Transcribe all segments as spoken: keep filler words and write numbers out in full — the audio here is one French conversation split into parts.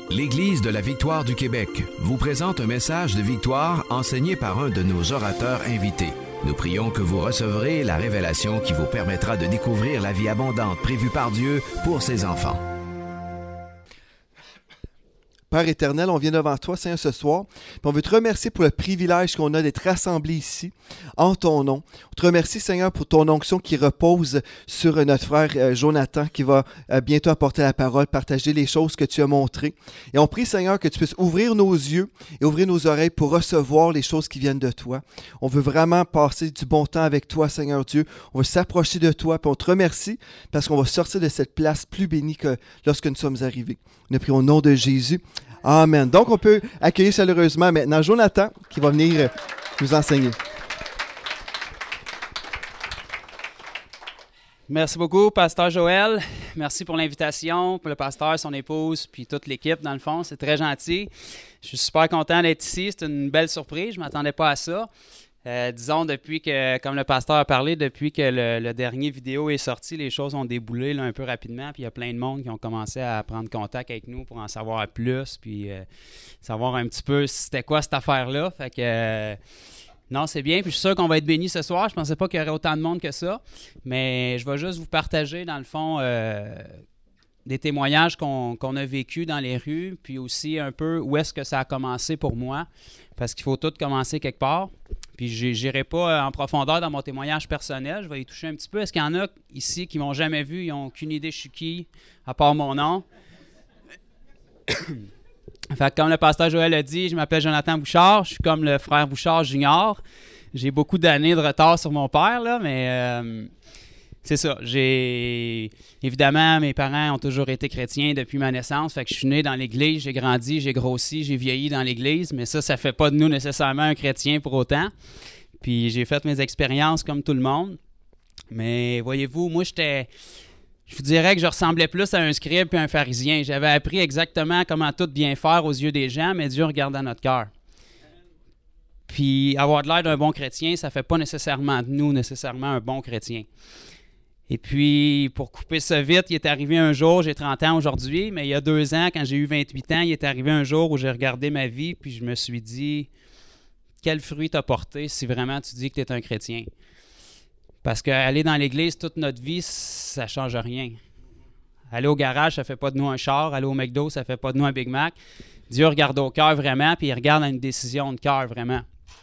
L'Église de la Victoire du Québec vous présente un message de victoire enseigné par un de nos orateurs invités. Nous prions que vous recevrez la révélation qui vous permettra de découvrir la vie abondante prévue par Dieu pour ses enfants. Père éternel, on vient devant toi, Seigneur, ce soir. Puis on veut te remercier pour le privilège qu'on a d'être rassemblés ici, en ton nom. On te remercie, Seigneur, pour ton onction qui repose sur notre frère euh, Jonathan, qui va euh, bientôt apporter la parole, partager les choses que tu as montrées. Et on prie, Seigneur, que tu puisses ouvrir nos yeux et ouvrir nos oreilles pour recevoir les choses qui viennent de toi. On veut vraiment passer du bon temps avec toi, Seigneur Dieu. On veut s'approcher de toi, puis on te remercie parce qu'on va sortir de cette place plus bénie que lorsque nous sommes arrivés. Nous prions au nom de Jésus. Amen. Donc, on peut accueillir chaleureusement maintenant Jonathan qui va venir nous enseigner. Merci beaucoup, Pasteur Joël. Merci pour l'invitation, pour le pasteur, son épouse, puis toute l'équipe, dans le fond. C'est très gentil. Je suis super content d'être ici. C'est une belle surprise. Je ne m'attendais pas à ça. Euh, disons, depuis que, comme le pasteur a parlé, depuis que le, le dernier vidéo est sorti, les choses ont déboulé là, un peu rapidement, puis il y a plein de monde qui ont commencé à prendre contact avec nous pour en savoir plus, puis euh, savoir un petit peu c'était quoi cette affaire-là. Fait que, euh, non, c'est bien, puis je suis sûr qu'on va être bénis ce soir. Je pensais pas qu'il y aurait autant de monde que ça, mais je vais juste vous partager, dans le fond, euh, des témoignages qu'on, qu'on a vécus dans les rues, puis aussi un peu où est-ce que ça a commencé pour moi, parce qu'il faut tout commencer quelque part. Puis je n'irai pas en profondeur dans mon témoignage personnel, je vais y toucher un petit peu. Est-ce qu'il y en a ici qui ne m'ont jamais vu, ils n'ont aucune idée je suis qui, à part mon nom? Fait que comme le pasteur Joël a dit, je m'appelle Jonathan Bouchard, je suis comme le frère Bouchard junior. J'ai beaucoup d'années de retard sur mon père, là, mais euh, c'est ça. J'ai évidemment, mes parents ont toujours été chrétiens depuis ma naissance, fait que je suis né dans l'Église, j'ai grandi, j'ai grossi, j'ai vieilli dans l'Église, mais ça, ça fait pas de nous nécessairement un chrétien pour autant. Puis j'ai fait mes expériences comme tout le monde. Mais voyez-vous, moi, j'étais... Je vous dirais que je ressemblais plus à un scribe qu'à un pharisien. J'avais appris exactement comment tout bien faire aux yeux des gens, mais Dieu regarde dans notre cœur. Puis avoir de l'air d'un bon chrétien, ça fait pas nécessairement de nous nécessairement un bon chrétien. Et puis, pour couper ça vite, il est arrivé un jour, j'ai trente ans aujourd'hui, mais il y a deux ans, quand j'ai eu vingt-huit ans, il est arrivé un jour où j'ai regardé ma vie, puis je me suis dit, quel fruit t'as porté si vraiment tu dis que tu es un chrétien? Parce qu'aller dans l'église toute notre vie, ça ne change rien. Aller au garage, ça ne fait pas de nous un char. Aller au McDo, ça ne fait pas de nous un Big Mac. Dieu regarde au cœur vraiment, puis il regarde à une décision de cœur vraiment.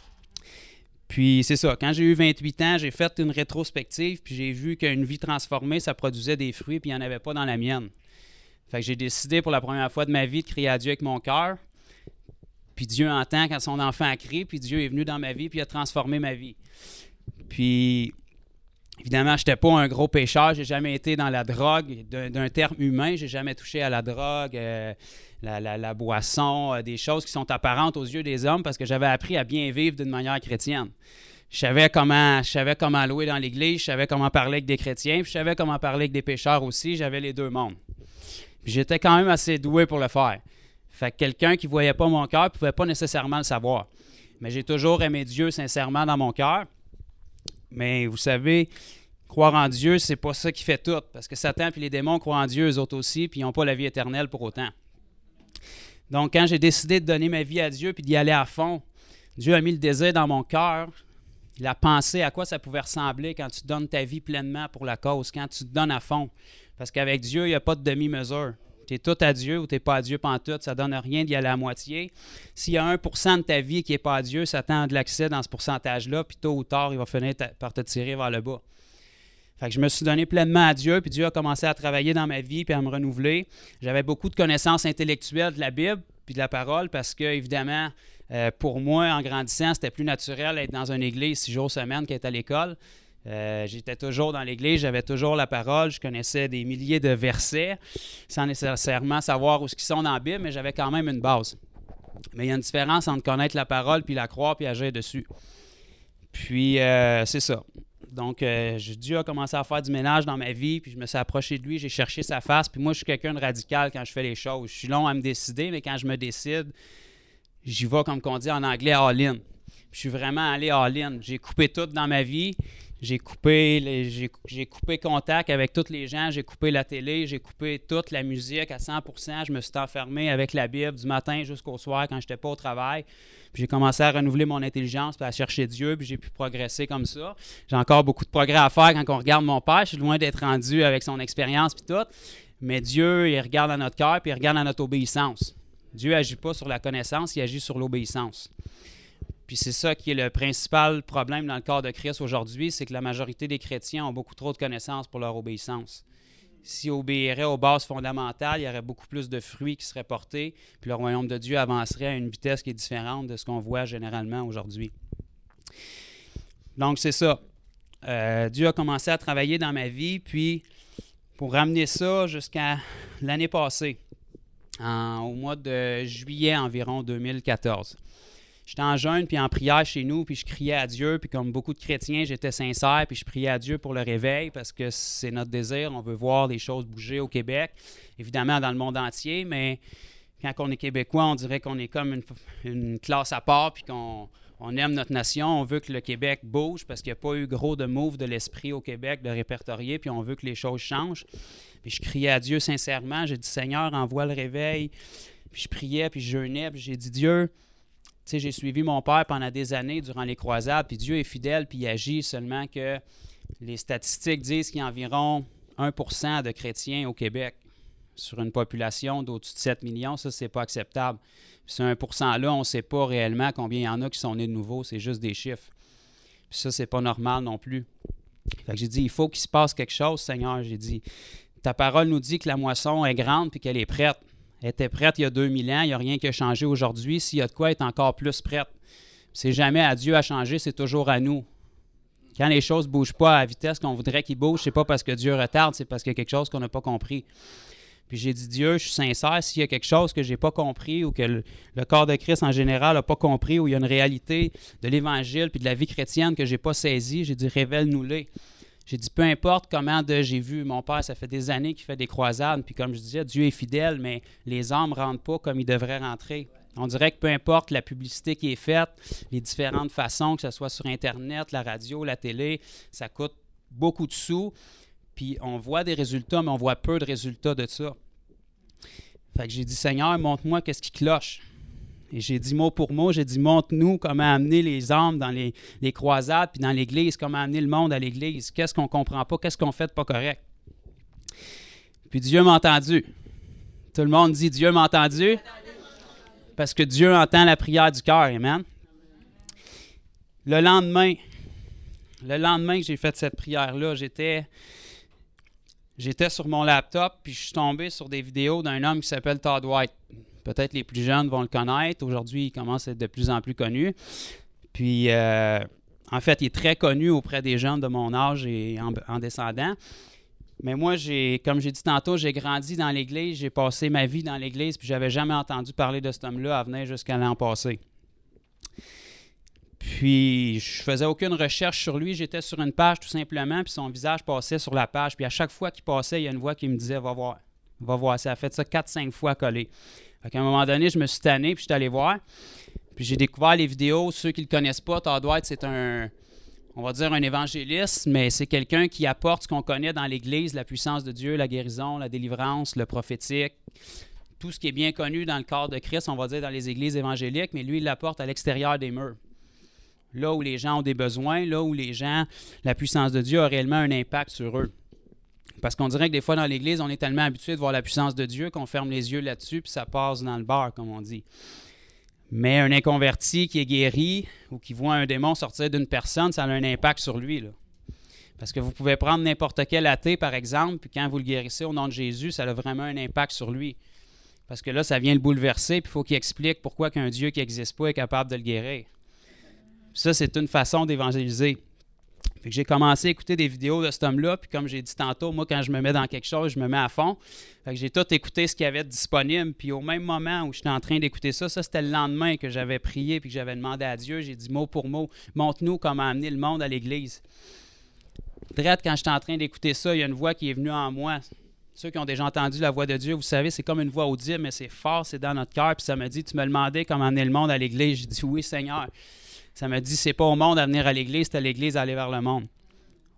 Puis c'est ça, quand j'ai eu vingt-huit ans, j'ai fait une rétrospective, puis j'ai vu qu'une vie transformée, ça produisait des fruits, puis il n'y en avait pas dans la mienne. Fait que j'ai décidé pour la première fois de ma vie de crier à Dieu avec mon cœur. Puis Dieu entend quand son enfant crie, puis Dieu est venu dans ma vie, puis il a transformé ma vie. Puis... Évidemment, je n'étais pas un gros pécheur, je n'ai jamais été dans la drogue, d'un, d'un terme humain, je n'ai jamais touché à la drogue, euh, la, la, la boisson, euh, des choses qui sont apparentes aux yeux des hommes parce que j'avais appris à bien vivre d'une manière chrétienne. Je savais comment, je savais comment louer dans l'église, je savais comment parler avec des chrétiens, puis je savais comment parler avec des pécheurs aussi, j'avais les deux mondes. Puis j'étais quand même assez doué pour le faire. Fait que quelqu'un qui ne voyait pas mon cœur ne pouvait pas nécessairement le savoir. Mais j'ai toujours aimé Dieu sincèrement dans mon cœur. Mais vous savez, croire en Dieu, c'est pas ça qui fait tout. Parce que Satan et les démons croient en Dieu, eux autres aussi, puis ils n'ont pas la vie éternelle pour autant. Donc, quand j'ai décidé de donner ma vie à Dieu puis d'y aller à fond, Dieu a mis le désir dans mon cœur. Il a pensé à quoi ça pouvait ressembler quand tu donnes ta vie pleinement pour la cause, quand tu te donnes à fond. Parce qu'avec Dieu, il n'y a pas de demi-mesure. Tu es tout à Dieu ou tu n'es pas à Dieu pantoute, ça ne donne rien d'y aller à moitié. S'il y a un pour cent de ta vie qui n'est pas à Dieu, Satan a de l'accès dans ce pourcentage-là, puis tôt ou tard, il va finir ta, par te tirer vers le bas. Fait que je me suis donné pleinement à Dieu, puis Dieu a commencé à travailler dans ma vie, puis à me renouveler. J'avais beaucoup de connaissances intellectuelles de la Bible, puis de la parole, parce que, évidemment, euh, pour moi, en grandissant, c'était plus naturel d'être dans une église six jours semaine qu'être à l'école. Euh, j'étais toujours dans l'église, j'avais toujours la parole, je connaissais des milliers de versets sans nécessairement savoir où ils sont dans la Bible, mais j'avais quand même une base. Mais il y a une différence entre connaître la parole, puis la croire, puis agir dessus. Puis, euh, c'est ça. Donc, euh, Dieu a commencé à faire du ménage dans ma vie, puis je me suis approché de lui, j'ai cherché sa face, puis moi, je suis quelqu'un de radical quand je fais les choses. Je suis long à me décider, mais quand je me décide, j'y vais, comme on dit en anglais, all-in. Puis je suis vraiment allé all-in. J'ai coupé tout dans ma vie. J'ai coupé, les, j'ai, j'ai coupé contact avec tous les gens, j'ai coupé la télé, j'ai coupé toute la musique à cent pour cent. Je me suis enfermé avec la Bible du matin jusqu'au soir quand je n'étais pas au travail. Puis j'ai commencé à renouveler mon intelligence, puis à chercher Dieu, puis j'ai pu progresser comme ça. J'ai encore beaucoup de progrès à faire quand on regarde mon père. Je suis loin d'être rendu avec son expérience puis tout. Mais Dieu, il regarde à notre cœur, puis il regarde à notre obéissance. Dieu n'agit pas sur la connaissance, il agit sur l'obéissance. Puis c'est ça qui est le principal problème dans le corps de Christ aujourd'hui, c'est que la majorité des chrétiens ont beaucoup trop de connaissances pour leur obéissance. S'ils obéiraient aux bases fondamentales, il y aurait beaucoup plus de fruits qui seraient portés, puis le royaume de Dieu avancerait à une vitesse qui est différente de ce qu'on voit généralement aujourd'hui. Donc c'est ça. Euh, Dieu a commencé à travailler dans ma vie, puis pour ramener ça jusqu'à l'année passée, en, au mois de juillet environ deux mille quatorze. J'étais en jeûne puis en prière chez nous, puis je criais à Dieu, puis comme beaucoup de chrétiens, j'étais sincère, puis je priais à Dieu pour le réveil, parce que c'est notre désir, on veut voir les choses bouger au Québec, évidemment dans le monde entier, mais quand on est Québécois, on dirait qu'on est comme une, une classe à part, puis qu'on on aime notre nation, on veut que le Québec bouge, parce qu'il n'y a pas eu gros de move de l'esprit au Québec, de répertorier, puis on veut que les choses changent. Puis je criais à Dieu sincèrement, j'ai dit « Seigneur, envoie le réveil », puis je priais, puis je jeûnais, puis j'ai dit « Dieu, tu sais, j'ai suivi mon père pendant des années durant les croisades, puis Dieu est fidèle, puis il agit seulement que les statistiques disent qu'il y a environ un pour cent de chrétiens au Québec sur une population d'au-dessus de sept millions. Ça, c'est pas acceptable. Puis ce un pour cent-là, on ne sait pas réellement combien il y en a qui sont nés de nouveau, c'est juste des chiffres. Puis ça, c'est pas normal non plus. Fait que j'ai dit, il faut qu'il se passe quelque chose, Seigneur. J'ai dit, ta parole nous dit que la moisson est grande puis qu'elle est prête. Elle était prête il y a deux mille ans, il n'y a rien qui a changé aujourd'hui. S'il y a de quoi, elle est encore plus prête. C'est jamais à Dieu à changer, c'est toujours à nous. Quand les choses ne bougent pas à la vitesse qu'on voudrait qu'ils bougent, c'est pas parce que Dieu retarde, c'est parce qu'il y a quelque chose qu'on n'a pas compris. Puis j'ai dit, Dieu, je suis sincère, s'il y a quelque chose que je n'ai pas compris ou que le, le corps de Christ en général n'a pas compris, ou il y a une réalité de l'Évangile puis de la vie chrétienne que je n'ai pas saisie, j'ai dit, révèle-nous-les. J'ai dit, peu importe comment de, j'ai vu mon père, ça fait des années qu'il fait des croisades, puis comme je disais, Dieu est fidèle, mais les âmes ne rentrent pas comme ils devraient rentrer. On dirait que peu importe la publicité qui est faite, les différentes façons, que ce soit sur Internet, la radio, la télé, ça coûte beaucoup de sous, puis on voit des résultats, mais on voit peu de résultats de ça. Fait que j'ai dit, Seigneur, montre-moi qu'est-ce qui cloche. Et j'ai dit mot pour mot, j'ai dit, montre-nous comment amener les âmes dans les, les croisades, puis dans l'Église, comment amener le monde à l'Église. Qu'est-ce qu'on ne comprend pas, qu'est-ce qu'on fait de pas correct. Puis Dieu m'a entendu. Tout le monde dit, Dieu m'a entendu. Parce que Dieu entend la prière du cœur, amen. Le lendemain, le lendemain que j'ai fait cette prière-là, j'étais, j'étais sur mon laptop, puis je suis tombé sur des vidéos d'un homme qui s'appelle Todd White. Peut-être les plus jeunes vont le connaître. Aujourd'hui, il commence à être de plus en plus connu. Puis, euh, en fait, il est très connu auprès des jeunes de mon âge et en, en descendant. Mais moi, j'ai, comme j'ai dit tantôt, j'ai grandi dans l'Église, j'ai passé ma vie dans l'Église, puis je n'avais jamais entendu parler de cet homme-là à venir jusqu'à l'an passé. Puis, je faisais aucune recherche sur lui, j'étais sur une page tout simplement, puis son visage passait sur la page. Puis à chaque fois qu'il passait, il y a une voix qui me disait « Va voir, va voir ». Ça a fait ça quatre cinq fois collé. À un moment donné, je me suis tanné, puis je suis allé voir. Puis j'ai découvert les vidéos. Ceux qui ne le connaissent pas, Todd White, c'est un, on va dire un évangéliste, mais c'est quelqu'un qui apporte ce qu'on connaît dans l'Église, la puissance de Dieu, la guérison, la délivrance, le prophétique, tout ce qui est bien connu dans le corps de Christ, on va dire dans les églises évangéliques, mais lui, il l'apporte à l'extérieur des murs. Là où les gens ont des besoins, là où les gens, la puissance de Dieu a réellement un impact sur eux. Parce qu'on dirait que des fois dans l'Église, on est tellement habitué de voir la puissance de Dieu qu'on ferme les yeux là-dessus puis ça passe dans le beurre, comme on dit. Mais un inconverti qui est guéri ou qui voit un démon sortir d'une personne, ça a un impact sur lui, là. Parce que vous pouvez prendre n'importe quel athée, par exemple, puis quand vous le guérissez au nom de Jésus, ça a vraiment un impact sur lui. Parce que là, ça vient le bouleverser, puis il faut qu'il explique pourquoi qu'un Dieu qui n'existe pas est capable de le guérir. Puis ça, c'est une façon d'évangéliser. Fait que j'ai commencé à écouter des vidéos de cet homme-là, puis comme j'ai dit tantôt, moi, quand je me mets dans quelque chose, je me mets à fond. Fait que j'ai tout écouté ce qu'il y avait de disponible, puis au même moment où j'étais en train d'écouter ça, ça, c'était le lendemain que j'avais prié, puis que j'avais demandé à Dieu, j'ai dit mot pour mot, montre-nous comment amener le monde à l'Église. Drette, quand j'étais en train d'écouter ça, il y a une voix qui est venue en moi. Ceux qui ont déjà entendu la voix de Dieu, vous savez, c'est comme une voix audible, mais c'est fort, c'est dans notre cœur, puis ça me dit, tu me demandais comment amener le monde à l'Église. J'ai dit, oui, Seigneur. Ça me dit, c'est pas au monde à venir à l'Église, c'est à l'Église à aller vers le monde.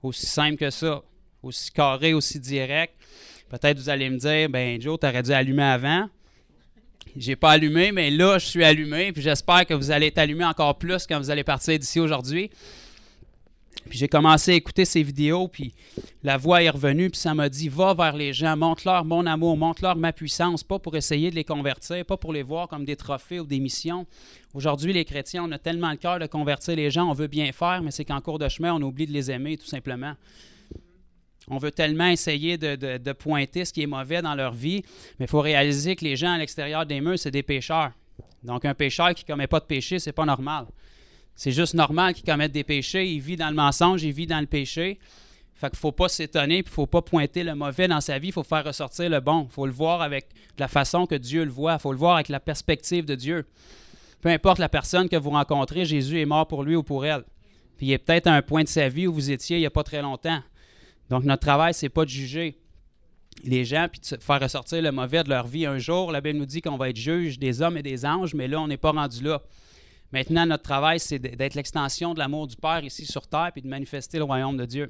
Aussi simple que ça. Aussi carré, aussi direct. Peut-être vous allez me dire, ben Joe, tu aurais dû allumer avant. J'ai pas allumé, mais là, je suis allumé. Puis j'espère que vous allez être allumé encore plus quand vous allez partir d'ici aujourd'hui. Puis j'ai commencé à écouter ces vidéos, puis la voix est revenue, puis ça m'a dit, va vers les gens, montre-leur mon amour, montre-leur ma puissance, pas pour essayer de les convertir, pas pour les voir comme des trophées ou des missions. Aujourd'hui, les chrétiens, on a tellement le cœur de convertir les gens, on veut bien faire, mais c'est qu'en cours de chemin, on oublie de les aimer, tout simplement. On veut tellement essayer de, de, de pointer ce qui est mauvais dans leur vie, mais il faut réaliser que les gens à l'extérieur des murs, c'est des pécheurs. Donc un pécheur qui ne commet pas de péché, c'est pas normal. C'est juste normal qu'il commette des péchés. Il vit dans le mensonge, il vit dans le péché. Fait qu'il ne faut pas s'étonner, puis il ne faut pas pointer le mauvais dans sa vie. Il faut faire ressortir le bon. Il faut le voir avec la façon que Dieu le voit. Il faut le voir avec la perspective de Dieu. Peu importe la personne que vous rencontrez, Jésus est mort pour lui ou pour elle. Puis il est peut-être à un point de sa vie où vous étiez il n'y a pas très longtemps. Donc notre travail, ce n'est pas de juger les gens puis de faire ressortir le mauvais de leur vie. Un jour, la Bible nous dit qu'on va être juge des hommes et des anges, mais là, on n'est pas rendu là. Maintenant, notre travail, c'est d'être l'extension de l'amour du Père ici sur terre puis de manifester le royaume de Dieu.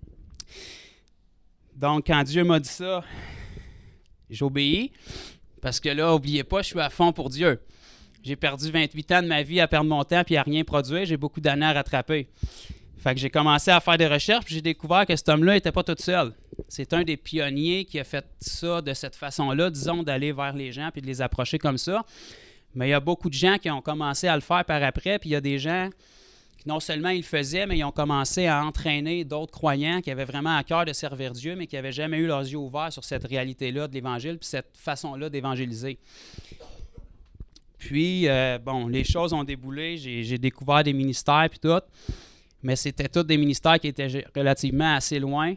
Donc, quand Dieu m'a dit ça, j'obéis parce que là, n'oubliez pas, je suis à fond pour Dieu. J'ai perdu vingt-huit ans de ma vie à perdre mon temps puis à rien produire. J'ai beaucoup d'années à rattraper. Fait que j'ai commencé à faire des recherches puis j'ai découvert que cet homme-là n'était pas tout seul. C'est un des pionniers qui a fait ça de cette façon-là, disons, d'aller vers les gens puis de les approcher comme ça. Mais il y a beaucoup de gens qui ont commencé à le faire par après, puis il y a des gens qui non seulement ils le faisaient, mais ils ont commencé à entraîner d'autres croyants qui avaient vraiment à cœur de servir Dieu, mais qui n'avaient jamais eu leurs yeux ouverts sur cette réalité-là de l'Évangile, puis cette façon-là d'évangéliser. Puis, euh, bon, les choses ont déboulé, j'ai, j'ai découvert des ministères puis tout, mais c'était tous des ministères qui étaient relativement assez loin.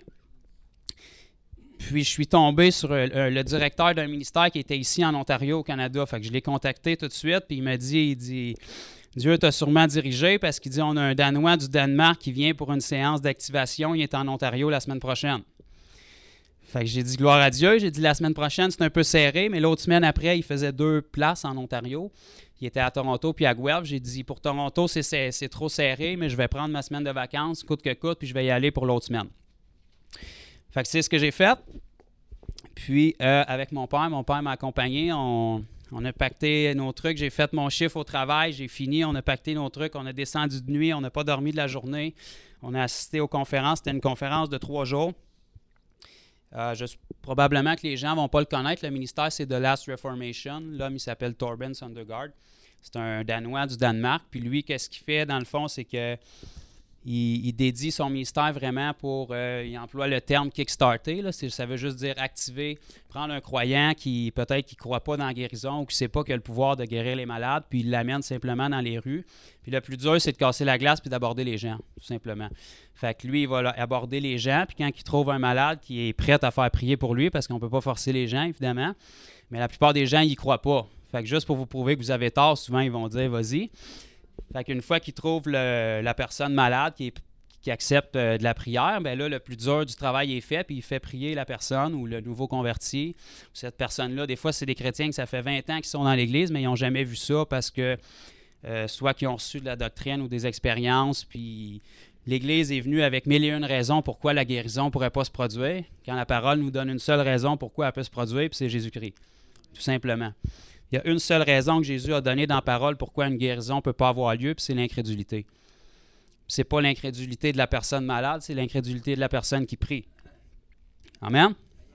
Puis je suis tombé sur euh, le directeur d'un ministère qui était ici en Ontario, au Canada. Fait que je l'ai contacté tout de suite, puis il m'a dit, il dit, Dieu t'a sûrement dirigé parce qu'il dit, on a un Danois du Danemark qui vient pour une séance d'activation. Il est en Ontario la semaine prochaine. Fait que j'ai dit gloire à Dieu. J'ai dit la semaine prochaine, c'est un peu serré, mais l'autre semaine après, il faisait deux places en Ontario. Il était à Toronto puis à Guelph. J'ai dit, pour Toronto, c'est, c'est, c'est trop serré, mais je vais prendre ma semaine de vacances, coûte que coûte, puis je vais y aller pour l'autre semaine. Fait que c'est ce que j'ai fait. Puis, euh, avec mon père, mon père m'a accompagné. On, on a pacté nos trucs. J'ai fait mon chiffre au travail. J'ai fini. On a pacté nos trucs. On a descendu de nuit. On n'a pas dormi de la journée. On a assisté aux conférences. C'était une conférence de trois jours. Euh, je, probablement que les gens ne vont pas le connaître. Le ministère, c'est The Last Reformation. L'homme, il s'appelle Torben Søndergaard. C'est un Danois du Danemark. Puis lui, qu'est-ce qu'il fait, dans le fond, c'est que Il, il dédie son ministère vraiment pour, euh, il emploie le terme kickstarter, là, c'est, ça veut juste dire activer, prendre un croyant qui peut-être qui ne croit pas dans la guérison ou qui ne sait pas qu'il a le pouvoir de guérir les malades, puis il l'amène simplement dans les rues. Puis le plus dur, c'est de casser la glace puis d'aborder les gens, tout simplement. Fait que lui, il va là, aborder les gens, puis quand il trouve un malade qui est prêt à faire prier pour lui, parce qu'on ne peut pas forcer les gens, évidemment, mais la plupart des gens, ils n'y croient pas. Fait que juste pour vous prouver que vous avez tort, souvent, ils vont dire « vas-y ». Fait qu'une fois qu'il trouve le, la personne malade qui, est, qui accepte euh, de la prière, bien là, le plus dur du travail est fait, puis il fait prier la personne ou le nouveau converti. Cette personne-là, des fois, c'est des chrétiens que ça fait vingt ans qu'ils sont dans l'Église, mais ils n'ont jamais vu ça parce que euh, soit qu'ils ont reçu de la doctrine ou des expériences, puis l'Église est venue avec mille et une raisons pourquoi la guérison ne pourrait pas se produire, quand la parole nous donne une seule raison pourquoi elle peut se produire, puis c'est Jésus-Christ, tout simplement. Il y a une seule raison que Jésus a donnée dans la parole pourquoi une guérison ne peut pas avoir lieu, puis c'est l'incrédulité. Ce n'est pas l'incrédulité de la personne malade, c'est l'incrédulité de la personne qui prie. Amen?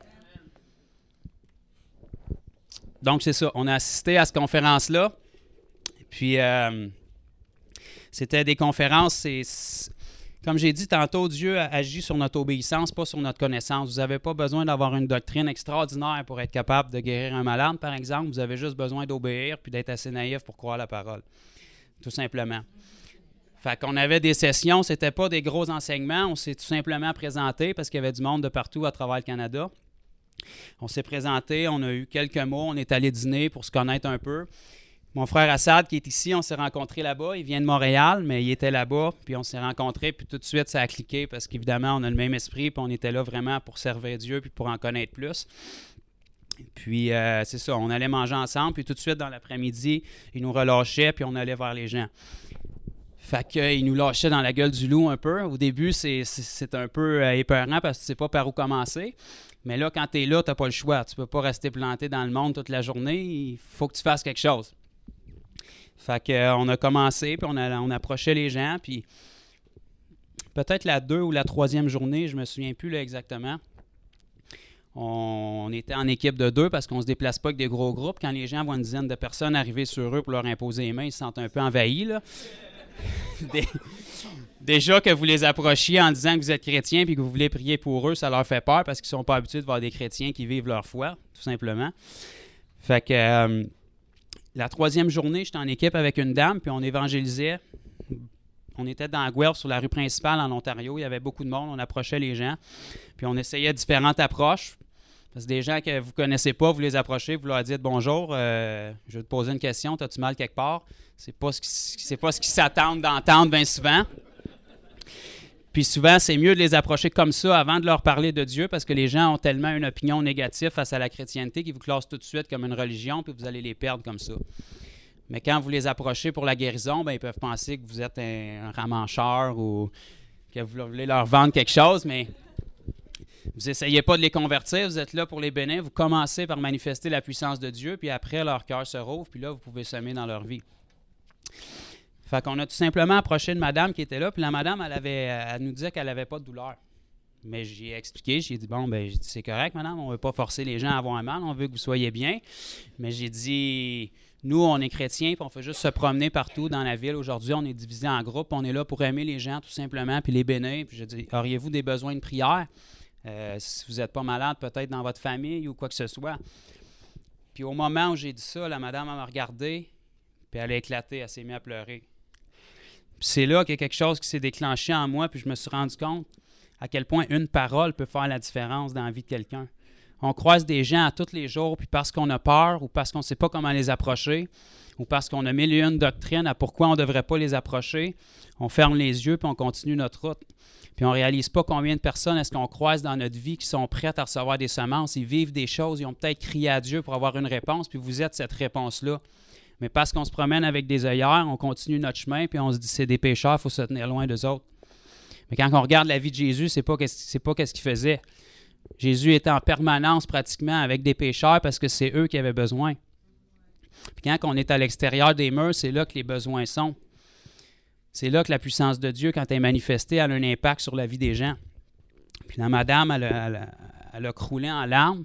Donc, c'est ça. On a assisté à cette conférence-là. Puis, euh, c'était des conférences, c'est... Comme j'ai dit tantôt, Dieu agit sur notre obéissance, pas sur notre connaissance. Vous n'avez pas besoin d'avoir une doctrine extraordinaire pour être capable de guérir un malade, par exemple. Vous avez juste besoin d'obéir puis d'être assez naïf pour croire la parole, tout simplement. Fait qu'on avait des sessions, ce n'était pas des gros enseignements. On s'est tout simplement présenté parce qu'il y avait du monde de partout à travers le Canada. On s'est présenté, on a eu quelques mots, on est allé dîner pour se connaître un peu. Mon frère Assad, qui est ici, on s'est rencontrés là-bas. Il vient de Montréal, mais il était là-bas. Puis on s'est rencontrés, puis tout de suite, ça a cliqué parce qu'évidemment, on a le même esprit, puis on était là vraiment pour servir Dieu, puis pour en connaître plus. Puis euh, c'est ça, on allait manger ensemble, puis tout de suite, dans l'après-midi, il nous relâchait, puis on allait vers les gens. Fait qu'il nous lâchait dans la gueule du loup un peu. Au début, c'est, c'est, c'est un peu euh, épeurant parce que tu ne sais pas par où commencer. Mais là, quand tu es là, tu n'as pas le choix. Tu ne peux pas rester planté dans le monde toute la journée. Il faut que tu fasses quelque chose. Fait qu'on a commencé, puis on, a, on approchait les gens, puis peut-être la deux ou la troisième journée, je ne me souviens plus là, exactement. On, on était en équipe de deux parce qu'on ne se déplace pas avec des gros groupes. Quand les gens voient une dizaine de personnes arriver sur eux pour leur imposer les mains, ils se sentent un peu envahis, là. Des, déjà que vous les approchiez en disant que vous êtes chrétien puis que vous voulez prier pour eux, ça leur fait peur parce qu'ils ne sont pas habitués de voir des chrétiens qui vivent leur foi, tout simplement. Fait que euh, la troisième journée, j'étais en équipe avec une dame puis on évangélisait. On était dans Guelph, sur la rue principale en Ontario. Il y avait beaucoup de monde, on approchait les gens. Puis on essayait différentes approches. Parce que des gens que vous ne connaissez pas, vous les approchez, vous leur dites « Bonjour, euh, je vais te poser une question, as-tu mal quelque part? » C'est pas ce qui, c'est pas ce qu'ils s'attendent d'entendre bien souvent. Puis souvent, c'est mieux de les approcher comme ça avant de leur parler de Dieu parce que les gens ont tellement une opinion négative face à la chrétienté qu'ils vous classent tout de suite comme une religion puis vous allez les perdre comme ça. Mais quand vous les approchez pour la guérison, bien, ils peuvent penser que vous êtes un, un ramancheur ou que vous voulez leur vendre quelque chose, mais vous n'essayez pas de les convertir, vous êtes là pour les bénir, vous commencez par manifester la puissance de Dieu, puis après, leur cœur se rouvre, puis là, vous pouvez semer dans leur vie. Fait qu'on a tout simplement approché une madame qui était là, puis la madame, elle, avait, elle nous disait qu'elle n'avait pas de douleur. Mais j'ai expliqué, j'ai dit, bon, ben j'ai dit, c'est correct, madame, on ne veut pas forcer les gens à avoir un mal, on veut que vous soyez bien. Mais j'ai dit, nous, on est chrétiens, puis on fait juste se promener partout dans la ville. Aujourd'hui, on est divisé en groupes, on est là pour aimer les gens, tout simplement, puis les bénir. Puis j'ai dit, auriez-vous des besoins de prière? Euh, si vous n'êtes pas malade, peut-être dans votre famille ou quoi que ce soit. Puis au moment où j'ai dit ça, la madame m'a regardé, puis elle a éclaté, elle s'est mise à pleurer. Puis c'est là qu'il y a quelque chose qui s'est déclenché en moi, puis je me suis rendu compte à quel point une parole peut faire la différence dans la vie de quelqu'un. On croise des gens à tous les jours, puis parce qu'on a peur ou parce qu'on ne sait pas comment les approcher ou parce qu'on a mille et une doctrines à pourquoi on ne devrait pas les approcher, on ferme les yeux puis on continue notre route. Puis on ne réalise pas combien de personnes est-ce qu'on croise dans notre vie qui sont prêtes à recevoir des semences. Ils vivent des choses, ils ont peut-être crié à Dieu pour avoir une réponse, puis vous êtes cette réponse-là. Mais parce qu'on se promène avec des œillères, on continue notre chemin, puis on se dit c'est des pécheurs, il faut se tenir loin d'eux autres. Mais quand on regarde la vie de Jésus, c'est pas c'est pas qu'est-ce qu'il faisait. Jésus était en permanence pratiquement avec des pécheurs parce que c'est eux qui avaient besoin. Puis quand on est à l'extérieur des murs, c'est là que les besoins sont. C'est là que la puissance de Dieu, quand elle est manifestée, elle a un impact sur la vie des gens. Puis la madame, elle a, elle a, elle a croulé en larmes,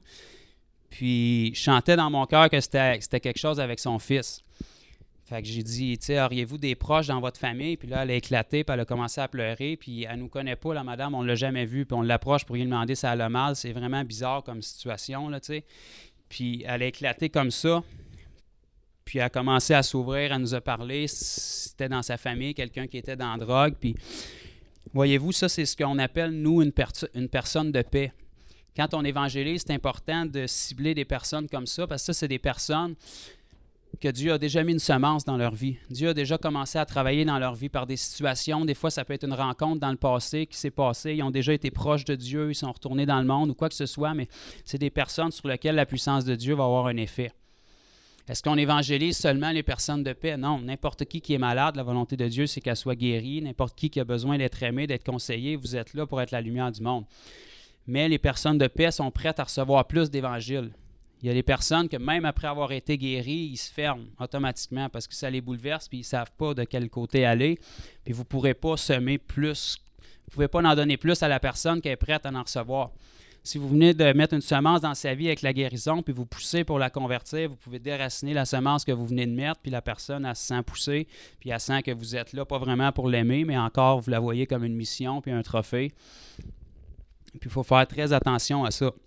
puis je chantais dans mon cœur que c'était, c'était quelque chose avec son fils. Fait que j'ai dit, tu sais, auriez-vous des proches dans votre famille? Puis là, elle a éclaté, puis elle a commencé à pleurer, puis elle ne nous connaît pas, la madame, on ne l'a jamais vue, puis on l'approche pour lui demander si elle a mal. C'est vraiment bizarre comme situation, là, tu sais. Puis elle a éclaté comme ça, puis elle a commencé à s'ouvrir, elle nous a parlé, c'était dans sa famille, quelqu'un qui était dans la drogue, puis voyez-vous, ça, c'est ce qu'on appelle, nous, une, perso- une personne de paix. Quand on évangélise, c'est important de cibler des personnes comme ça, parce que ça, c'est des personnes que Dieu a déjà mis une semence dans leur vie. Dieu a déjà commencé à travailler dans leur vie par des situations. Des fois, ça peut être une rencontre dans le passé qui s'est passée. Ils ont déjà été proches de Dieu, ils sont retournés dans le monde ou quoi que ce soit, mais c'est des personnes sur lesquelles la puissance de Dieu va avoir un effet. Est-ce qu'on évangélise seulement les personnes de paix? Non, n'importe qui qui est malade, la volonté de Dieu, c'est qu'elle soit guérie. N'importe qui qui a besoin d'être aimé, d'être conseillé, vous êtes là pour être la lumière du monde. Mais les personnes de paix sont prêtes à recevoir plus d'évangile. Il y a des personnes que même après avoir été guéries, ils se ferment automatiquement parce que ça les bouleverse puis ils ne savent pas de quel côté aller. Puis vous ne pourrez pas semer plus, vous ne pouvez pas en donner plus à la personne qui est prête à en recevoir. Si vous venez de mettre une semence dans sa vie avec la guérison puis vous poussez pour la convertir, vous pouvez déraciner la semence que vous venez de mettre puis la personne, elle se sent pousser puis elle sent que vous êtes là, pas vraiment pour l'aimer, mais encore vous la voyez comme une mission puis un trophée. Puis il faut faire très attention à ça.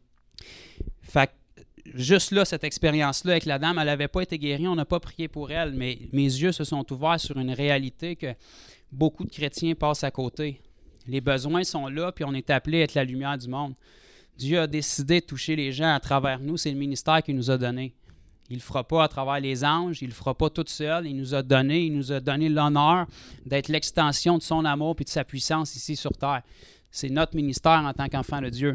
Fait que juste là, cette expérience-là avec la dame, elle n'avait pas été guérie, on n'a pas prié pour elle, mais mes yeux se sont ouverts sur une réalité que beaucoup de chrétiens passent à côté. Les besoins sont là, puis on est appelé à être la lumière du monde. Dieu a décidé de toucher les gens à travers nous, c'est le ministère qu'il nous a donné. Il ne le fera pas à travers les anges, il ne le fera pas tout seul, il nous a donné, il nous a donné l'honneur d'être l'extension de son amour et de sa puissance ici sur terre. C'est notre ministère en tant qu'enfant de Dieu.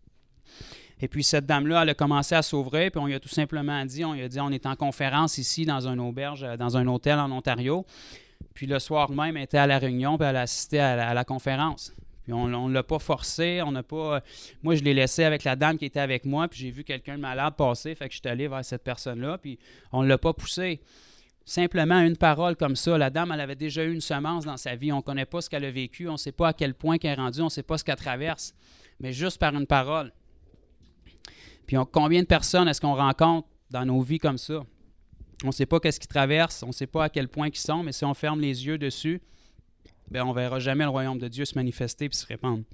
Et puis cette dame-là, elle a commencé à s'ouvrir, puis on lui a tout simplement dit, on lui a dit, on est en conférence ici dans une auberge, dans un hôtel en Ontario. Puis le soir même, elle était à la réunion, puis elle a assisté à la, à la conférence. Puis on ne l'a pas forcé, on n'a pas... Moi, je l'ai laissé avec la dame qui était avec moi, puis j'ai vu quelqu'un de malade passer, fait que je suis allé vers cette personne-là, puis on ne l'a pas poussé. Simplement une parole comme ça. La dame, elle avait déjà eu une semence dans sa vie. On ne connaît pas ce qu'elle a vécu, on ne sait pas à quel point qu'elle est rendue, on ne sait pas ce qu'elle traverse, mais juste par une parole. Puis on, combien de personnes est-ce qu'on rencontre dans nos vies comme ça? On ne sait pas qu'est-ce qu'ils traversent, on ne sait pas à quel point ils sont, mais si on ferme les yeux dessus, bien, on ne verra jamais le royaume de Dieu se manifester et se répandre.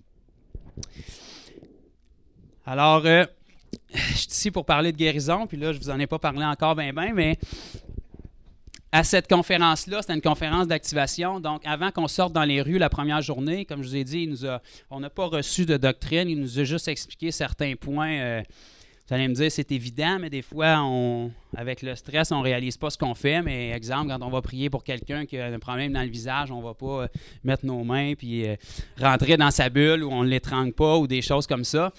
Alors, euh, je suis ici pour parler de guérison, puis là, je ne vous en ai pas parlé encore bien, bien, mais à cette conférence-là, c'était une conférence d'activation. Donc, avant qu'on sorte dans les rues la première journée, comme je vous ai dit, il nous a, on n'a pas reçu de doctrine, il nous a juste expliqué certains points. Euh, vous allez me dire, c'est évident, mais des fois, on, avec le stress, on ne réalise pas ce qu'on fait. Mais exemple, quand on va prier pour quelqu'un qui a un problème dans le visage, on ne va pas euh, mettre nos mains puis euh, rentrer dans sa bulle ou on ne l'étrangle pas ou des choses comme ça.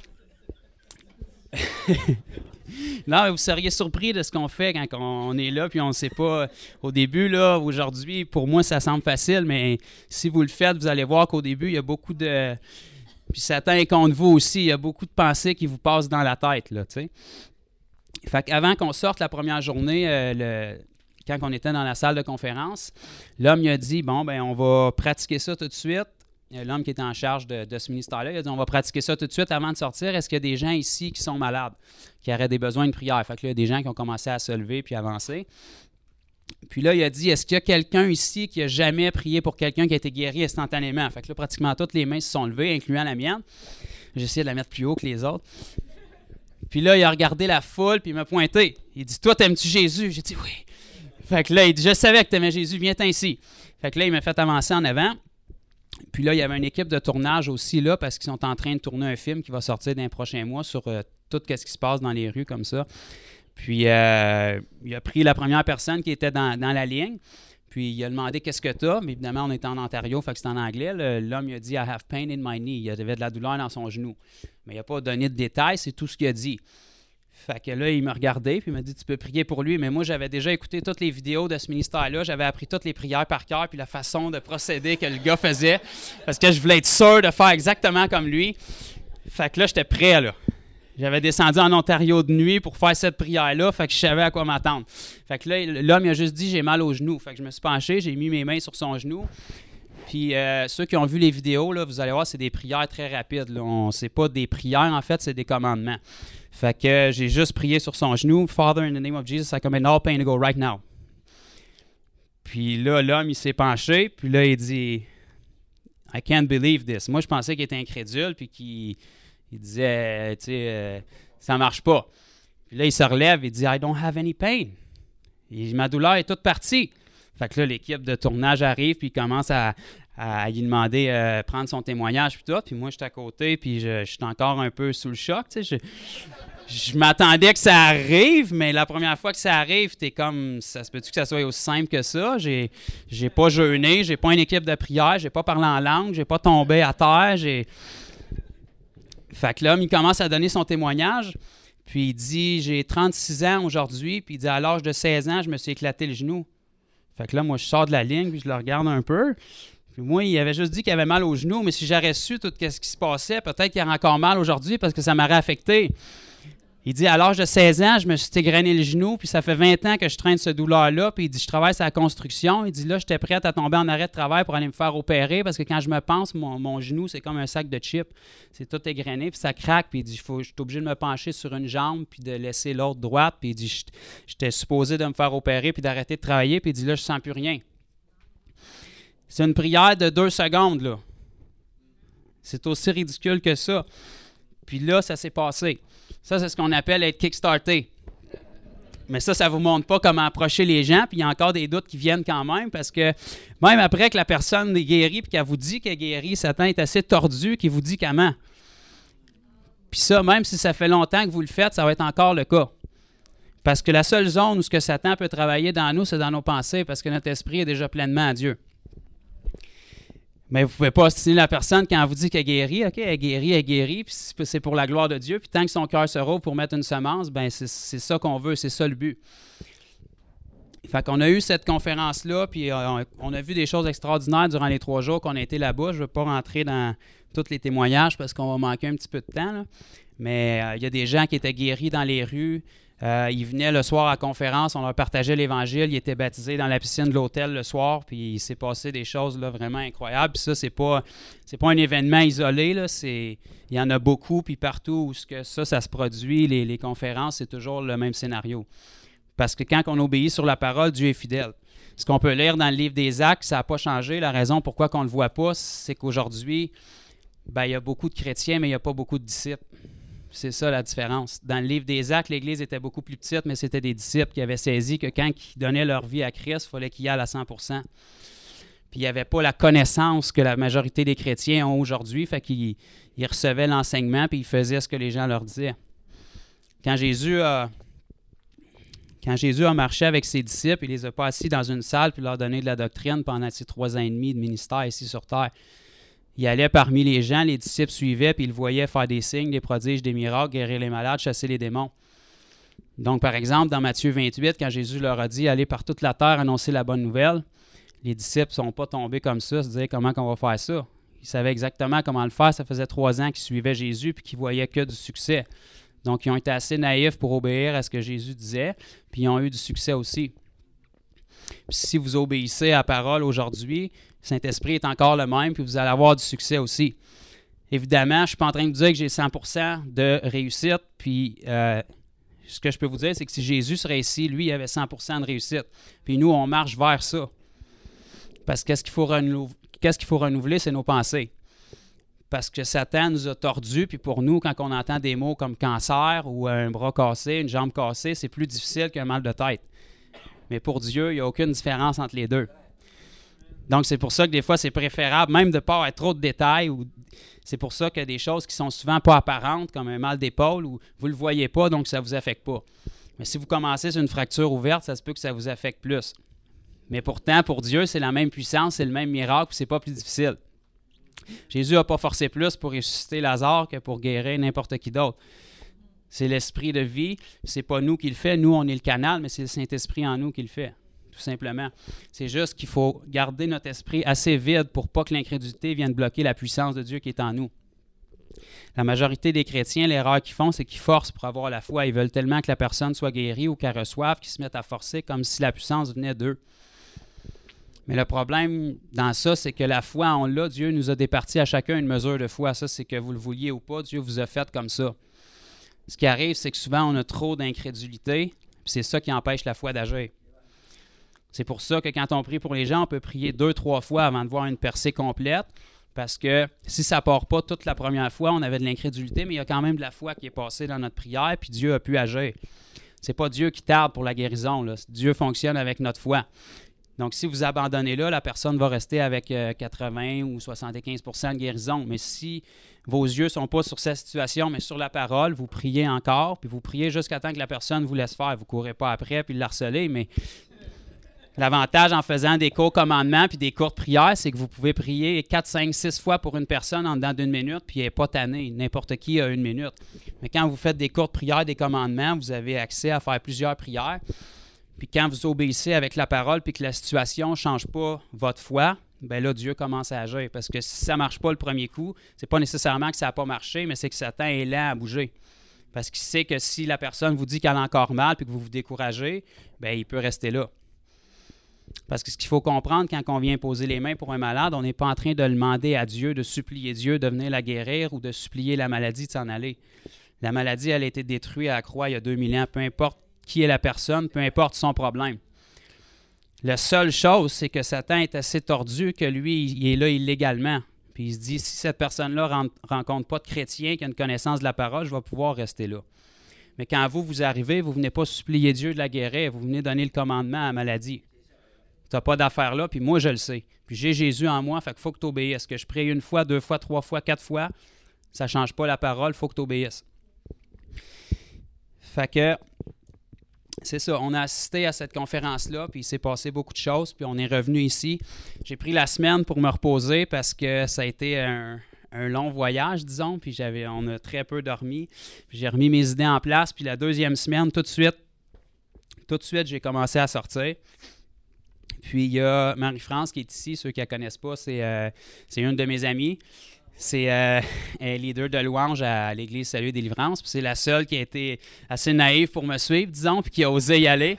Non, mais vous seriez surpris de ce qu'on fait quand on est là puis on ne sait pas. Au début, là, aujourd'hui, pour moi, ça semble facile, mais si vous le faites, vous allez voir qu'au début, il y a beaucoup de... Puis Satan est contre vous aussi. Il y a beaucoup de pensées qui vous passent dans la tête, là, tu sais. Fait qu'avant qu'on sorte la première journée, euh, le, quand on était dans la salle de conférence, l'homme il a dit, bon, ben on va pratiquer ça tout de suite. L'homme qui était en charge de, de ce ministère-là, il a dit, on va pratiquer ça tout de suite avant de sortir. Est-ce qu'il y a des gens ici qui sont malades, qui auraient des besoins de prière? Fait que là, il y a des gens qui ont commencé à se lever puis avancer. Puis là, il a dit, est-ce qu'il y a quelqu'un ici qui n'a jamais prié pour quelqu'un qui a été guéri instantanément? Fait que là, pratiquement toutes les mains se sont levées, incluant la mienne. J'ai essayé de la mettre plus haut que les autres. Puis là, il a regardé la foule, puis il m'a pointé. Il dit, toi, t'aimes-tu Jésus? J'ai dit, oui. Fait que là, il dit, je savais que t'aimais Jésus, viens-t'en ici. Fait que là, il m'a fait avancer en avant. Puis là, il y avait une équipe de tournage aussi là, parce qu'ils sont en train de tourner un film qui va sortir dans les prochains mois sur euh, tout ce qui se passe dans les rues comme ça. Puis, euh, il a pris la première personne qui était dans, dans la ligne, puis il a demandé « Qu'est-ce que tu as? » Mais évidemment, on était en Ontario, fait que c'est en anglais. Le, l'homme, il a dit « I have pain in my knee ». Il avait de la douleur dans son genou. Mais il n'a pas donné de détails, c'est tout ce qu'il a dit. Fait que là, il m'a regardé, puis il m'a dit « Tu peux prier pour lui ». Mais moi, j'avais déjà écouté toutes les vidéos de ce ministère-là. J'avais appris toutes les prières par cœur, puis la façon de procéder que le gars faisait, parce que je voulais être sûr de faire exactement comme lui. Fait que là, j'étais prêt, là. J'avais descendu en Ontario de nuit pour faire cette prière-là, fait que je savais à quoi m'attendre. Fait que là, l'homme il a juste dit « J'ai mal au genou ». Fait que je me suis penché, j'ai mis mes mains sur son genou. Puis euh, ceux qui ont vu les vidéos, là, vous allez voir, c'est des prières très rapides. Là. On, c'est pas des prières, en fait, c'est des commandements. Fait que euh, j'ai juste prié sur son genou. « Father, in the name of Jesus, I command all pain to go right now. » Puis là, l'homme, il s'est penché, puis là, il dit « I can't believe this ». Moi, je pensais qu'il était incrédule, puis qu'il... Il disait, tu sais, euh, ça marche pas. Puis là, il se relève et dit, I don't have any pain. Et ma douleur est toute partie. Fait que là, l'équipe de tournage arrive, puis il commence à, à lui demander euh, prendre son témoignage, puis tout. Puis moi, je suis à côté, puis je, je suis encore un peu sous le choc, tu sais. Je, je m'attendais que ça arrive, mais la première fois que ça arrive, t'es comme, ça se peut-tu que ça soit aussi simple que ça? J'ai, j'ai pas jeûné, j'ai pas une équipe de prière, j'ai pas parlé en langue, j'ai pas tombé à terre, j'ai... Fait que l'homme, il commence à donner son témoignage, puis il dit « J'ai trente-six ans aujourd'hui », puis il dit « À l'âge de seize ans, je me suis éclaté le genou. » Fait que là, moi, je sors de la ligne, puis je le regarde un peu. Puis moi, il avait juste dit qu'il avait mal au genou, mais si j'aurais su tout ce qui se passait, peut-être qu'il aurait encore mal aujourd'hui parce que ça m'aurait affecté. Il dit « À l'âge de seize ans, je me suis égrené le genou, puis ça fait vingt ans que je traîne ce douleur-là. » Puis il dit « Je travaille sur la construction. » Il dit « Là, j'étais prête à tomber en arrêt de travail pour aller me faire opérer parce que quand je me pense, mon, mon genou, c'est comme un sac de chips. C'est tout égrené, puis ça craque. » Puis il dit « Faut, je suis obligé de me pencher sur une jambe puis de laisser l'autre droite. » Puis il dit « J'étais supposé de me faire opérer puis d'arrêter de travailler. » Puis il dit « Là, je sens plus rien. » C'est une prière de deux secondes, là. C'est aussi ridicule que ça. Puis là, ça s'est passé. Ça, c'est ce qu'on appelle être kickstarté. Mais ça, ça ne vous montre pas comment approcher les gens, puis il y a encore des doutes qui viennent quand même, parce que même après que la personne est guérie, puis qu'elle vous dit qu'elle est guérie, Satan est assez tordu qu'il vous dit comment. Puis ça, même si ça fait longtemps que vous le faites, ça va être encore le cas. Parce que la seule zone où ce que Satan peut travailler dans nous, c'est dans nos pensées, parce que notre esprit est déjà pleinement à Dieu. Mais vous ne pouvez pas ostiner la personne quand elle vous dit qu'elle est guérie. OK, elle est guérie, elle est guérie, puis c'est pour la gloire de Dieu. Puis tant que son cœur se rouvre pour mettre une semence, ben c'est, c'est ça qu'on veut, c'est ça le but. Fait qu'on a eu cette conférence-là, puis on, on a vu des choses extraordinaires durant les trois jours qu'on a été là-bas. Je ne veux pas rentrer dans tous les témoignages parce qu'on va manquer un petit peu de temps, là. Mais il euh, y a des gens qui étaient guéris dans les rues. Euh, ils venaient le soir à la conférence, on leur partageait l'Évangile, ils étaient baptisés dans la piscine de l'hôtel le soir, puis il s'est passé des choses là, vraiment incroyables. Puis ça, c'est pas, c'est pas un événement isolé, là, c'est, il y en a beaucoup, puis partout où ce que ça, ça se produit, les, les conférences, c'est toujours le même scénario. Parce que quand on obéit sur la parole, Dieu est fidèle. Ce qu'on peut lire dans le livre des Actes, ça n'a pas changé. La raison pourquoi on ne le voit pas, c'est qu'aujourd'hui, ben, il y a beaucoup de chrétiens, mais il n'y a pas beaucoup de disciples. C'est ça la différence. Dans le livre des Actes, l'Église était beaucoup plus petite, mais c'était des disciples qui avaient saisi que quand ils donnaient leur vie à Christ, il fallait qu'ils y aillent à cent pour cent. Puis il n'y avait pas la connaissance que la majorité des chrétiens ont aujourd'hui, fait qu'ils ils recevaient l'enseignement puis ils faisaient ce que les gens leur disaient. Quand Jésus a, quand Jésus a marché avec ses disciples, il ne les a pas assis dans une salle puis leur donné de la doctrine pendant ces trois ans et demi de ministère ici sur terre. Il allait parmi les gens, les disciples suivaient, puis ils le voyaient faire des signes, des prodiges, des miracles, guérir les malades, chasser les démons. Donc, par exemple, dans Matthieu vingt-huit, quand Jésus leur a dit « Allez par toute la terre annoncer la bonne nouvelle », les disciples ne sont pas tombés comme ça, se disaient « Comment on va faire ça ?» Ils savaient exactement comment le faire. Ça faisait trois ans qu'ils suivaient Jésus puis qu'ils voyaient que du succès. Donc, ils ont été assez naïfs pour obéir à ce que Jésus disait, puis ils ont eu du succès aussi. Puis si vous obéissez à la parole aujourd'hui, le Saint-Esprit est encore le même, puis vous allez avoir du succès aussi. Évidemment, je ne suis pas en train de dire que j'ai cent pour cent de réussite, puis euh, ce que je peux vous dire, c'est que si Jésus serait ici, lui, il avait cent pour cent de réussite. Puis nous, on marche vers ça. Parce que qu'est-ce qu'il faut renouveler, qu'est-ce qu'il faut renouveler, c'est nos pensées. Parce que Satan nous a tordus, puis pour nous, quand on entend des mots comme cancer ou un bras cassé, une jambe cassée, c'est plus difficile qu'un mal de tête. Mais pour Dieu, il n'y a aucune différence entre les deux. Donc, c'est pour ça que des fois, c'est préférable, même de ne pas avoir trop de détails. Ou c'est pour ça qu'il y a des choses qui sont souvent pas apparentes, comme un mal d'épaule, où vous ne le voyez pas, donc ça ne vous affecte pas. Mais si vous commencez sur une fracture ouverte, ça se peut que ça vous affecte plus. Mais pourtant, pour Dieu, c'est la même puissance, c'est le même miracle, puis c'est pas plus difficile. Jésus n'a pas forcé plus pour ressusciter Lazare que pour guérir n'importe qui d'autre. C'est l'esprit de vie, c'est pas nous qui le fait, nous on est le canal, mais c'est le Saint-Esprit en nous qui le fait, tout simplement. C'est juste qu'il faut garder notre esprit assez vide pour pas que l'incrédulité vienne bloquer la puissance de Dieu qui est en nous. La majorité des chrétiens, l'erreur qu'ils font, c'est qu'ils forcent pour avoir la foi. Ils veulent tellement que la personne soit guérie ou qu'elle reçoive qu'ils se mettent à forcer comme si la puissance venait d'eux. Mais le problème dans ça, c'est que la foi, on l'a, Dieu nous a départis à chacun une mesure de foi. Ça, c'est que vous le vouliez ou pas, Dieu vous a fait comme ça. Ce qui arrive, c'est que souvent, on a trop d'incrédulité, puis c'est ça qui empêche la foi d'agir. C'est pour ça que quand on prie pour les gens, on peut prier deux, trois fois avant de voir une percée complète, parce que si ça ne part pas toute la première fois, on avait de l'incrédulité, mais il y a quand même de la foi qui est passée dans notre prière, puis Dieu a pu agir. C'est pas Dieu qui tarde pour la guérison, là. Dieu fonctionne avec notre foi. Donc, si vous abandonnez là, la personne va rester avec euh, quatre-vingts ou soixante-quinze pour cent de guérison. Mais si vos yeux ne sont pas sur cette situation, mais sur la parole, vous priez encore, puis vous priez jusqu'à temps que la personne vous laisse faire. Vous ne courez pas après puis l'harcelez, mais l'avantage en faisant des courts commandements puis des courtes prières, c'est que vous pouvez prier quatre, cinq, six fois pour une personne en dedans d'une minute, puis elle n'est pas tannée. N'importe qui a une minute. Mais quand vous faites des courtes prières, des commandements, vous avez accès à faire plusieurs prières. Puis quand vous obéissez avec la parole puis que la situation ne change pas votre foi, bien là, Dieu commence à agir. Parce que si ça ne marche pas le premier coup, c'est pas nécessairement que ça n'a pas marché, mais c'est que Satan est lent à bouger. Parce qu'il sait que si la personne vous dit qu'elle a encore mal puis que vous vous découragez, bien, il peut rester là. Parce que ce qu'il faut comprendre quand on vient poser les mains pour un malade, on n'est pas en train de demander à Dieu, de supplier Dieu de venir la guérir ou de supplier la maladie de s'en aller. La maladie, elle a été détruite à la croix il y a deux mille ans, peu importe qui est la personne, peu importe son problème. La seule chose, c'est que Satan est assez tordu que lui, il est là illégalement. Puis il se dit, si cette personne-là ne rencontre pas de chrétien qui a une connaissance de la parole, je vais pouvoir rester là. Mais quand vous, vous arrivez, vous ne venez pas supplier Dieu de la guérir, vous venez donner le commandement à la maladie. Tu n'as pas d'affaire là, puis moi, je le sais. Puis j'ai Jésus en moi, fait qu'il faut que tu obéisses. Que je prie une fois, deux fois, trois fois, quatre fois, ça ne change pas la parole, il faut que tu obéisses. Fait que c'est ça, on a assisté à cette conférence-là, puis il s'est passé beaucoup de choses, puis on est revenu ici. J'ai pris la semaine pour me reposer parce que ça a été un, un long voyage, disons, puis j'avais, on a très peu dormi. Puis j'ai remis mes idées en place, puis la deuxième semaine, tout de suite, Tout de suite, j'ai commencé à sortir. Puis il y a Marie-France qui est ici. Ceux qui ne la connaissent pas, c'est, euh, c'est une de mes amies. C'est euh, elle est leader de louange à l'Église Salut et Délivrance. Puis c'est la seule qui a été assez naïve pour me suivre, disons, puis qui a osé y aller.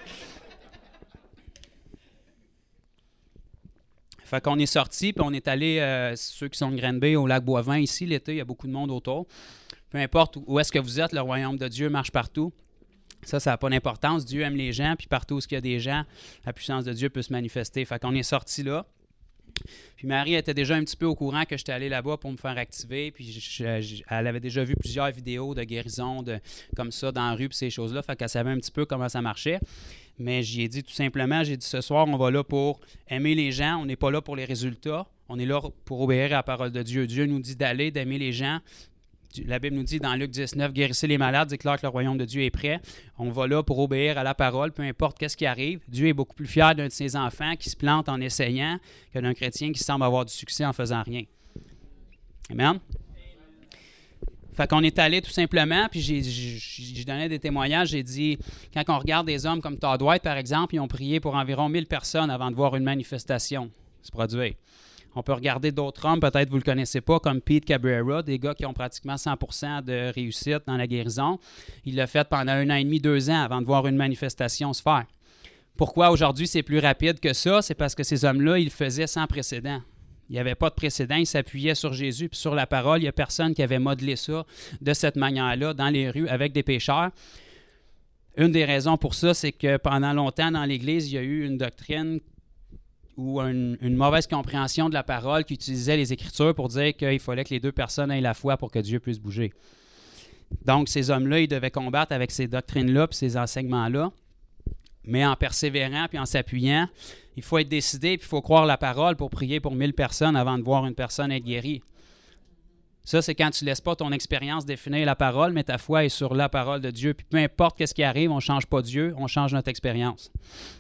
Fait qu'on est sortis, puis on est allé, euh, ceux qui sont de Granby, au lac Boivin, ici, l'été, il y a beaucoup de monde autour. Peu importe où est-ce que vous êtes, le royaume de Dieu marche partout. Ça, ça n'a pas d'importance. Dieu aime les gens, puis partout où il y a des gens, la puissance de Dieu peut se manifester. Fait qu'on est sortis là. Puis Marie était déjà un petit peu au courant que j'étais allé là-bas pour me faire activer. Puis je, je, elle avait déjà vu plusieurs vidéos de guérison de, comme ça dans la rue, puis ces choses-là. Fait qu'elle savait un petit peu comment ça marchait. Mais j'y ai dit tout simplement, j'ai dit ce soir, on va là pour aimer les gens. On n'est pas là pour les résultats. On est là pour obéir à la parole de Dieu. Dieu nous dit d'aller, d'aimer les gens. La Bible nous dit dans Luc dix-neuf, guérissez les malades, déclare que le royaume de Dieu est prêt. On va là pour obéir à la parole, peu importe qu'est-ce qui arrive. Dieu est beaucoup plus fier d'un de ses enfants qui se plante en essayant que d'un chrétien qui semble avoir du succès en faisant rien. Amen? Fait qu'on est allé tout simplement, puis j'ai, j'ai, j'ai donné des témoignages, j'ai dit, quand on regarde des hommes comme Todd White, par exemple, ils ont prié pour environ mille personnes avant de voir une manifestation se produire. On peut regarder d'autres hommes, peut-être vous ne le connaissez pas, comme Pete Cabrera, des gars qui ont pratiquement cent pour cent de réussite dans la guérison. Il l'a fait pendant un an et demi, deux ans avant de voir une manifestation se faire. Pourquoi aujourd'hui c'est plus rapide que ça? C'est parce que ces hommes-là, ils le faisaient sans précédent. Il n'y avait pas de précédent, ils s'appuyaient sur Jésus puis sur la parole. Il n'y a personne qui avait modelé ça de cette manière-là dans les rues avec des pécheurs. Une des raisons pour ça, c'est que pendant longtemps dans l'Église, il y a eu une doctrine ou une, une mauvaise compréhension de la parole qui utilisait les Écritures pour dire qu'il fallait que les deux personnes aient la foi pour que Dieu puisse bouger. Donc, ces hommes-là, ils devaient combattre avec ces doctrines-là puis ces enseignements-là, mais en persévérant puis en s'appuyant, il faut être décidé puis il faut croire la parole pour prier pour mille personnes avant de voir une personne être guérie. Ça, c'est quand tu ne laisses pas ton expérience définir la parole, mais ta foi est sur la parole de Dieu. Puis peu importe ce qui arrive, on ne change pas Dieu, on change notre expérience.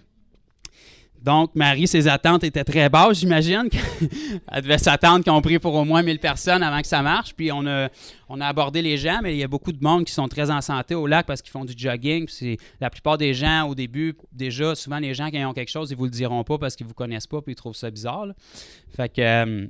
Donc, Marie, ses attentes étaient très basses, j'imagine. Elle devait s'attendre qu'on prie pour au moins mille personnes avant que ça marche. Puis on a, on a abordé les gens, mais il y a beaucoup de monde qui sont très en santé au lac parce qu'ils font du jogging. Puis c'est, la plupart des gens, au début, déjà, souvent les gens, quand ils ont quelque chose, ils ne vous le diront pas parce qu'ils ne vous connaissent pas puis ils trouvent ça bizarre. Là. Fait que, euh,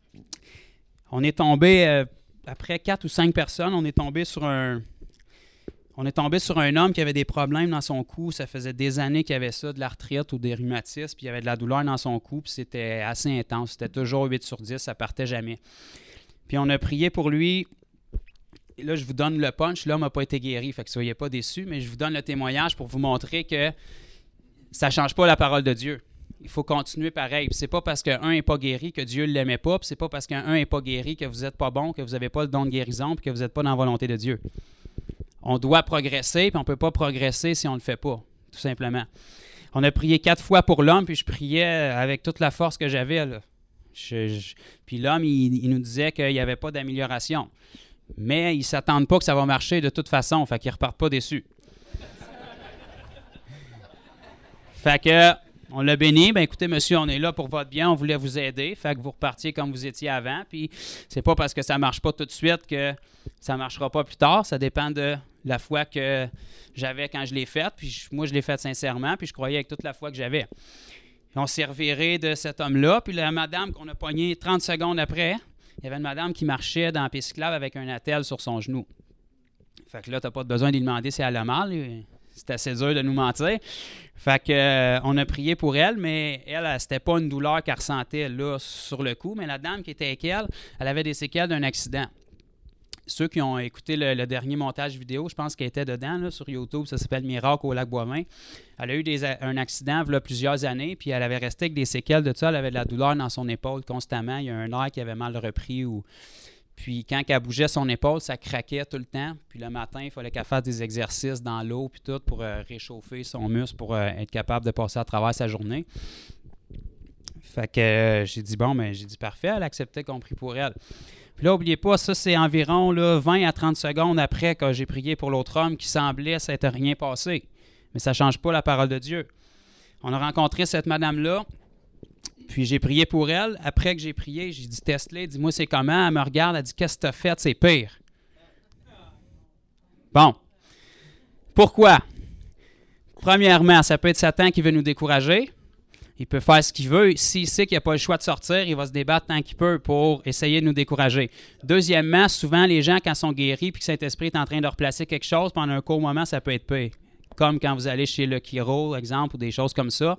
on est tombé, euh, après quatre ou cinq personnes, on est tombé sur un... On est tombé sur un homme qui avait des problèmes dans son cou. Ça faisait des années qu'il avait ça, de l'arthrite ou des rhumatismes, puis il avait de la douleur dans son cou, puis c'était assez intense. C'était toujours huit sur dix, ça partait jamais. Puis on a prié pour lui. Et là, je vous donne le punch. L'homme n'a pas été guéri, fait que soyez pas déçus, mais je vous donne le témoignage pour vous montrer que ça ne change pas la parole de Dieu. Il faut continuer pareil. Puis c'est pas parce qu'un n'est pas guéri que Dieu ne l'aimait pas, puis c'est pas parce qu'un n'est pas guéri que vous n'êtes pas bon, que vous n'avez pas le don de guérison, puis que vous n'êtes pas dans la volonté de Dieu. On doit progresser, puis on ne peut pas progresser si on ne le fait pas, tout simplement. On a prié quatre fois pour l'homme, puis je priais avec toute la force que j'avais. Là. Je, je, puis l'homme, il, il nous disait qu'il n'y avait pas d'amélioration. Mais ils ne s'attendent pas que ça va marcher de toute façon, fait qu'ils ne repartent pas déçus. Fait que, on l'a béni. Ben écoutez, monsieur, on est là pour votre bien, on voulait vous aider. Fait que vous repartiez comme vous étiez avant. Puis c'est pas parce que ça ne marche pas tout de suite que ça ne marchera pas plus tard. Ça dépend de la foi que j'avais quand je l'ai faite. Puis je, moi, je l'ai faite sincèrement. Puis je croyais avec toute la foi que j'avais. Puis on s'est reviré de cet homme-là. Puis la madame qu'on a pognée trente secondes après, il y avait une madame qui marchait dans la piste cyclable avec un attel sur son genou. Fait que là, tu n'as pas besoin de lui demander si elle a mal. C'est assez dur de nous mentir. Fait que, euh, on a prié pour elle, mais elle, elle c'était pas une douleur qu'elle ressentait là sur le coup. Mais la dame qui était avec elle, elle avait des séquelles d'un accident. Ceux qui ont écouté le, le dernier montage vidéo, je pense qu'elle était dedans là, sur YouTube, ça s'appelle Miracle au lac Boivin. Elle a eu des, un accident il y a plusieurs années, puis elle avait resté avec des séquelles de ça. Elle avait de la douleur dans son épaule constamment. Il y a un nerf qui avait mal repris. Ou... Puis quand elle bougeait son épaule, ça craquait tout le temps. Puis le matin, il fallait qu'elle fasse des exercices dans l'eau puis tout pour euh, réchauffer son muscle pour euh, être capable de passer à travers sa journée. Fait que euh, j'ai dit, bon, mais j'ai dit parfait, elle acceptait qu'on prie pour elle. Puis là, n'oubliez pas, ça, c'est environ là, vingt à trente secondes après que j'ai prié pour l'autre homme qui semblait s'être rien passé. Mais ça ne change pas la parole de Dieu. On a rencontré cette madame-là, puis j'ai prié pour elle. Après que j'ai prié, j'ai dit, teste-les, dis-moi c'est comment. Elle me regarde, elle dit, qu'est-ce que tu as fait? C'est pire. Bon. Pourquoi? Premièrement, ça peut être Satan qui veut nous décourager. Il peut faire ce qu'il veut. S'il sait qu'il n'a pas le choix de sortir, il va se débattre tant qu'il peut pour essayer de nous décourager. Deuxièmement, souvent, les gens, quand ils sont guéris et que Saint-Esprit est en train de leur placer quelque chose, pendant un court moment, ça peut être pire. Comme quand vous allez chez le chiro, exemple, ou des choses comme ça.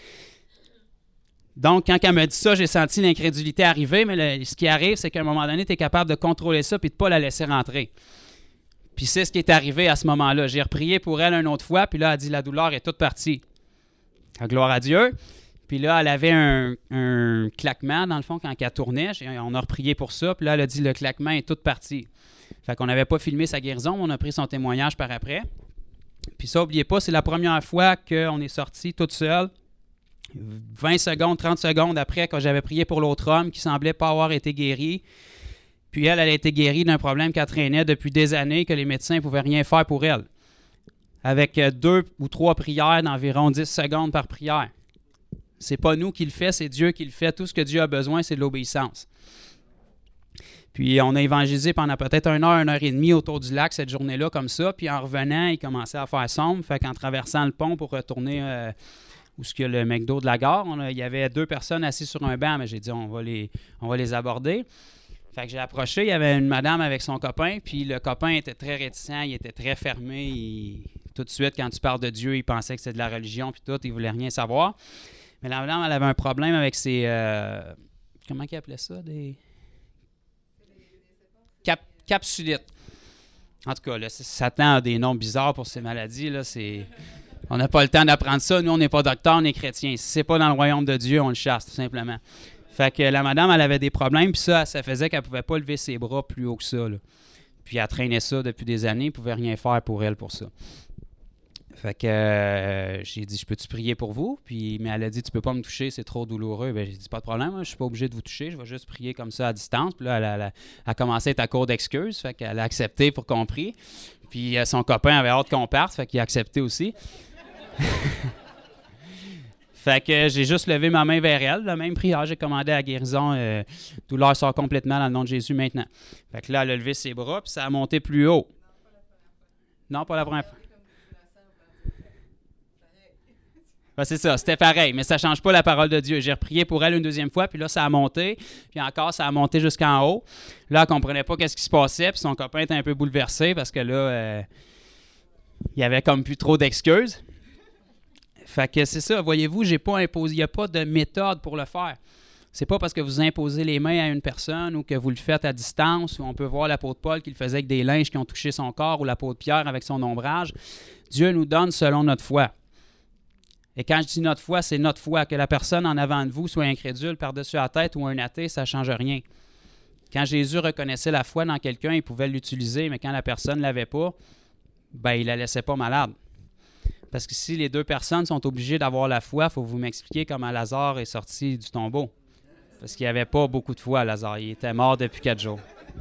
Donc, quand elle m'a dit ça, j'ai senti l'incrédulité arriver, mais le, ce qui arrive, c'est qu'à un moment donné, tu es capable de contrôler ça et de ne pas la laisser rentrer. Puis c'est ce qui est arrivé à ce moment-là. J'ai reprié pour elle une autre fois, puis là, elle a dit « La douleur est toute partie. » Gloire à Dieu. Puis là, elle avait un, un claquement, dans le fond, quand elle tournait. On a reprié pour ça. Puis là, elle a dit « Le claquement est toute partie. » Fait qu'on n'avait pas filmé sa guérison, mais on a pris son témoignage par après. Puis ça, n'oubliez pas, c'est la première fois qu'on est sorti toute seule. vingt secondes, trente secondes après, quand j'avais prié pour l'autre homme qui semblait pas avoir été guéri. Puis elle, elle a été guérie d'un problème qu'elle traînait depuis des années, que les médecins ne pouvaient rien faire pour elle. Avec deux ou trois prières d'environ dix secondes par prière. C'est pas nous qui le fait, c'est Dieu qui le fait. Tout ce que Dieu a besoin, c'est de l'obéissance. Puis on a évangélisé pendant peut-être une heure, une heure et demie autour du lac cette journée-là comme ça. Puis en revenant, il commençait à faire sombre. Fait qu'en traversant le pont pour retourner euh, où il y a le McDo de la gare, on a, il y avait deux personnes assises sur un banc. Mais j'ai dit, on va les, on va les aborder. Fait que j'ai approché, il y avait une madame avec son copain. Puis le copain était très réticent, il était très fermé. Il, tout de suite, quand tu parles de Dieu, il pensait que c'était de la religion. Puis tout, il voulait rien savoir. Mais la madame, elle avait un problème avec ses... Euh, comment il appelait ça? Des... Cap, capsulites. En tout cas, là, Satan a des noms bizarres pour ces maladies. Là, c'est... On n'a pas le temps d'apprendre ça. Nous, on n'est pas docteurs, on est chrétiens. Si c'est pas dans le royaume de Dieu, on le chasse, tout simplement. Fait que la madame, elle avait des problèmes, puis ça, ça faisait qu'elle ne pouvait pas lever ses bras plus haut que ça. Là. Puis elle traînait ça depuis des années, elle ne pouvait rien faire pour elle pour ça. Fait que euh, j'ai dit, je peux-tu prier pour vous? Puis, mais elle a dit, tu peux pas me toucher, c'est trop douloureux. Bien, j'ai dit, pas de problème, hein, je suis pas obligé de vous toucher, je vais juste prier comme ça à distance. Puis là, elle a, elle a, elle a commencé à être à court d'excuses, fait qu'elle a accepté pour qu'on prie. Puis euh, son copain avait hâte qu'on parte, fait qu'il a accepté aussi. Fait que j'ai juste levé ma main vers elle, la même prière, j'ai commandé à la guérison, euh, douleur sort complètement dans le nom de Jésus maintenant. Fait que là, elle a levé ses bras, puis ça a monté plus haut. Non, pas la première fois. Ben, c'est ça, c'était pareil, mais ça ne change pas la parole de Dieu. J'ai reprié pour elle une deuxième fois, puis là, ça a monté, puis encore, ça a monté jusqu'en haut. Là, elle ne comprenait pas qu'est-ce qui se passait, puis son copain était un peu bouleversé parce que là, euh, il n'y avait comme plus trop d'excuses. Fait que c'est ça, voyez-vous, j'ai pas imposé, il n'y a pas de méthode pour le faire. C'est pas parce que vous imposez les mains à une personne ou que vous le faites à distance, ou on peut voir l'apôtre Paul qui le faisait avec des linges qui ont touché son corps, ou l'apôtre Pierre avec son ombrage. Dieu nous donne selon notre foi. Et quand je dis notre foi, c'est notre foi. Que la personne en avant de vous soit incrédule par-dessus la tête ou un athée, ça ne change rien. Quand Jésus reconnaissait la foi dans quelqu'un, il pouvait l'utiliser, mais quand la personne ne l'avait pas, ben, il ne la laissait pas malade. Parce que si les deux personnes sont obligées d'avoir la foi, il faut vous m'expliquer comment Lazare est sorti du tombeau. Parce qu'il n'y avait pas beaucoup de foi, Lazare. Il était mort depuis quatre jours.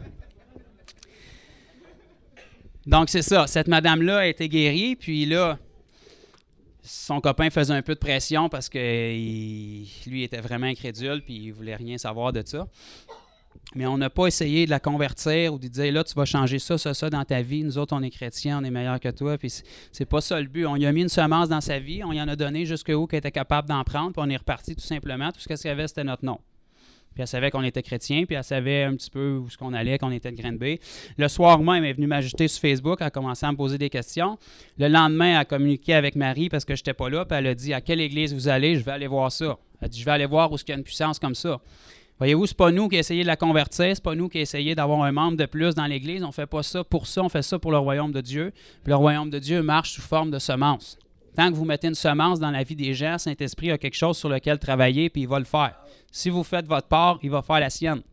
Donc, c'est ça. Cette madame-là a été guérie, puis là, son copain faisait un peu de pression parce que il, lui était vraiment incrédule puis il voulait rien savoir de ça. Mais on n'a pas essayé de la convertir ou de dire là, tu vas changer ça, ça, ça dans ta vie. Nous autres, on est chrétiens, on est meilleurs que toi. Puis c'est, c'est pas ça le but. On lui a mis une semence dans sa vie, on y en a donné jusqu'où qu'elle était capable d'en prendre, puis on est reparti tout simplement. Tout ce qu'elle savait, c'était notre nom. Puis elle savait qu'on était chrétiens, puis elle savait un petit peu où ce qu'on allait, qu'on était de Granby. Le soir même, elle est venue m'ajouter sur Facebook, elle a commencé à me poser des questions. Le lendemain, elle a communiqué avec Marie parce que je n'étais pas là, puis elle a dit « À quelle église vous allez? Je vais aller voir ça. » Elle a dit « Je vais aller voir où il y a une puissance comme ça. » Voyez-vous, c'est pas nous qui essayons de la convertir, c'est pas nous qui essayons d'avoir un membre de plus dans l'Église. On ne fait pas ça pour ça, on fait ça pour le royaume de Dieu. Puis le royaume de Dieu marche sous forme de semence. Tant que vous mettez une semence dans la vie des gens, Saint-Esprit a quelque chose sur lequel travailler, puis il va le faire. Si vous faites votre part, il va faire la sienne.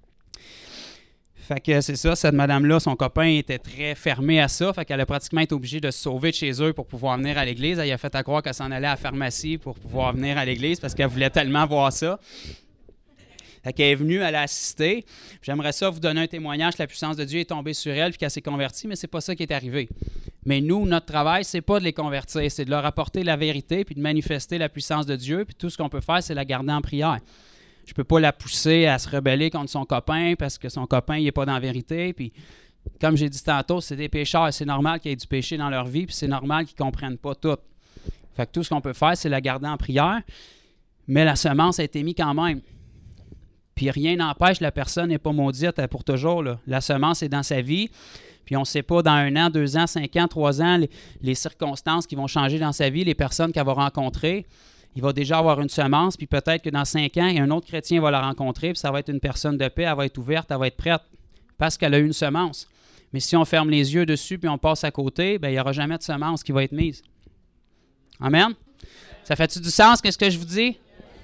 Fait que c'est ça, cette madame-là, son copain était très fermé à ça, fait qu'elle a pratiquement été obligée de se sauver de chez eux pour pouvoir venir à l'église. Elle a fait à croire qu'elle s'en allait à la pharmacie pour pouvoir venir à l'église parce qu'elle voulait tellement voir ça. Fait qu'elle est venue, elle a assisté. J'aimerais ça vous donner un témoignage que la puissance de Dieu est tombée sur elle et qu'elle s'est convertie, mais c'est pas ça qui est arrivé. Mais nous, notre travail, c'est pas de les convertir, c'est de leur apporter la vérité puis de manifester la puissance de Dieu. Puis tout ce qu'on peut faire, c'est la garder en prière. Je peux pas la pousser à se rebeller contre son copain parce que son copain, il n'est pas dans la vérité. Puis comme j'ai dit tantôt, c'est des pécheurs. C'est normal qu'il y ait du péché dans leur vie puis c'est normal qu'ils ne comprennent pas tout. Fait que tout ce qu'on peut faire, c'est la garder en prière, mais la semence a été mise quand même. Puis rien n'empêche, la personne n'est pas maudite pour toujours, là. La semence est dans sa vie, puis on ne sait pas dans un an, deux ans, cinq ans, trois ans, les, les circonstances qui vont changer dans sa vie, les personnes qu'elle va rencontrer. Il va déjà avoir une semence, puis peut-être que dans cinq ans, un autre chrétien va la rencontrer, puis ça va être une personne de paix, elle va être ouverte, elle va être prête, parce qu'elle a eu une semence. Mais si on ferme les yeux dessus, puis on passe à côté, bien, il n'y aura jamais de semence qui va être mise. Amen? Ça fait-tu du sens, qu'est-ce que je vous dis?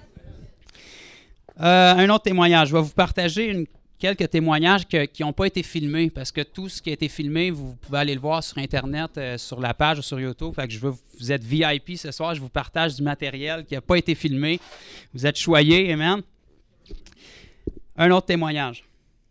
Euh, un autre témoignage. Je vais vous partager une, quelques témoignages que, qui n'ont pas été filmés, parce que tout ce qui a été filmé, vous pouvez aller le voir sur Internet, euh, sur la page ou sur YouTube. Fait que je veux, vous êtes V I P ce soir, je vous partage du matériel qui n'a pas été filmé. Vous êtes choyés, amen. Un autre témoignage.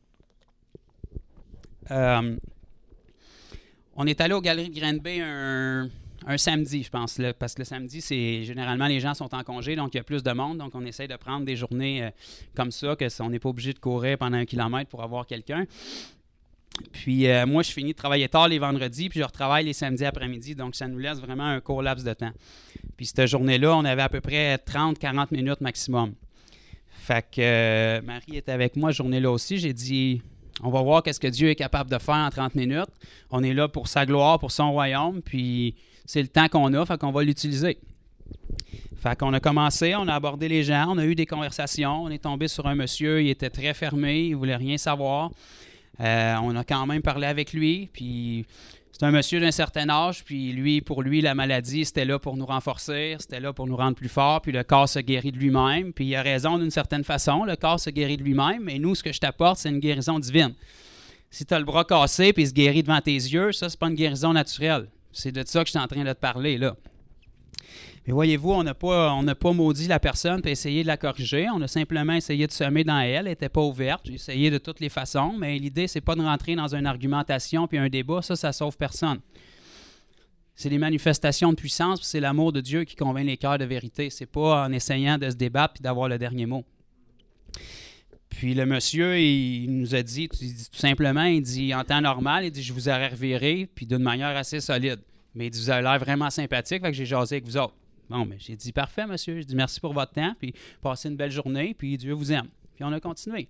Euh, on est allé aux Galeries de Green Bay un... Un samedi, je pense, là, parce que le samedi, c'est généralement les gens sont en congé, donc il y a plus de monde. Donc, on essaie de prendre des journées euh, comme ça, que on n'est pas obligé de courir pendant un kilomètre pour avoir quelqu'un. Puis, euh, moi, je finis de travailler tard les vendredis, puis je retravaille les samedis après-midi. Donc, ça nous laisse vraiment un court laps de temps. Puis, cette journée-là, on avait à peu près trente à quarante minutes maximum. Fait que euh, Marie était avec moi, cette journée-là aussi. J'ai dit... On va voir qu'est-ce que Dieu est capable de faire en trente minutes. On est là pour sa gloire, pour son royaume, puis c'est le temps qu'on a, fait qu'on va l'utiliser. Fait qu'on a commencé, on a abordé les gens, on a eu des conversations, on est tombé sur un monsieur, il était très fermé, il ne voulait rien savoir. Euh, on a quand même parlé avec lui, puis c'est un monsieur d'un certain âge, puis lui, pour lui, la maladie, c'était là pour nous renforcer, c'était là pour nous rendre plus forts, puis le corps se guérit de lui-même, puis il a raison d'une certaine façon, le corps se guérit de lui-même, mais nous, ce que je t'apporte, c'est une guérison divine. Si tu as le bras cassé, puis il se guérit devant tes yeux, ça, c'est pas une guérison naturelle. C'est de ça que je suis en train de te parler, là. Mais voyez-vous, on n'a pas, on n'a pas maudit la personne pour essayer de la corriger. On a simplement essayé de semer dans elle. Elle n'était pas ouverte. J'ai essayé de toutes les façons. Mais l'idée, c'est pas de rentrer dans une argumentation puis un débat. Ça, ça sauve personne. C'est des manifestations de puissance. C'est l'amour de Dieu qui convainc les cœurs de vérité. C'est pas en essayant de se débattre puis d'avoir le dernier mot. Puis le monsieur, il nous a dit, il dit tout simplement, il dit en temps normal, il dit je vous aurais reviré puis d'une manière assez solide. Mais il dit vous avez l'air vraiment sympathique, fait que j'ai jasé avec vous autres. Bon, mais j'ai dit, parfait, monsieur. J'ai dit, merci pour votre temps, puis passez une belle journée, puis Dieu vous aime. Puis on a continué.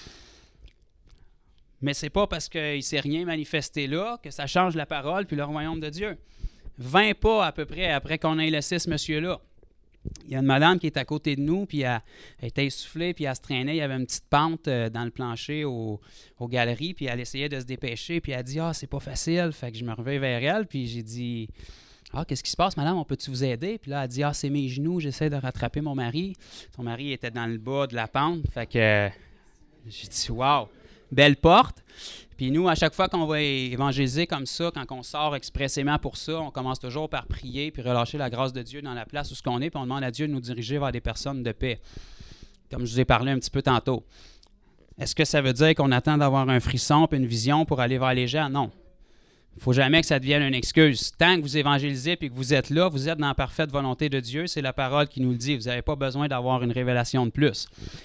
Mais c'est pas parce qu'il ne s'est rien manifesté là que ça change la parole puis le royaume de Dieu. vingt pas à peu près après qu'on ait laissé ce monsieur-là. Il y a une madame qui est à côté de nous, puis elle, elle était essoufflée, puis elle se traînait. Il y avait une petite pente euh, dans le plancher au, aux galeries, puis elle essayait de se dépêcher, puis elle a dit, ah, c'est pas facile. Fait que je me reviens vers elle, puis j'ai dit... Ah, qu'est-ce qui se passe, madame? On peut-tu vous aider? Puis là, elle dit, ah, c'est mes genoux, j'essaie de rattraper mon mari. Son mari était dans le bas de la pente. Fait que euh, j'ai dit, wow, belle porte. Puis nous, à chaque fois qu'on va évangéliser comme ça, quand on sort expressément pour ça, on commence toujours par prier puis relâcher la grâce de Dieu dans la place où ce qu'on est, puis on demande à Dieu de nous diriger vers des personnes de paix. Comme je vous ai parlé un petit peu tantôt. Est-ce que ça veut dire qu'on attend d'avoir un frisson puis une vision pour aller vers les gens? Non. Il ne faut jamais que ça devienne une excuse. Tant que vous évangélisez et que vous êtes là, vous êtes dans la parfaite volonté de Dieu. C'est la parole qui nous le dit. Vous n'avez pas besoin d'avoir une révélation de plus.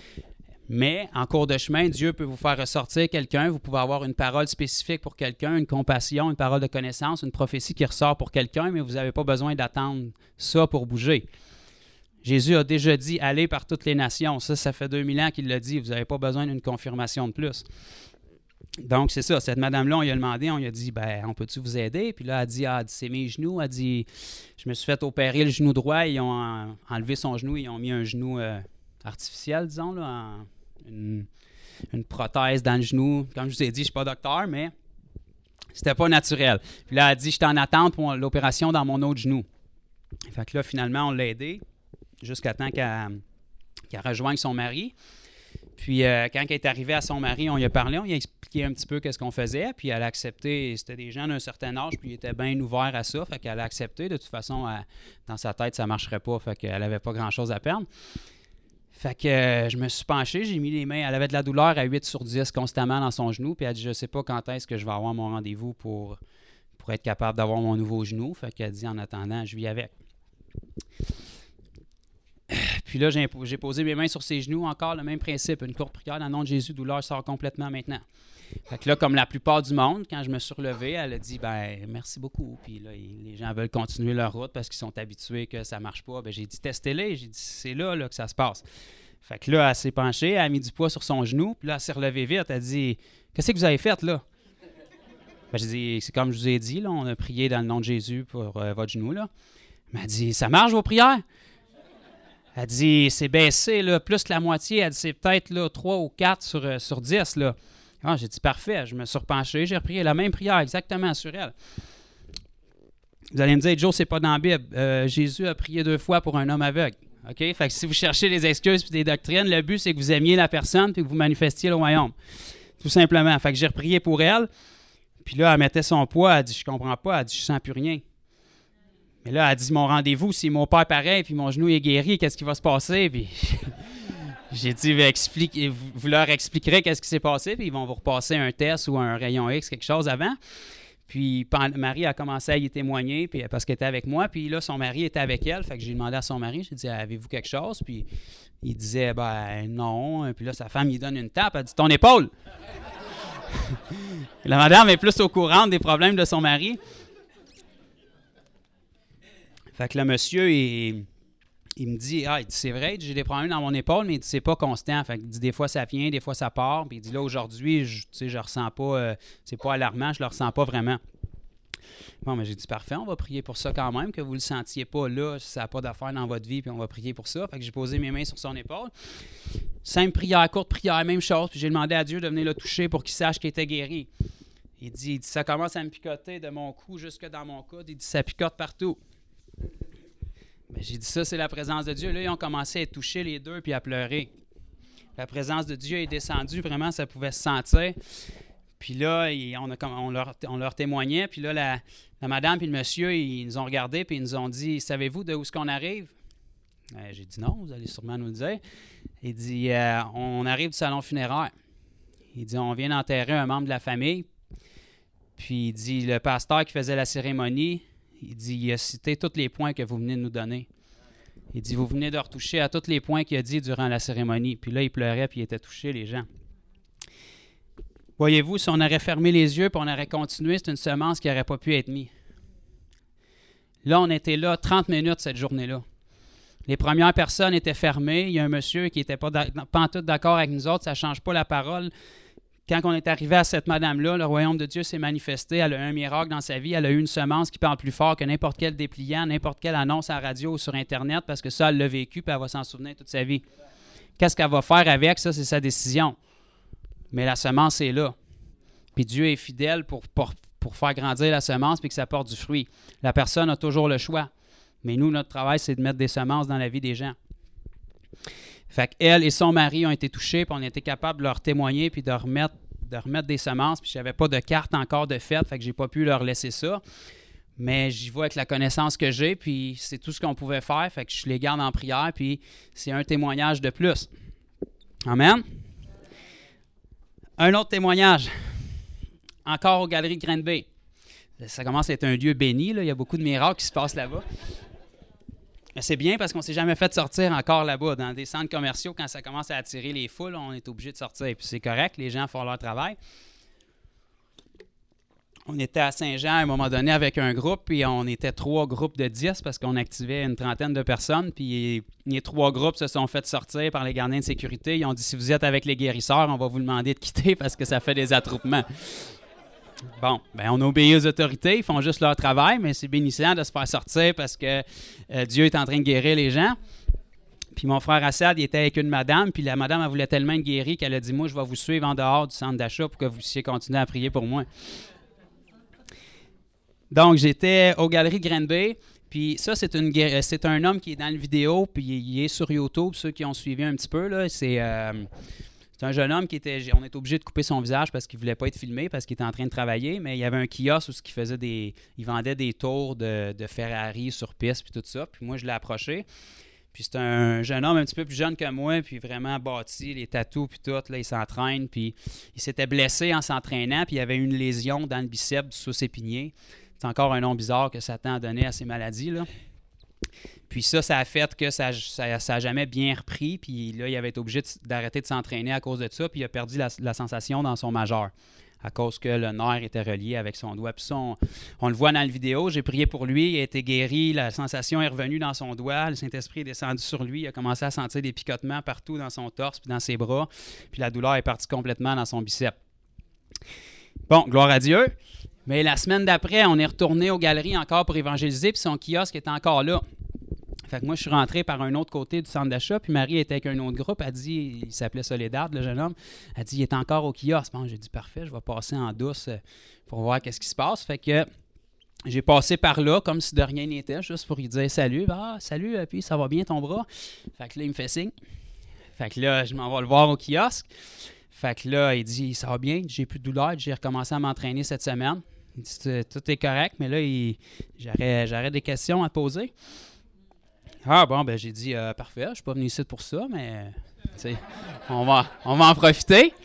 Mais, en cours de chemin, Dieu peut vous faire ressortir quelqu'un. Vous pouvez avoir une parole spécifique pour quelqu'un, une compassion, une parole de connaissance, une prophétie qui ressort pour quelqu'un, mais vous n'avez pas besoin d'attendre ça pour bouger. Jésus a déjà dit « Allez par toutes les nations ». Ça, ça fait deux mille ans qu'il l'a dit. Vous n'avez pas besoin d'une confirmation de plus. Donc, c'est ça. Cette madame-là, on lui a demandé, on lui a dit, ben, on peut-tu vous aider? Puis là, elle a dit, ah, c'est mes genoux. Elle a dit, je me suis fait opérer le genou droit. Ils ont enlevé son genou. Ils ont mis un genou euh, artificiel, disons, là, en, une, une prothèse dans le genou. Comme je vous ai dit, je ne suis pas docteur, mais c'était pas naturel. Puis là, elle a dit, je suis en attente pour l'opération dans mon autre genou. Fait que là, finalement, on l'a aidé jusqu'à temps qu'elle, qu'elle rejoigne son mari. Puis, euh, quand elle est arrivée à son mari, on lui a parlé, on lui a expliqué un petit peu qu'est-ce qu'on faisait, puis elle a accepté. C'était des gens d'un certain âge, puis ils étaient bien ouverts à ça, fait qu'elle a accepté. De toute façon, elle, dans sa tête, ça ne marcherait pas, fait qu'elle n'avait pas grand-chose à perdre. Fait que euh, je me suis penché, j'ai mis les mains. Elle avait de la douleur à huit sur dix constamment dans son genou, puis elle a dit, je ne sais pas quand est-ce que je vais avoir mon rendez-vous pour, pour être capable d'avoir mon nouveau genou. Fait qu'elle dit, en attendant, je vis avec. Puis là, j'ai posé mes mains sur ses genoux, encore le même principe, une courte prière dans le nom de Jésus, douleur sort complètement maintenant. Fait que là, comme la plupart du monde, quand je me suis relevé, elle a dit « ben merci beaucoup ». Puis là, les gens veulent continuer leur route parce qu'ils sont habitués que ça ne marche pas. Ben, j'ai dit « testez-les ». J'ai dit « c'est là, là que ça se passe ». Fait que là, elle s'est penchée, elle a mis du poids sur son genou, puis là, elle s'est relevée vite. Elle a dit « qu'est-ce que vous avez fait, là? » Ben, j'ai dit « c'est comme je vous ai dit, là, on a prié dans le nom de Jésus pour euh, votre genou, là. » Elle m'a dit « ça marche, vos prières? » Elle dit « c'est baissé, là, plus que la moitié. » Elle dit « c'est peut-être là, trois ou quatre sur, euh, sur dix, là. » Ah, j'ai dit « parfait. » Je me suis repenché, j'ai reprié la même prière exactement sur elle. Vous allez me dire « Joe, c'est pas dans la Bible. Euh, Jésus a prié deux fois pour un homme aveugle. » OK? Fait que si vous cherchez des excuses et des doctrines, le but, c'est que vous aimiez la personne et que vous manifestiez le royaume. Tout simplement. Fait que j'ai reprié pour elle. Puis là, elle mettait son poids. Elle dit « je comprends pas. » Elle dit « je sens plus rien. » Mais là, elle dit « mon rendez-vous, si mon père pareil, puis mon genou est guéri, qu'est-ce qui va se passer? » Puis j'ai dit « vous, vous leur expliquerez qu'est-ce qui s'est passé, puis ils vont vous repasser un test ou un rayon X, quelque chose avant. » Puis Marie a commencé à y témoigner puis, parce qu'elle était avec moi. Puis là, son mari était avec elle. Fait que j'ai demandé à son mari, j'ai dit « avez-vous quelque chose? » Puis il disait « ben non. » Puis là, sa femme lui donne une tape. Elle dit « ton épaule! » La madame est plus au courant des problèmes de son mari. Fait que le monsieur, il, il me dit, ah, il dit, c'est vrai, j'ai des problèmes dans mon épaule, mais il dit, c'est pas constant. Fait que, il dit, des fois ça vient, des fois ça part. Puis il dit, là, aujourd'hui, je, tu sais, je ressens pas, euh, c'est pas alarmant, je le ressens pas vraiment. Bon, mais j'ai dit, parfait, on va prier pour ça quand même, que vous le sentiez pas là, ça n'a pas d'affaire dans votre vie, puis on va prier pour ça. Fait que j'ai posé mes mains sur son épaule. Simple prière, courte prière, même chose. Puis j'ai demandé à Dieu de venir le toucher pour qu'il sache qu'il était guéri. Il dit, il dit, ça commence à me picoter de mon cou jusque dans mon coude. Il dit, ça picote partout. Ben, j'ai dit ça, c'est la présence de Dieu. Là, ils ont commencé à être touchés les deux puis à pleurer. La présence de Dieu est descendue, vraiment, ça pouvait se sentir. Puis là, on, a, on, leur, on leur témoignait. Puis là, la, la madame et le monsieur, ils nous ont regardés puis ils nous ont dit, savez-vous de où est-ce qu'on arrive? Ben, j'ai dit non, vous allez sûrement nous le dire. Il dit, euh, on arrive du salon funéraire. Il dit, on vient d'enterrer un membre de la famille. Puis il dit, le pasteur qui faisait la cérémonie, il dit, il a cité tous les points que vous venez de nous donner. Il dit, vous venez de retoucher à tous les points qu'il a dit durant la cérémonie. Puis là, il pleurait puis il était touché, les gens. Voyez-vous, si on aurait fermé les yeux puis on aurait continué, c'est une semence qui n'aurait pas pu être mise. Là, on était là trente minutes cette journée-là. Les premières personnes étaient fermées. Il y a un monsieur qui n'était pas, pas en tout d'accord avec nous autres. Ça ne change pas la parole. Quand on est arrivé à cette madame-là, le royaume de Dieu s'est manifesté. Elle a eu un miracle dans sa vie. Elle a eu une semence qui parle plus fort que n'importe quel dépliant, n'importe quelle annonce à la radio ou sur Internet, parce que ça, elle l'a vécu et elle va s'en souvenir toute sa vie. Qu'est-ce qu'elle va faire avec ça? C'est sa décision. Mais la semence est là. Puis Dieu est fidèle pour, pour, pour faire grandir la semence puis que ça porte du fruit. La personne a toujours le choix. Mais nous, notre travail, c'est de mettre des semences dans la vie des gens. Fait qu'elle et son mari ont été touchés, puis on a été capable de leur témoigner, puis de remettre, de remettre des semences. Puis je n'avais pas de carte encore de fête, fait que je n'ai pas pu leur laisser ça. Mais j'y vais avec la connaissance que j'ai, puis c'est tout ce qu'on pouvait faire. Fait que je les garde en prière, puis c'est un témoignage de plus. Amen. Un autre témoignage. Encore aux Galeries Granby. Ça commence à être un lieu béni, là. Il y a beaucoup de miracles qui se passent là-bas. Mais c'est bien parce qu'on ne s'est jamais fait sortir encore là-bas. Dans des centres commerciaux, quand ça commence à attirer les foules, on est obligé de sortir. Puis c'est correct, les gens font leur travail. On était à Saint-Jean à un moment donné avec un groupe, puis on était trois groupes de dix parce qu'on activait une trentaine de personnes. Puis les trois groupes se sont fait sortir par les gardiens de sécurité. Ils ont dit, si vous êtes avec les guérisseurs, on va vous demander de quitter parce que ça fait des attroupements. Bon, bien, on obéit aux autorités, ils font juste leur travail, mais c'est bénissant de se faire sortir parce que euh, Dieu est en train de guérir les gens. Puis mon frère Assad, il était avec une madame, puis la madame, elle voulait tellement être guérie qu'elle a dit, moi, je vais vous suivre en dehors du centre d'achat pour que vous puissiez continuer à prier pour moi. Donc, j'étais aux Galeries Granby, puis ça, c'est, une, c'est un homme qui est dans la vidéo, puis il est sur YouTube, ceux qui ont suivi un petit peu, là, c'est... Euh, C'est un jeune homme qui était... On était obligé de couper son visage parce qu'il ne voulait pas être filmé, parce qu'il était en train de travailler, mais il y avait un kiosque où il faisait des... Il vendait des tours de, de Ferrari sur piste, puis tout ça. Puis moi, je l'ai approché. Puis c'est un jeune homme un petit peu plus jeune que moi, puis vraiment bâti, les tatous, puis tout. Là, il s'entraîne, puis il s'était blessé en s'entraînant, puis il avait une lésion dans le biceps du sous-épinier. C'est encore un nom bizarre que Satan a donné à ces maladies, là. Puis ça, ça a fait que ça n'a ça, ça jamais bien repris. Puis là, il avait été obligé de, d'arrêter de s'entraîner à cause de ça. Puis il a perdu la, la sensation dans son majeur. à cause que le nerf était relié avec son doigt. Puis ça, on, on le voit dans la vidéo. J'ai prié pour lui, il a été guéri, la sensation est revenue dans son doigt, le Saint-Esprit est descendu sur lui, il a commencé à sentir des picotements partout dans son torse puis dans ses bras, puis la douleur est partie complètement dans son biceps. Bon, gloire à Dieu. Mais la semaine d'après, on est retourné aux galeries encore pour évangéliser, puis son kiosque était encore là. Fait que moi, je suis rentré par un autre côté du centre d'achat, puis Marie était avec un autre groupe. Elle dit, il s'appelait Soledad, le jeune homme. Elle dit, il est encore au kiosque. Bon, j'ai dit, parfait, je vais passer en douce pour voir qu'est-ce qui se passe. Fait que j'ai passé par là comme si de rien n'était, juste pour lui dire salut. Ah, salut, puis ça va bien ton bras? Fait que là, il me fait signe. Fait que là, je m'en vais le voir au kiosque. Fait que là, il dit, ça va bien, j'ai plus de douleur, j'ai recommencé à m'entraîner cette semaine. Il dit, tout est correct, mais là, il... j'aurais, j'aurais des questions à te poser. Ah bon, ben j'ai dit, euh, parfait, je suis pas venu ici pour ça, mais on va, on va en profiter.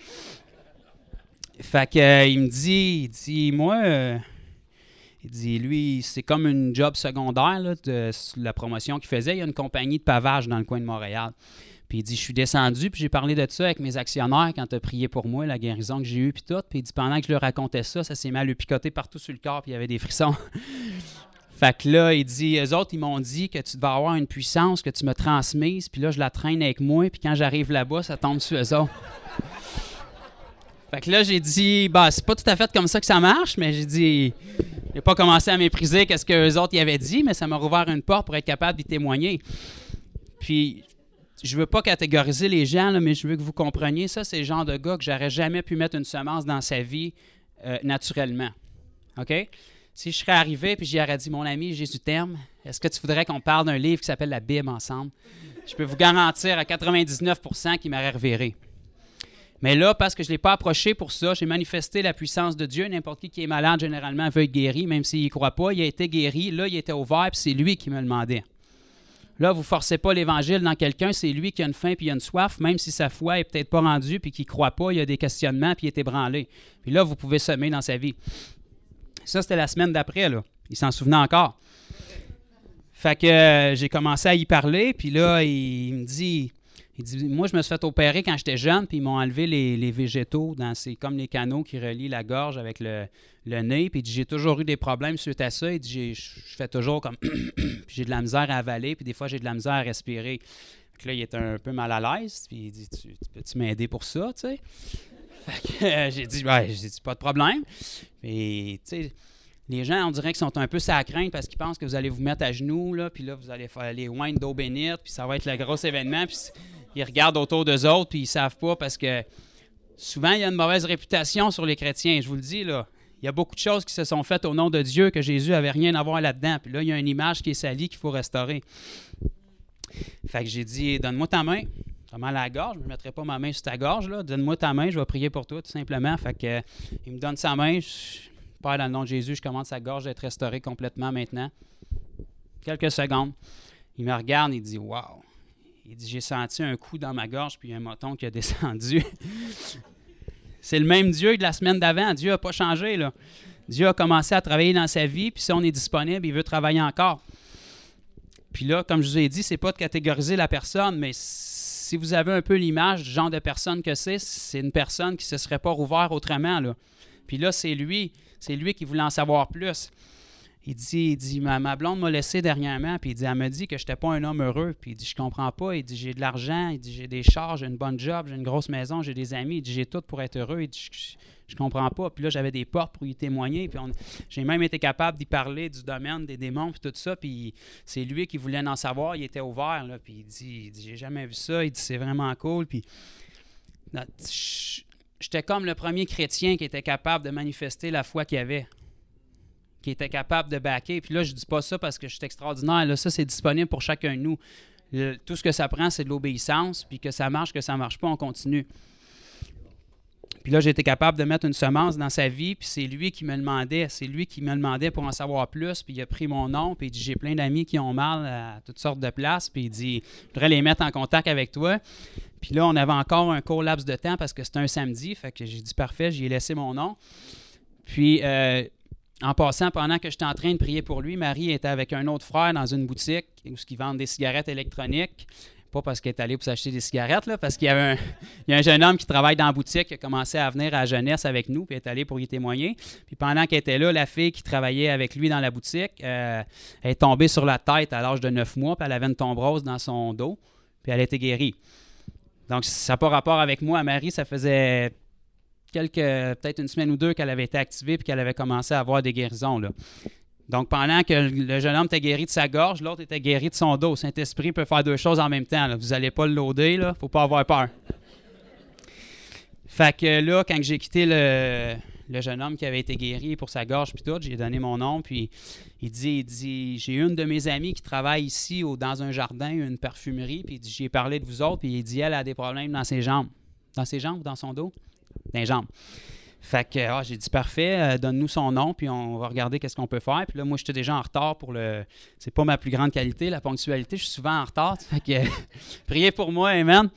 Fait que, euh, il me dit, il dit, moi, euh, il dit, lui, c'est comme une job secondaire là, de la promotion qu'il faisait. Il y a une compagnie de pavage dans le coin de Montréal. Puis il dit, je suis descendu, puis j'ai parlé de ça avec mes actionnaires quand tu as prié pour moi, la guérison que j'ai eue, puis tout. Puis il dit, pendant que je leur racontais ça, ça s'est mis à le picoter partout sur le corps, puis il y avait des frissons. Fait que là, il dit, eux autres, ils m'ont dit que tu devais avoir une puissance que tu m'as transmise, puis là, je la traîne avec moi, puis quand j'arrive là-bas, ça tombe sur eux autres. Fait que là, j'ai dit, bah, c'est pas tout à fait comme ça que ça marche, mais j'ai dit, j'ai pas commencé à mépriser qu'est-ce qu'eux autres y avaient dit, mais ça m'a rouvert une porte pour être capable d'y témoigner. Puis, je veux pas catégoriser les gens, là, mais je veux que vous compreniez, ça, c'est le genre de gars que j'aurais jamais pu mettre une semence dans sa vie euh, naturellement. OK? Si je serais arrivé et j'y aurais dit, mon ami, Jésus t'aime, est-ce que tu voudrais qu'on parle d'un livre qui s'appelle la Bible ensemble? Je peux vous garantir à quatre-vingt-dix-neuf pour cent qu'il m'aurait reviré. Mais là, parce que je ne l'ai pas approché pour ça, j'ai manifesté la puissance de Dieu. N'importe qui qui est malade, généralement, veut être guéri, même s'il n'y croit pas. Il a été guéri. Là, il était ouvert, puis c'est lui qui me le demandait. Là, vous ne forcez pas l'Évangile dans quelqu'un, c'est lui qui a une faim puis il a une soif, même si sa foi n'est peut-être pas rendue puis qu'il ne croit pas, il y a des questionnements puis il est ébranlé. Puis là, vous pouvez semer dans sa vie. Ça, c'était la semaine d'après, là. Il s'en souvenait encore. Fait que euh, j'ai commencé à y parler, puis là, il, il me dit, il dit, moi, je me suis fait opérer quand j'étais jeune, puis ils m'ont enlevé les, les végétaux, dans ces, comme les canaux qui relient la gorge avec le, le nez, puis il dit, j'ai toujours eu des problèmes suite à ça. Il dit, je fais toujours comme, puis j'ai de la misère à avaler, puis des fois, j'ai de la misère à respirer. Fait que là, il était un peu mal à l'aise, puis il dit, tu, tu peux-tu m'aider pour ça, tu sais? Fait que euh, j'ai dit, ouais, j'ai dit, pas de problème. Et, tu sais, les gens, on dirait qu'ils sont un peu sacrés parce qu'ils pensent que vous allez vous mettre à genoux, là, puis là, vous allez faire les wines d'eau bénite, puis ça va être le gros événement, puis ils regardent autour d'eux autres, puis ils savent pas parce que souvent, il y a une mauvaise réputation sur les chrétiens. Je vous le dis, là, il y a beaucoup de choses qui se sont faites au nom de Dieu que Jésus n'avait rien à voir là-dedans. Puis là, il y a une image qui est salie qu'il faut restaurer. Fait que j'ai dit, donne-moi ta main. T'as mal à la gorge, je ne mettrai pas ma main sur ta gorge, là. Donne-moi ta main, je vais prier pour toi, tout simplement. Fait que, euh, il me donne sa main. Je, Père, dans le nom de Jésus, je commande sa gorge d'être restaurée complètement maintenant. Quelques secondes. Il me regarde, il dit, wow. Il dit, j'ai senti un coup dans ma gorge, puis un moton qui a descendu. C'est le même Dieu que la semaine d'avant. Dieu n'a pas changé, là. Dieu a commencé à travailler dans sa vie, puis si on est disponible, il veut travailler encore. Puis là, comme je vous ai dit, c'est pas de catégoriser la personne, mais si vous avez un peu l'image du genre de personne que c'est, c'est une personne qui ne se serait pas rouvert autrement, là. Puis là, c'est lui, c'est lui qui voulait en savoir plus. Il dit, il dit ma, ma blonde m'a laissé dernièrement, puis il dit, elle me dit que je n'étais pas un homme heureux. Puis il dit, je comprends pas. Il dit, j'ai de l'argent, il dit, j'ai des chars, j'ai une bonne job, j'ai une grosse maison, j'ai des amis. Il dit, j'ai tout pour être heureux. Il dit, je, je comprends pas. Puis là, j'avais des portes pour y témoigner. Puis on, j'ai même été capable d'y parler du domaine des démons, puis tout ça. Puis c'est lui qui voulait en savoir. Il était ouvert, là. Puis il dit, il dit, j'ai jamais vu ça. Il dit, c'est vraiment cool. Puis là, j'étais comme le premier chrétien qui était capable de manifester la foi qu'il avait, qui était capable de backer. Puis là, je ne dis pas ça parce que je suis extraordinaire. Là, ça, c'est disponible pour chacun de nous. Le, tout ce que ça prend, c'est de l'obéissance. Puis que ça marche, que ça ne marche pas, on continue. Puis là, j'ai été capable de mettre une semence dans sa vie. Puis c'est lui qui me demandait. C'est lui qui me demandait pour en savoir plus. Puis il a pris mon nom. Puis il dit, j'ai plein d'amis qui ont mal à toutes sortes de places. Puis il dit, je voudrais les mettre en contact avec toi. Puis là, on avait encore un court laps de temps parce que c'était un samedi. Fait que j'ai dit, parfait, j'y ai laissé mon nom. Puis, euh, en passant, pendant que j'étais en train de prier pour lui, Marie était avec un autre frère dans une boutique où ils vendent des cigarettes électroniques. Pas parce qu'elle est allée pour s'acheter des cigarettes, là, parce qu'il y avait un, il y a un jeune homme qui travaille dans la boutique qui a commencé à venir à la jeunesse avec nous, puis elle est allée pour y témoigner. Puis pendant qu'elle était là, la fille qui travaillait avec lui dans la boutique, euh, elle est tombée sur la tête à l'âge de neuf mois, puis elle avait une thrombose dans son dos, puis elle a été guérie. Donc, ça n'a pas rapport avec moi. Marie, ça faisait quelques, peut-être une semaine ou deux qu'elle avait été activée puis qu'elle avait commencé à avoir des guérisons, là. Donc, pendant que le jeune homme était guéri de sa gorge, l'autre était guéri de son dos. Saint-Esprit peut faire deux choses en même temps, là. Vous n'allez pas le loader, il ne faut pas avoir peur. Fait que là, quand j'ai quitté le, le jeune homme qui avait été guéri pour sa gorge puis tout, j'ai donné mon nom, puis il dit, il dit j'ai une de mes amies qui travaille ici au, dans un jardin, une parfumerie, puis j'y ai parlé de vous autres, puis il dit, elle a des problèmes dans ses jambes. Dans ses jambes ou dans son dos? Dans les jambes. Fait que ah, j'ai dit parfait, euh, donne-nous son nom, puis on va regarder qu'est-ce qu'on peut faire. Puis là, moi, j'étais déjà en retard pour le. C'est pas ma plus grande qualité, la ponctualité. Je suis souvent en retard. Fait que priez pour moi, amen.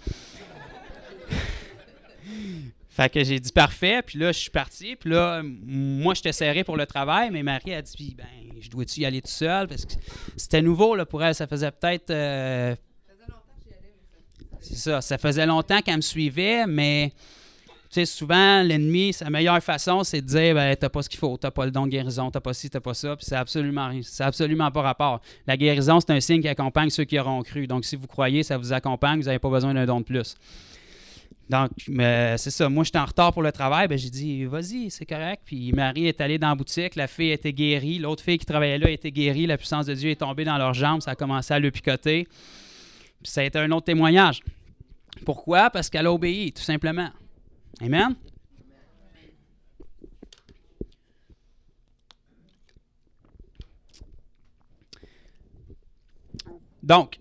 Fait que j'ai dit parfait, puis là, je suis parti. Puis là, moi, j'étais serré pour le travail, mais Marie a dit ben, je dois-tu y aller tout seul? Parce que c'était nouveau là, pour elle. Ça faisait peut-être. Euh... Ça faisait longtemps que j'y allais, mais ça. C'est ça. Ça faisait longtemps qu'elle me suivait, mais. Tu sais, souvent, l'ennemi, sa meilleure façon, c'est de dire ben, t'as pas ce qu'il faut, t'as pas le don de guérison, t'as pas ci, t'as pas ça, puis c'est absolument, c'est absolument pas rapport. La guérison, c'est un signe qui accompagne ceux qui auront cru. Donc, si vous croyez, ça vous accompagne, vous n'avez pas besoin d'un don de plus. Donc, mais c'est ça. Moi, j'étais en retard pour le travail, ben j'ai dit vas-y, c'est correct. Puis Marie est allée dans la boutique, la fille était guérie, l'autre fille qui travaillait là était guérie, la puissance de Dieu est tombée dans leurs jambes, ça a commencé à le picoter. Puis ça a été un autre témoignage. Pourquoi? Parce qu'elle a obéi, tout simplement. Amen? Donc,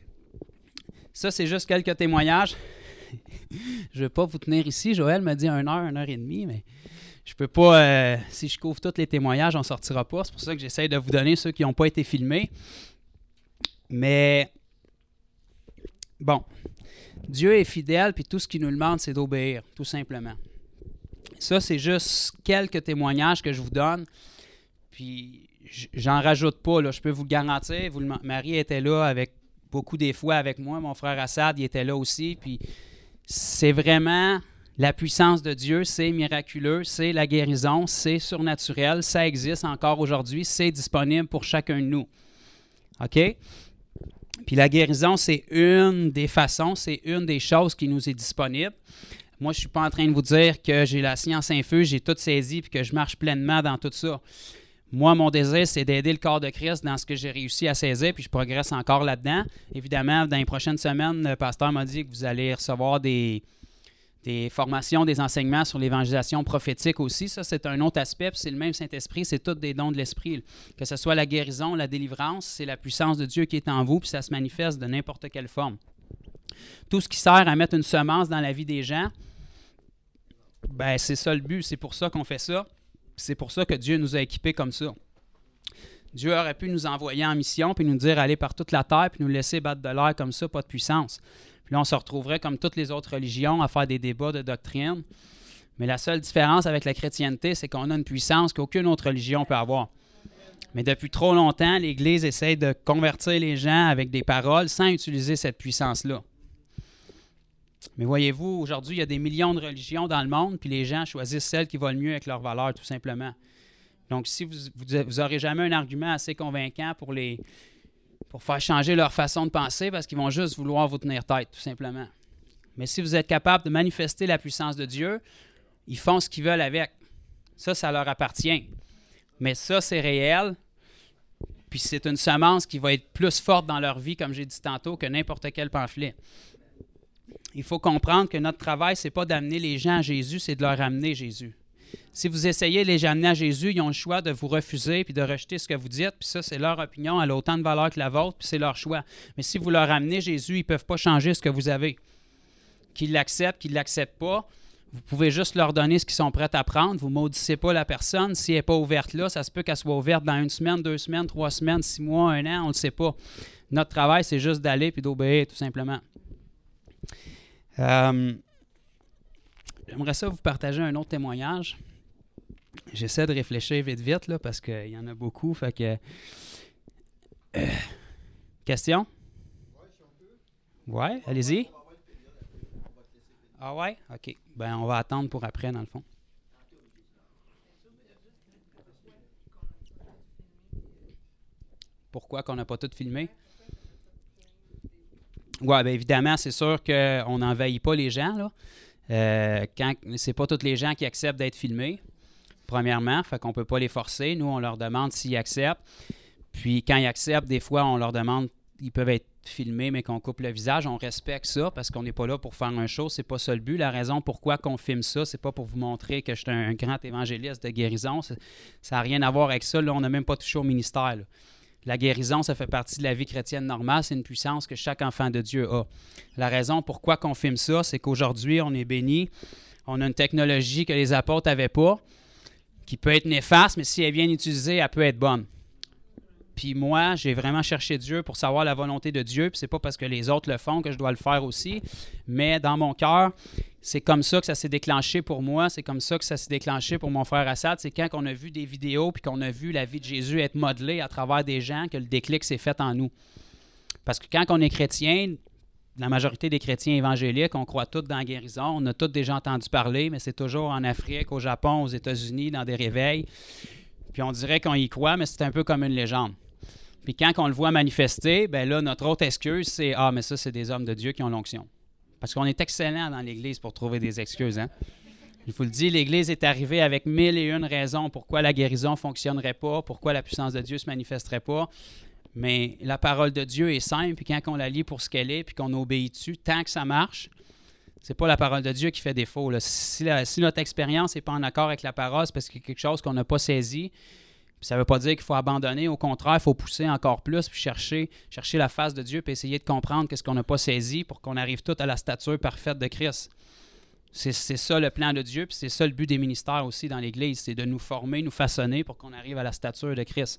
ça, c'est juste quelques témoignages. Je ne vais pas vous tenir ici. Joël m'a dit une heure, une heure et demie, mais je peux pas, euh, si je couvre tous les témoignages, on ne sortira pas. C'est pour ça que j'essaie de vous donner ceux qui n'ont pas été filmés. Mais, bon, Dieu est fidèle, puis tout ce qu'il nous demande, c'est d'obéir, tout simplement. Ça, c'est juste quelques témoignages que je vous donne, puis j'en rajoute pas, là, je peux vous le garantir. Vous le, Marie était là avec beaucoup des fois avec moi, mon frère Assad, il était là aussi, puis c'est vraiment la puissance de Dieu, c'est miraculeux, c'est la guérison, c'est surnaturel, ça existe encore aujourd'hui, c'est disponible pour chacun de nous. OK? Puis la guérison, c'est une des façons, c'est une des choses qui nous est disponible. Moi, je ne suis pas en train de vous dire que j'ai la science infuse, j'ai tout saisi et que je marche pleinement dans tout ça. Moi, mon désir, c'est d'aider le corps de Christ dans ce que j'ai réussi à saisir, puis je progresse encore là-dedans. Évidemment, dans les prochaines semaines, le pasteur m'a dit que vous allez recevoir des, des formations, des enseignements sur l'évangélisation prophétique aussi. Ça, c'est un autre aspect, puis c'est le même Saint-Esprit, c'est tous des dons de l'Esprit. Que ce soit la guérison, la délivrance, c'est la puissance de Dieu qui est en vous, puis ça se manifeste de n'importe quelle forme. Tout ce qui sert à mettre une semence dans la vie des gens, ben c'est ça le but, c'est pour ça qu'on fait ça. C'est pour ça que Dieu nous a équipés comme ça. Dieu aurait pu nous envoyer en mission, puis nous dire aller par toute la terre, puis nous laisser battre de l'air comme ça, pas de puissance. Puis là, on se retrouverait comme toutes les autres religions à faire des débats de doctrine. Mais la seule différence avec la chrétienté, c'est qu'on a une puissance qu'aucune autre religion peut avoir. Mais depuis trop longtemps, l'Église essaie de convertir les gens avec des paroles sans utiliser cette puissance-là. Mais voyez-vous, aujourd'hui, il y a des millions de religions dans le monde, puis les gens choisissent celles qui vont le mieux avec leurs valeurs, tout simplement. Donc, si vous vous n'aurez jamais un argument assez convaincant pour, les, pour faire changer leur façon de penser, parce qu'ils vont juste vouloir vous tenir tête, tout simplement. Mais si vous êtes capable de manifester la puissance de Dieu, ils font ce qu'ils veulent avec. Ça, ça leur appartient. Mais ça, c'est réel, puis c'est une semence qui va être plus forte dans leur vie, comme j'ai dit tantôt, que n'importe quel pamphlet. Il faut comprendre que notre travail, ce n'est pas d'amener les gens à Jésus, c'est de leur amener Jésus. Si vous essayez de les amener à Jésus, ils ont le choix de vous refuser puis de rejeter ce que vous dites, puis ça, c'est leur opinion, elle a autant de valeur que la vôtre, puis c'est leur choix. Mais si vous leur amenez Jésus, ils ne peuvent pas changer ce que vous avez. Qu'ils l'acceptent, qu'ils ne l'acceptent pas, vous pouvez juste leur donner ce qu'ils sont prêts à prendre. Vous ne maudissez pas la personne. Si elle n'est pas ouverte là, ça se peut qu'elle soit ouverte dans une semaine, deux semaines, trois semaines, six mois, un an, on ne le sait pas. Notre travail, c'est juste d'aller et d'obéir, tout simplement. Euh, j'aimerais ça vous partager un autre témoignage. J'essaie de réfléchir vite vite là, parce qu'il y en a beaucoup. Fait que, euh, question? Ouais, allez-y. Ah ouais? OK. Ben, on va attendre pour après, dans le fond. Pourquoi qu'on n'a pas tout filmé? Oui, bien évidemment, c'est sûr qu'on n'envahit pas les gens, là. Euh, quand, c'est pas tous les gens qui acceptent d'être filmés, premièrement, fait qu'on ne peut pas les forcer. Nous, on leur demande s'ils acceptent. Puis quand ils acceptent, des fois, on leur demande, ils peuvent être filmés, mais qu'on coupe le visage. On respecte ça parce qu'on n'est pas là pour faire un show. C'est pas ça le but. La raison pourquoi qu'on filme ça, c'est pas pour vous montrer que je suis un, un grand évangéliste de guérison. Ça n'a rien à voir avec ça. Là, on n'a même pas touché au ministère, là. La guérison, ça fait partie de la vie chrétienne normale. C'est une puissance que chaque enfant de Dieu a. La raison pourquoi qu'on filme ça, c'est qu'aujourd'hui, on est béni. On a une technologie que les apôtres n'avaient pas, qui peut être néfaste, mais si elle est bien utilisée, elle peut être bonne. Puis moi, j'ai vraiment cherché Dieu pour savoir la volonté de Dieu. Puis c'est pas parce que les autres le font que je dois le faire aussi. Mais dans mon cœur, c'est comme ça que ça s'est déclenché pour moi. C'est comme ça que ça s'est déclenché pour mon frère Assad. C'est quand on a vu des vidéos puis qu'on a vu la vie de Jésus être modelée à travers des gens que le déclic s'est fait en nous. Parce que quand on est chrétien, la majorité des chrétiens évangéliques, on croit tous dans la guérison. On a tous déjà entendu parler, mais c'est toujours en Afrique, au Japon, aux États-Unis, dans des réveils. Puis on dirait qu'on y croit, mais c'est un peu comme une légende. Puis quand on le voit manifester, bien là, notre autre excuse, c'est « Ah, mais ça, c'est des hommes de Dieu qui ont l'onction. » Parce qu'on est excellent dans l'Église pour trouver des excuses, hein? Je vous le dis, l'Église est arrivée avec mille et une raisons pourquoi la guérison ne fonctionnerait pas, pourquoi la puissance de Dieu ne se manifesterait pas. Mais la parole de Dieu est simple, puis quand on la lit pour ce qu'elle est, puis qu'on obéit dessus, tant que ça marche, c'est pas la parole de Dieu qui fait défaut, là. Si, la, si notre expérience n'est pas en accord avec la parole, c'est parce qu'il y a quelque chose qu'on n'a pas saisi. Puis ça ne veut pas dire qu'il faut abandonner. Au contraire, il faut pousser encore plus, puis chercher, chercher la face de Dieu, puis essayer de comprendre qu'est-ce qu'on n'a pas saisi pour qu'on arrive tous à la stature parfaite de Christ. C'est, c'est ça le plan de Dieu, puis c'est ça le but des ministères aussi dans l'Église, c'est de nous former, nous façonner pour qu'on arrive à la stature de Christ.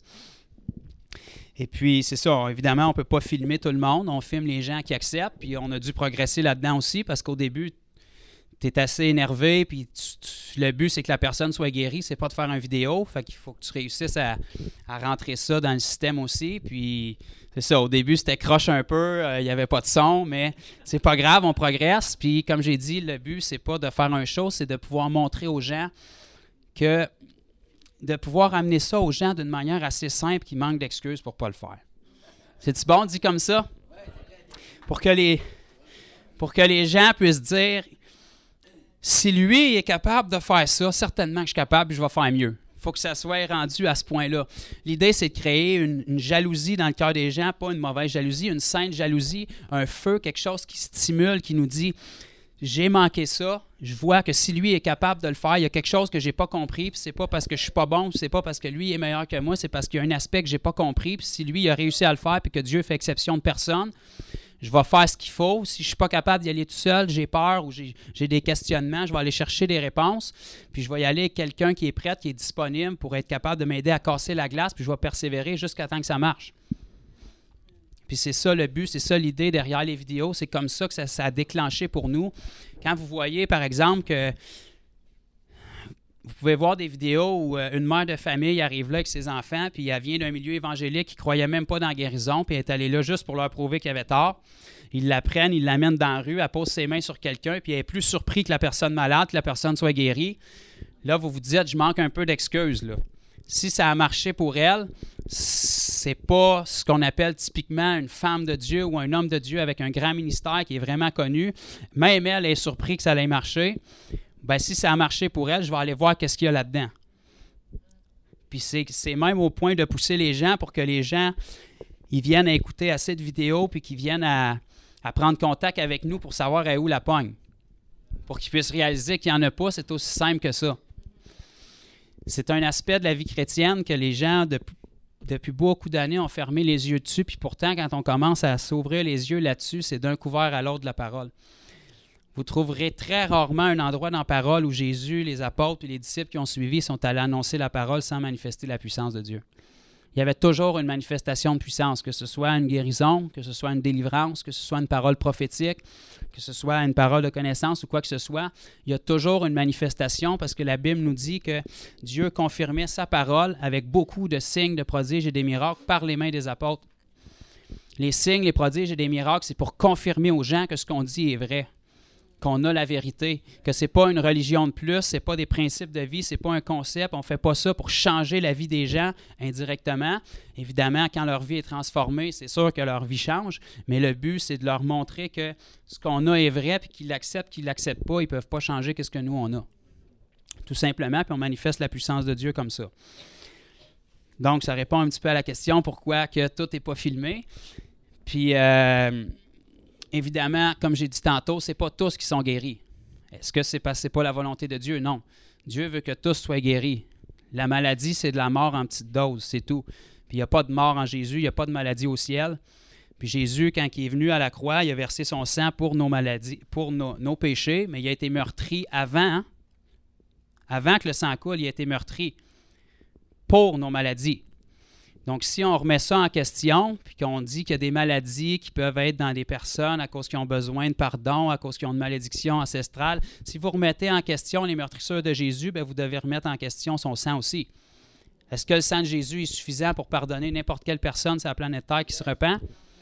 Et puis, c'est ça, évidemment, on ne peut pas filmer tout le monde. On filme les gens qui acceptent, puis on a dû progresser là-dedans aussi, parce qu'au début, tu es assez énervé, puis tu, tu, le but, c'est que la personne soit guérie, c'est pas de faire une vidéo. Fait qu'il faut que tu réussisses à, à rentrer ça dans le système aussi. Puis, c'est ça, au début, c'était croche un peu, il euh, n'y avait pas de son, mais c'est pas grave, on progresse. Puis, comme j'ai dit, le but, c'est pas de faire un show, c'est de pouvoir montrer aux gens que, de pouvoir amener ça aux gens d'une manière assez simple qui manque d'excuses pour pas le faire. C'est-tu bon, dit comme ça? Pour que les, pour que les gens puissent dire... Si lui est capable de faire ça, certainement que je suis capable et je vais faire mieux. Il faut que ça soit rendu à ce point-là. L'idée, c'est de créer une, une jalousie dans le cœur des gens, pas une mauvaise jalousie, une sainte jalousie, un feu, quelque chose qui stimule, qui nous dit « J'ai manqué ça, je vois que si lui est capable de le faire, il y a quelque chose que je n'ai pas compris, puis c'est pas parce que je suis pas bon, puis c'est pas parce que lui est meilleur que moi, c'est parce qu'il y a un aspect que je n'ai pas compris, puis si lui il a réussi à le faire, puis que Dieu fait exception de personne, je vais faire ce qu'il faut. Si je ne suis pas capable d'y aller tout seul, j'ai peur ou j'ai, j'ai des questionnements, je vais aller chercher des réponses. Puis je vais y aller avec quelqu'un qui est prêt, qui est disponible pour être capable de m'aider à casser la glace, puis je vais persévérer jusqu'à temps que ça marche. Puis c'est ça le but, c'est ça l'idée derrière les vidéos. C'est comme ça que ça, ça a déclenché pour nous. Quand vous voyez, par exemple, que vous pouvez voir des vidéos où une mère de famille arrive là avec ses enfants, puis elle vient d'un milieu évangélique qui ne croyait même pas dans la guérison, puis elle est allée là juste pour leur prouver qu'il avait tort. Ils la prennent, ils l'amènent dans la rue, elle pose ses mains sur quelqu'un, puis elle est plus surprise que la personne malade, que la personne soit guérie. Là, vous vous dites, je manque un peu d'excuses, là. Si ça a marché pour elle, c'est pas ce qu'on appelle typiquement une femme de Dieu ou un homme de Dieu avec un grand ministère qui est vraiment connu. Même elle est surprise que ça allait marcher. Ben, si ça a marché pour elle, je vais aller voir qu'est-ce qu'il y a là-dedans. Puis c'est, c'est même au point de pousser les gens pour que les gens ils viennent à écouter assez de vidéos puis qu'ils viennent à, à prendre contact avec nous pour savoir à où la pogne. Pour qu'ils puissent réaliser qu'il n'y en a pas, c'est aussi simple que ça. C'est un aspect de la vie chrétienne que les gens, depuis, depuis beaucoup d'années, ont fermé les yeux dessus. Puis pourtant, quand on commence à s'ouvrir les yeux là-dessus, c'est d'un couvert à l'autre de la parole. Vous trouverez très rarement un endroit dans la parole où Jésus, les apôtres et les disciples qui ont suivi sont allés annoncer la parole sans manifester la puissance de Dieu. Il y avait toujours une manifestation de puissance, que ce soit une guérison, que ce soit une délivrance, que ce soit une parole prophétique, que ce soit une parole de connaissance ou quoi que ce soit. Il y a toujours une manifestation parce que la Bible nous dit que Dieu confirmait sa parole avec beaucoup de signes, de prodiges et des miracles par les mains des apôtres. Les signes, les prodiges et les miracles, c'est pour confirmer aux gens que ce qu'on dit est vrai, qu'on a la vérité, que ce n'est pas une religion de plus, ce n'est pas des principes de vie, ce n'est pas un concept. On ne fait pas ça pour changer la vie des gens indirectement. Évidemment, quand leur vie est transformée, c'est sûr que leur vie change, mais le but, c'est de leur montrer que ce qu'on a est vrai, puis qu'ils l'acceptent, qu'ils ne l'acceptent pas, ils ne peuvent pas changer ce que nous, on a. Tout simplement, puis on manifeste la puissance de Dieu comme ça. Donc, ça répond un petit peu à la question pourquoi que tout n'est pas filmé. Puis, euh, évidemment, comme j'ai dit tantôt, ce n'est pas tous qui sont guéris. Est-ce que c'est parce que ce n'est pas la volonté de Dieu? Non. Dieu veut que tous soient guéris. La maladie, c'est de la mort en petite dose, c'est tout. Puis, il n'y a pas de mort en Jésus, il n'y a pas de maladie au ciel. Puis Jésus, quand il est venu à la croix, il a versé son sang pour nos maladies, pour nos, nos péchés, mais il a été meurtri avant, hein? Avant que le sang coule, il a été meurtri pour nos maladies. Donc, si on remet ça en question, puis qu'on dit qu'il y a des maladies qui peuvent être dans des personnes à cause qu'ils ont besoin de pardon, à cause qu'ils ont une malédiction ancestrale, si vous remettez en question les meurtrissures de Jésus, bien, vous devez remettre en question son sang aussi. Est-ce que le sang de Jésus est suffisant pour pardonner n'importe quelle personne sur la planète Terre qui se repent?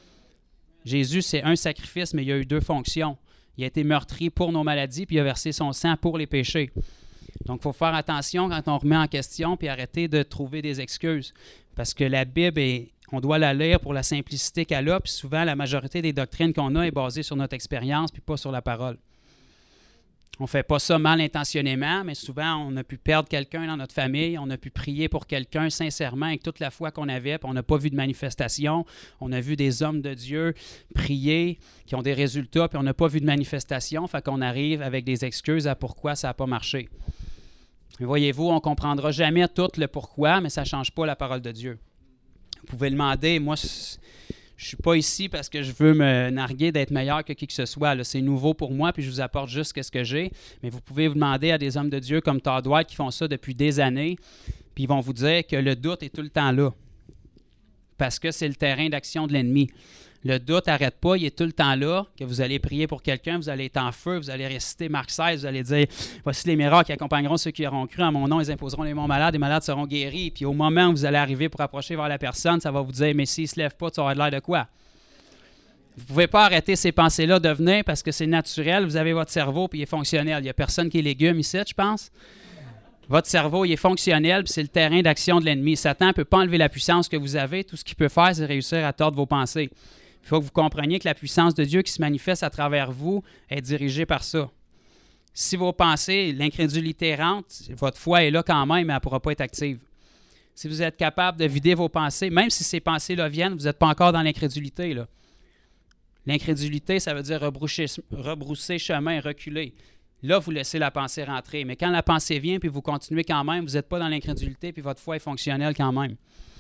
Jésus, c'est un sacrifice, mais il y a eu deux fonctions. Il a été meurtri pour nos maladies, puis il a versé son sang pour les péchés. Donc, il faut faire attention quand on remet en question puis arrêter de trouver des excuses. Parce que la Bible, est, on doit la lire pour la simplicité qu'elle a, puis souvent, la majorité des doctrines qu'on a est basée sur notre expérience puis pas sur la parole. On ne fait pas ça mal intentionnément, mais souvent, on a pu perdre quelqu'un dans notre famille, on a pu prier pour quelqu'un sincèrement avec toute la foi qu'on avait, puis on n'a pas vu de manifestation. On a vu des hommes de Dieu prier, qui ont des résultats, puis on n'a pas vu de manifestation, fait qu'on arrive avec des excuses à pourquoi ça n'a pas marché. Mais voyez-vous, on ne comprendra jamais tout le pourquoi, mais ça ne change pas la parole de Dieu. Vous pouvez demander, moi, je ne suis pas ici parce que je veux me narguer d'être meilleur que qui que ce soit. Là, c'est nouveau pour moi, puis je vous apporte juste ce que j'ai. Mais vous pouvez vous demander à des hommes de Dieu comme Todd White qui font ça depuis des années, puis ils vont vous dire que le doute est tout le temps là, parce que c'est le terrain d'action de l'ennemi. Le doute n'arrête pas, il est tout le temps là, que vous allez prier pour quelqu'un, vous allez être en feu, vous allez réciter Marc seize, vous allez dire « Voici les miracles qui accompagneront ceux qui auront cru en mon nom, ils imposeront les mots malades, les malades seront guéris. » Puis au moment où vous allez arriver pour approcher vers la personne, ça va vous dire « Mais s'il ne se lève pas, tu auras de l'air de quoi? » Vous ne pouvez pas arrêter ces pensées-là de venir parce que c'est naturel, vous avez votre cerveau puis il est fonctionnel. Il n'y a personne qui est légume ici, je pense. Votre cerveau, il est fonctionnel, puis c'est le terrain d'action de l'ennemi. Satan ne peut pas enlever la puissance que vous avez. Tout ce qu'il peut faire, c'est réussir à tordre vos pensées. Il faut que vous compreniez que la puissance de Dieu qui se manifeste à travers vous est dirigée par ça. Si vos pensées, l'incrédulité rentre, votre foi est là quand même, mais elle ne pourra pas être active. Si vous êtes capable de vider vos pensées, même si ces pensées-là viennent, vous n'êtes pas encore dans l'incrédulité, là. L'incrédulité, ça veut dire rebrousser, rebrousser chemin, reculer. Là, vous laissez la pensée rentrer. Mais quand la pensée vient, puis vous continuez quand même, vous n'êtes pas dans l'incrédulité, puis votre foi est fonctionnelle quand même.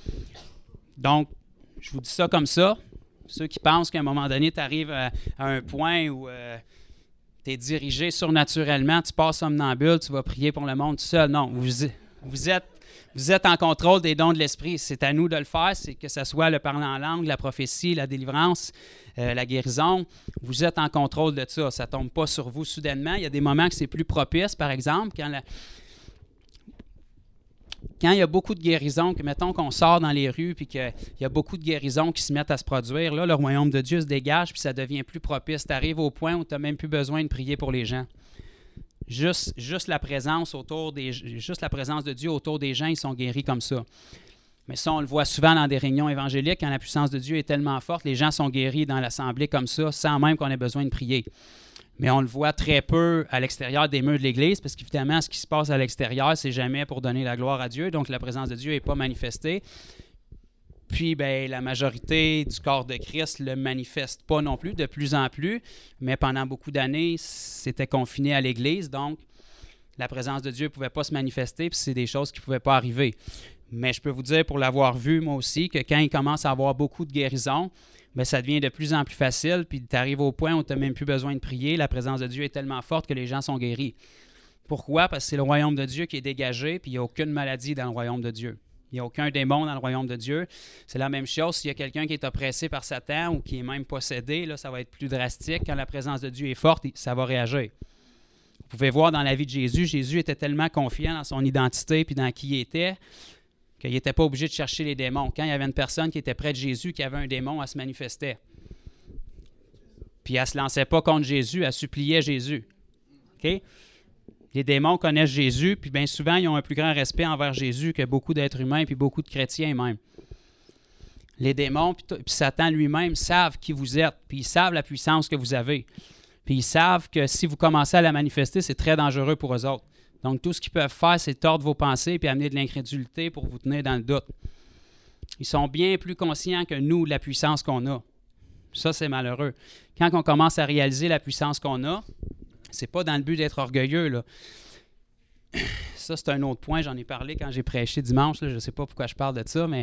Donc, je vous dis ça comme ça. Ceux qui pensent qu'à un moment donné, tu arrives à, à un point où euh, tu es dirigé surnaturellement, tu passes somnambule, tu vas prier pour le monde tout seul. Non, vous, vous, êtes, vous êtes en contrôle des dons de l'esprit. C'est à nous de le faire, c'est que ce soit le parler en langue, la prophétie, la délivrance, euh, la guérison. Vous êtes en contrôle de ça. Ça ne tombe pas sur vous soudainement. Il y a des moments que c'est plus propice, par exemple, quand la, Quand il y a beaucoup de guérisons, que mettons qu'on sort dans les rues puis qu'il y a beaucoup de guérisons qui se mettent à se produire, là, le royaume de Dieu se dégage puis ça devient plus propice. Tu arrives au point où tu n'as même plus besoin de prier pour les gens. Juste, juste, la présence autour des, juste la présence de Dieu autour des gens, ils sont guéris comme ça. Mais ça, on le voit souvent dans des réunions évangéliques, quand la puissance de Dieu est tellement forte, les gens sont guéris dans l'assemblée comme ça, sans même qu'on ait besoin de prier. Mais on le voit très peu à l'extérieur des murs de l'Église, parce qu'évidemment, ce qui se passe à l'extérieur, c'est jamais pour donner la gloire à Dieu, donc la présence de Dieu n'est pas manifestée. Puis, bien, la majorité du corps de Christ ne le manifeste pas non plus, de plus en plus, mais pendant beaucoup d'années, c'était confiné à l'Église, donc la présence de Dieu ne pouvait pas se manifester, puis c'est des choses qui ne pouvaient pas arriver. Mais je peux vous dire, pour l'avoir vu, moi aussi, que quand il commence à avoir beaucoup de guérisons, bien, ça devient de plus en plus facile, puis tu arrives au point où tu n'as même plus besoin de prier. La présence de Dieu est tellement forte que les gens sont guéris. Pourquoi? Parce que c'est le royaume de Dieu qui est dégagé, puis il n'y a aucune maladie dans le royaume de Dieu. Il n'y a aucun démon dans le royaume de Dieu. C'est la même chose s'il y a quelqu'un qui est oppressé par Satan ou qui est même possédé, là, ça va être plus drastique. Quand la présence de Dieu est forte, ça va réagir. Vous pouvez voir dans la vie de Jésus, Jésus était tellement confiant dans son identité puis dans qui il était qu'il n'était pas obligé de chercher les démons. Quand il y avait une personne qui était près de Jésus, qui avait un démon, elle se manifestait. Puis elle ne se lançait pas contre Jésus, elle suppliait Jésus. OK? Les démons connaissent Jésus, puis bien souvent, ils ont un plus grand respect envers Jésus que beaucoup d'êtres humains, puis beaucoup de chrétiens même. Les démons, puis, puis Satan lui-même savent qui vous êtes, puis ils savent la puissance que vous avez. Puis ils savent que si vous commencez à la manifester, c'est très dangereux pour eux autres. Donc tout ce qu'ils peuvent faire, c'est tordre vos pensées puis amener de l'incrédulité pour vous tenir dans le doute. Ils sont bien plus conscients que nous de la puissance qu'on a. Ça, c'est malheureux. Quand on commence à réaliser la puissance qu'on a, c'est pas dans le but d'être orgueilleux, là. Ça, c'est un autre point. J'en ai parlé quand j'ai prêché dimanche. Là. Je ne sais pas pourquoi je parle de ça, mais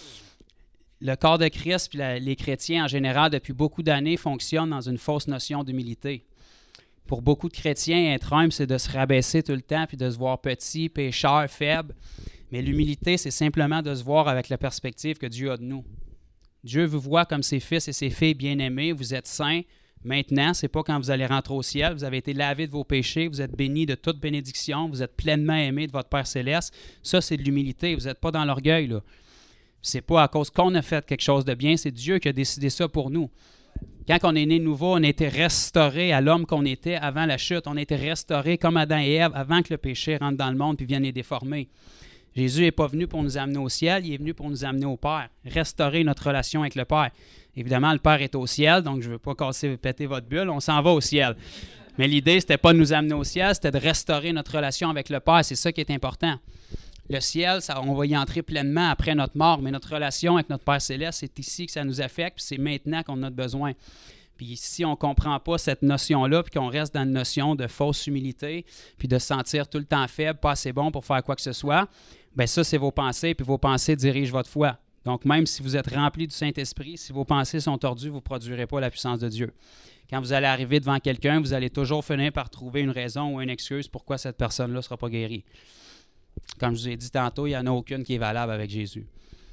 le corps de Christ et les chrétiens en général, depuis beaucoup d'années, fonctionnent dans une fausse notion d'humilité. Pour beaucoup de chrétiens, être humble, c'est de se rabaisser tout le temps puis de se voir petit, pécheur, faible. Mais l'humilité, c'est simplement de se voir avec la perspective que Dieu a de nous. Dieu vous voit comme ses fils et ses filles bien-aimés. Vous êtes saints. Maintenant, ce n'est pas quand vous allez rentrer au ciel. Vous avez été lavé de vos péchés. Vous êtes bénis de toute bénédiction. Vous êtes pleinement aimés de votre Père céleste. Ça, c'est de l'humilité. Vous n'êtes pas dans l'orgueil, là. Ce n'est pas à cause qu'on a fait quelque chose de bien. C'est Dieu qui a décidé ça pour nous. Quand on est né nouveau, on a été restauré à l'homme qu'on était avant la chute. On a été restauré comme Adam et Ève avant que le péché rentre dans le monde puis vienne les déformer. Jésus n'est pas venu pour nous amener au ciel, il est venu pour nous amener au Père, restaurer notre relation avec le Père. Évidemment, le Père est au ciel, donc je ne veux pas casser, péter votre bulle, on s'en va au ciel. Mais l'idée, ce n'était pas de nous amener au ciel, c'était de restaurer notre relation avec le Père, c'est ça qui est important. Le ciel, ça, on va y entrer pleinement après notre mort, mais notre relation avec notre Père céleste, c'est ici que ça nous affecte, puis c'est maintenant qu'on a besoin. Puis si on ne comprend pas cette notion-là, puis qu'on reste dans une notion de fausse humilité, puis de se sentir tout le temps faible, pas assez bon pour faire quoi que ce soit, bien ça, c'est vos pensées, puis vos pensées dirigent votre foi. Donc, même si vous êtes rempli du Saint-Esprit, si vos pensées sont tordues, vous ne produirez pas la puissance de Dieu. Quand vous allez arriver devant quelqu'un, vous allez toujours finir par trouver une raison ou une excuse pourquoi cette personne-là ne sera pas guérie. Comme je vous ai dit tantôt, il n'y en a aucune qui est valable avec Jésus.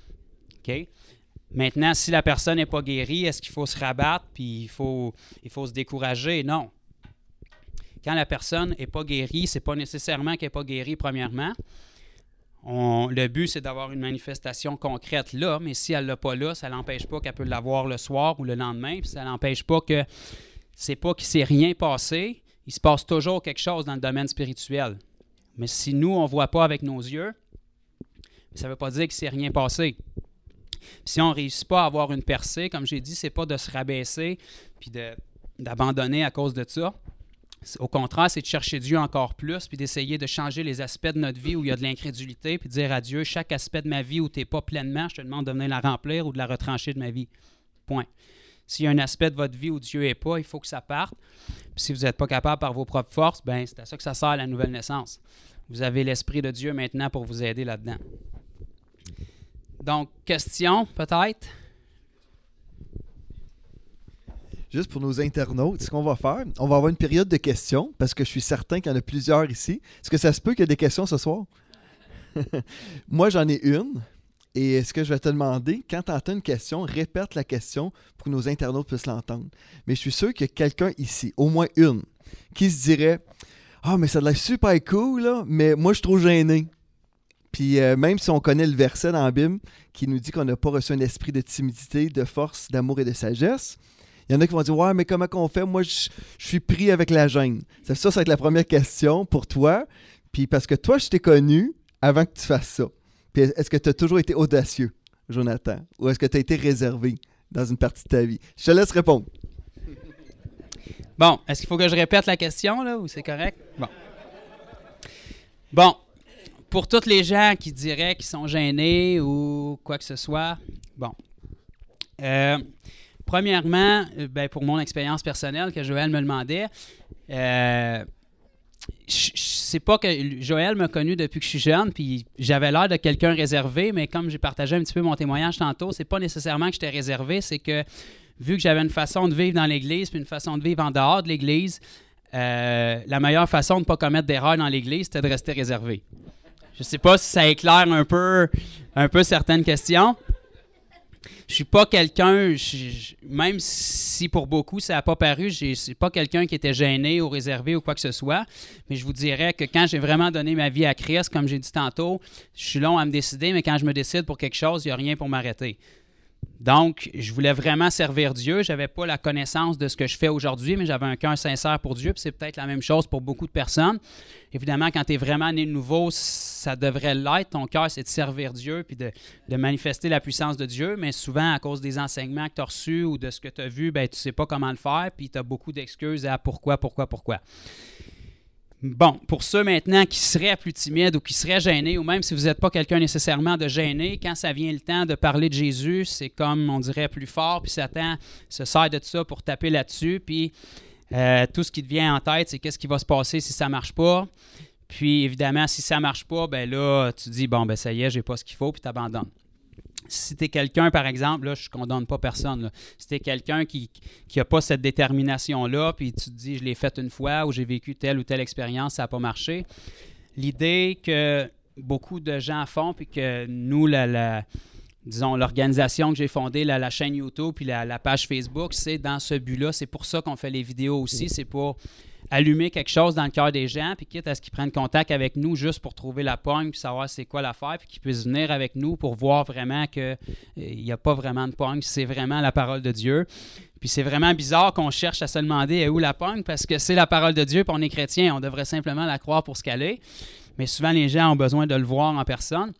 OK? Maintenant, si la personne n'est pas guérie, est-ce qu'il faut se rabattre puis il faut, il faut se décourager? Non. Quand la personne n'est pas guérie, ce n'est pas nécessairement qu'elle n'est pas guérie, premièrement. On, le but, c'est d'avoir une manifestation concrète là, mais si elle ne l'a pas là, ça ne l'empêche pas qu'elle peut l'avoir le soir ou le lendemain, puis ça ne l'empêche pas que c'est pas qu'il ne s'est rien passé, il se passe toujours quelque chose dans le domaine spirituel. Mais si nous, on ne voit pas avec nos yeux, ça ne veut pas dire qu'il ne s'est rien passé. Si on ne réussit pas à avoir une percée, comme j'ai dit, ce n'est pas de se rabaisser puis de, d'abandonner à cause de ça. Au contraire, c'est de chercher Dieu encore plus puis d'essayer de changer les aspects de notre vie où il y a de l'incrédulité puis de dire à Dieu, chaque aspect de ma vie où tu n'es pas pleinement, je te demande de venir la remplir ou de la retrancher de ma vie. Point. S'il y a un aspect de votre vie où Dieu n'est pas, il faut que ça parte. Puis si vous n'êtes pas capable par vos propres forces, bien, c'est à ça que ça sert la nouvelle naissance. Vous avez l'Esprit de Dieu maintenant pour vous aider là-dedans. Donc, question peut-être? Juste pour nos internautes, ce qu'on va faire, on va avoir une période de questions, parce que je suis certain qu'il y en a plusieurs ici. Est-ce que ça se peut qu'il y ait des questions ce soir? Moi, j'en ai une. Et ce que je vais te demander, quand tu entends une question, répète la question pour que nos internautes puissent l'entendre. Mais je suis sûr qu'il y a quelqu'un ici, au moins une, qui se dirait « Ah, mais ça a l'air super cool, là, mais moi, je suis trop gêné. » Puis euh, même si on connaît le verset dans la Bible qui nous dit qu'on n'a pas reçu un esprit de timidité, de force, d'amour et de sagesse, il y en a qui vont dire « Ouais, mais comment qu'on fait? Moi, je, je suis pris avec la gêne. » Ça, ça va être la première question pour toi. Puis parce que toi, je t'ai connu avant que tu fasses ça. Puis est-ce que tu as toujours été audacieux, Jonathan? Ou est-ce que tu as été réservé dans une partie de ta vie? Je te laisse répondre. Bon, est-ce qu'il faut que je répète la question, là, ou c'est correct? Bon. Bon. Pour tous les gens qui diraient qu'ils sont gênés ou quoi que ce soit, bon. Euh, premièrement, ben pour mon expérience personnelle que Joël me demandait, euh, c'est pas que Joël m'a connu depuis que je suis jeune, puis j'avais l'air de quelqu'un réservé, mais comme j'ai partagé un petit peu mon témoignage tantôt, c'est pas nécessairement que j'étais réservé, c'est que vu que j'avais une façon de vivre dans l'Église puis une façon de vivre en dehors de l'Église, euh, la meilleure façon de ne pas commettre d'erreur dans l'Église, c'était de rester réservé. Je ne sais pas si ça éclaire un peu, un peu certaines questions. Je suis pas quelqu'un, je, je, même si pour beaucoup ça n'a pas paru, je ne suis pas quelqu'un qui était gêné ou réservé ou quoi que ce soit, mais je vous dirais que quand j'ai vraiment donné ma vie à Christ, comme j'ai dit tantôt, je suis long à me décider, mais quand je me décide pour quelque chose, il n'y a rien pour m'arrêter. Donc, je voulais vraiment servir Dieu. Je n'avais pas la connaissance de ce que je fais aujourd'hui, mais j'avais un cœur sincère pour Dieu. Puis c'est peut-être la même chose pour beaucoup de personnes. Évidemment, quand tu es vraiment né de nouveau, ça devrait l'être. Ton cœur, c'est de servir Dieu puis de, de manifester la puissance de Dieu. Mais souvent, à cause des enseignements que tu as reçus ou de ce que tu as vu, ben, tu ne sais pas comment le faire. Puis tu as beaucoup d'excuses à pourquoi, pourquoi, pourquoi. Bon, pour ceux maintenant qui seraient plus timides ou qui seraient gênés, ou même si vous n'êtes pas quelqu'un nécessairement de gêné, quand ça vient le temps de parler de Jésus, c'est comme, on dirait, plus fort, puis Satan se sert de ça pour taper là-dessus, puis euh, tout ce qui te vient en tête, c'est qu'est-ce qui va se passer si ça ne marche pas. Puis, évidemment, si ça ne marche pas, ben là, tu dis, bon, ben ça y est, j'ai pas ce qu'il faut, puis tu abandonnes. Si tu es quelqu'un, par exemple, là, je ne condamne pas personne, là. Si tu es quelqu'un qui n'a pas cette détermination-là, puis tu te dis, je l'ai fait une fois ou j'ai vécu telle ou telle expérience, ça n'a pas marché. L'idée que beaucoup de gens font, puis que nous, la, la, disons, l'organisation que j'ai fondée, la, la chaîne YouTube, puis la, la page Facebook, c'est dans ce but-là. C'est pour ça qu'on fait les vidéos aussi. C'est pour allumer quelque chose dans le cœur des gens, puis quitte à ce qu'ils prennent contact avec nous juste pour trouver la pogne, puis savoir c'est quoi l'affaire, puis qu'ils puissent venir avec nous pour voir vraiment qu'il n'y a pas vraiment de pogne, c'est vraiment la parole de Dieu. Puis c'est vraiment bizarre qu'on cherche à se demander est où la pogne, parce que c'est la parole de Dieu, puis on est chrétien, on devrait simplement la croire pour ce qu'elle est. Mais souvent, les gens ont besoin de le voir en personne.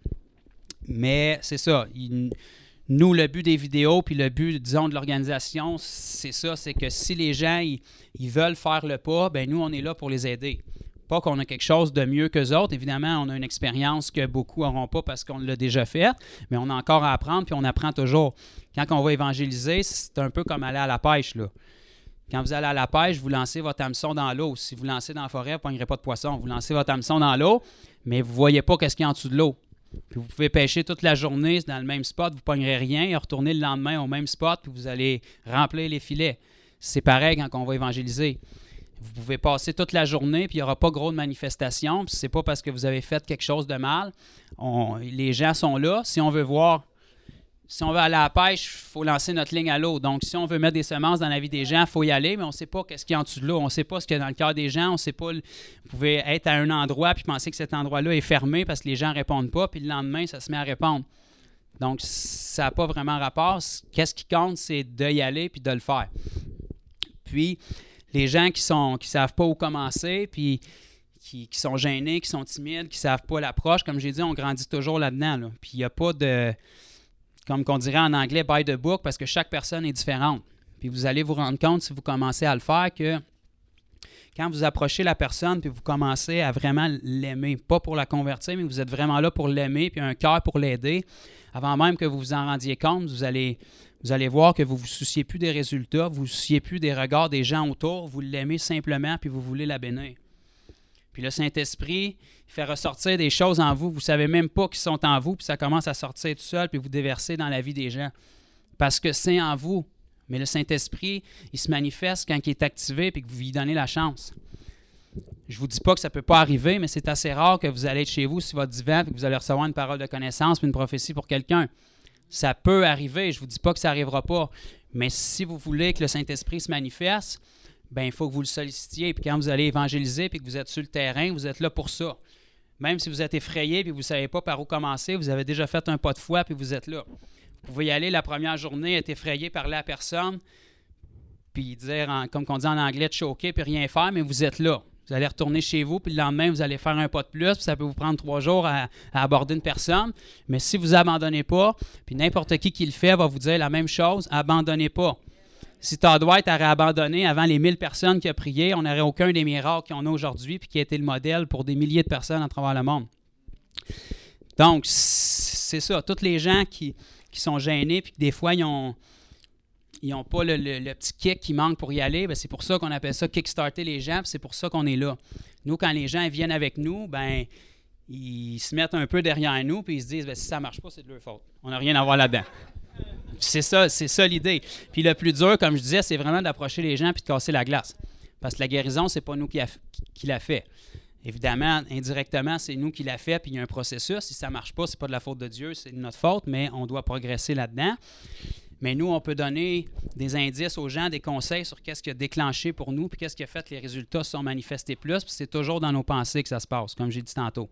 Mais c'est ça. Il, Nous, le but des vidéos, puis le but, disons, de l'organisation, c'est ça, c'est que si les gens, ils, ils veulent faire le pas, bien, nous, on est là pour les aider. Pas qu'on a quelque chose de mieux qu'eux autres. Évidemment, on a une expérience que beaucoup n'auront pas parce qu'on l'a déjà faite, mais on a encore à apprendre, puis on apprend toujours. Quand on va évangéliser, c'est un peu comme aller à la pêche, là. Quand vous allez à la pêche, vous lancez votre hameçon dans l'eau. Si vous lancez dans la forêt, vous ne pognerez pas de poisson. Vous lancez votre hameçon dans l'eau, mais vous ne voyez pas ce qu'il y a en dessous de l'eau. Puis vous pouvez pêcher toute la journée dans le même spot, vous ne pognerez rien, et retourner le lendemain au même spot, puis vous allez remplir les filets. C'est pareil quand on va évangéliser. Vous pouvez passer toute la journée, puis il n'y aura pas gros de manifestations, puis c'est pas parce que vous avez fait quelque chose de mal. On, les gens sont là. Si on veut voir, si on veut aller à la pêche, il faut lancer notre ligne à l'eau. Donc, si on veut mettre des semences dans la vie des gens, il faut y aller, mais on ne sait pas ce qu'il y a en dessous de l'eau. On ne sait pas ce qu'il y a dans le cœur des gens. On sait pas. Vous pouvez être à un endroit puis penser que cet endroit-là est fermé parce que les gens ne répondent pas, puis le lendemain, ça se met à répondre. Donc, ça n'a pas vraiment rapport. Qu'est-ce qui compte, c'est d'y aller puis de le faire. Puis, les gens qui sont qui savent pas où commencer, puis qui, qui sont gênés, qui sont timides, qui ne savent pas l'approche, comme j'ai dit, on grandit toujours là-dedans. Là. Puis, il n'y a pas de... comme qu'on dirait en anglais, by the book, parce que chaque personne est différente. Puis vous allez vous rendre compte, si vous commencez à le faire, que quand vous approchez la personne, puis vous commencez à vraiment l'aimer, pas pour la convertir, mais vous êtes vraiment là pour l'aimer, puis un cœur pour l'aider, avant même que vous vous en rendiez compte, vous allez, vous allez voir que vous ne vous souciez plus des résultats, vous ne vous souciez plus des regards des gens autour, vous l'aimez simplement, puis vous voulez la bénir. Puis le Saint-Esprit, il fait ressortir des choses en vous. Vous ne savez même pas qu'ils sont en vous, puis ça commence à sortir tout seul, puis vous déverser dans la vie des gens. Parce que c'est en vous. Mais le Saint-Esprit, il se manifeste quand il est activé, puis que vous lui donnez la chance. Je ne vous dis pas que ça ne peut pas arriver, mais c'est assez rare que vous allez être chez vous sur votre divan, puis que vous allez recevoir une parole de connaissance, puis une prophétie pour quelqu'un. Ça peut arriver. Je ne vous dis pas que ça n'arrivera pas. Mais si vous voulez que le Saint-Esprit se manifeste, bien, il faut que vous le sollicitiez. Puis quand vous allez évangéliser puis que vous êtes sur le terrain, vous êtes là pour ça. Même si vous êtes effrayé puis vous ne savez pas par où commencer, vous avez déjà fait un pas de foi puis vous êtes là. Vous pouvez y aller la première journée, être effrayé, parler à personne, puis dire, en, comme on dit en anglais, de choquer puis rien faire, mais vous êtes là. Vous allez retourner chez vous, puis le lendemain, vous allez faire un pas de plus, puis ça peut vous prendre trois jours à, à aborder une personne. Mais si vous n'abandonnez pas, puis n'importe qui qui le fait va vous dire la même chose, abandonnez pas. Si Todd White aurait abandonné avant les mille personnes qui ont prié, on n'aurait aucun des miracles qu'on a aujourd'hui puis qui a été le modèle pour des milliers de personnes à travers le monde. Donc, c'est ça. Tous les gens qui, qui sont gênés puis que des fois, ils ont... ils n'ont pas le, le, le petit kick qui manque pour y aller, bien, c'est pour ça qu'on appelle ça kickstarter les gens, puis c'est pour ça qu'on est là. Nous, quand les gens viennent avec nous, ben ils se mettent un peu derrière nous, puis ils se disent, bien, si ça ne marche pas, c'est de leur faute. On n'a rien à voir là-dedans. C'est ça, c'est ça l'idée. Puis le plus dur, comme je disais, c'est vraiment d'approcher les gens puis de casser la glace. Parce que la guérison, c'est pas nous qui, a, qui l'a fait. Évidemment, indirectement, c'est nous qui l'a fait, puis il y a un processus. Si ça ne marche pas, ce n'est pas de la faute de Dieu, c'est de notre faute, mais on doit progresser là-dedans. Mais nous, on peut donner des indices aux gens, des conseils sur qu'est-ce qui a déclenché pour nous, puis qu'est-ce qui a fait que les résultats se sont manifestés plus, puis c'est toujours dans nos pensées que ça se passe, comme j'ai dit tantôt.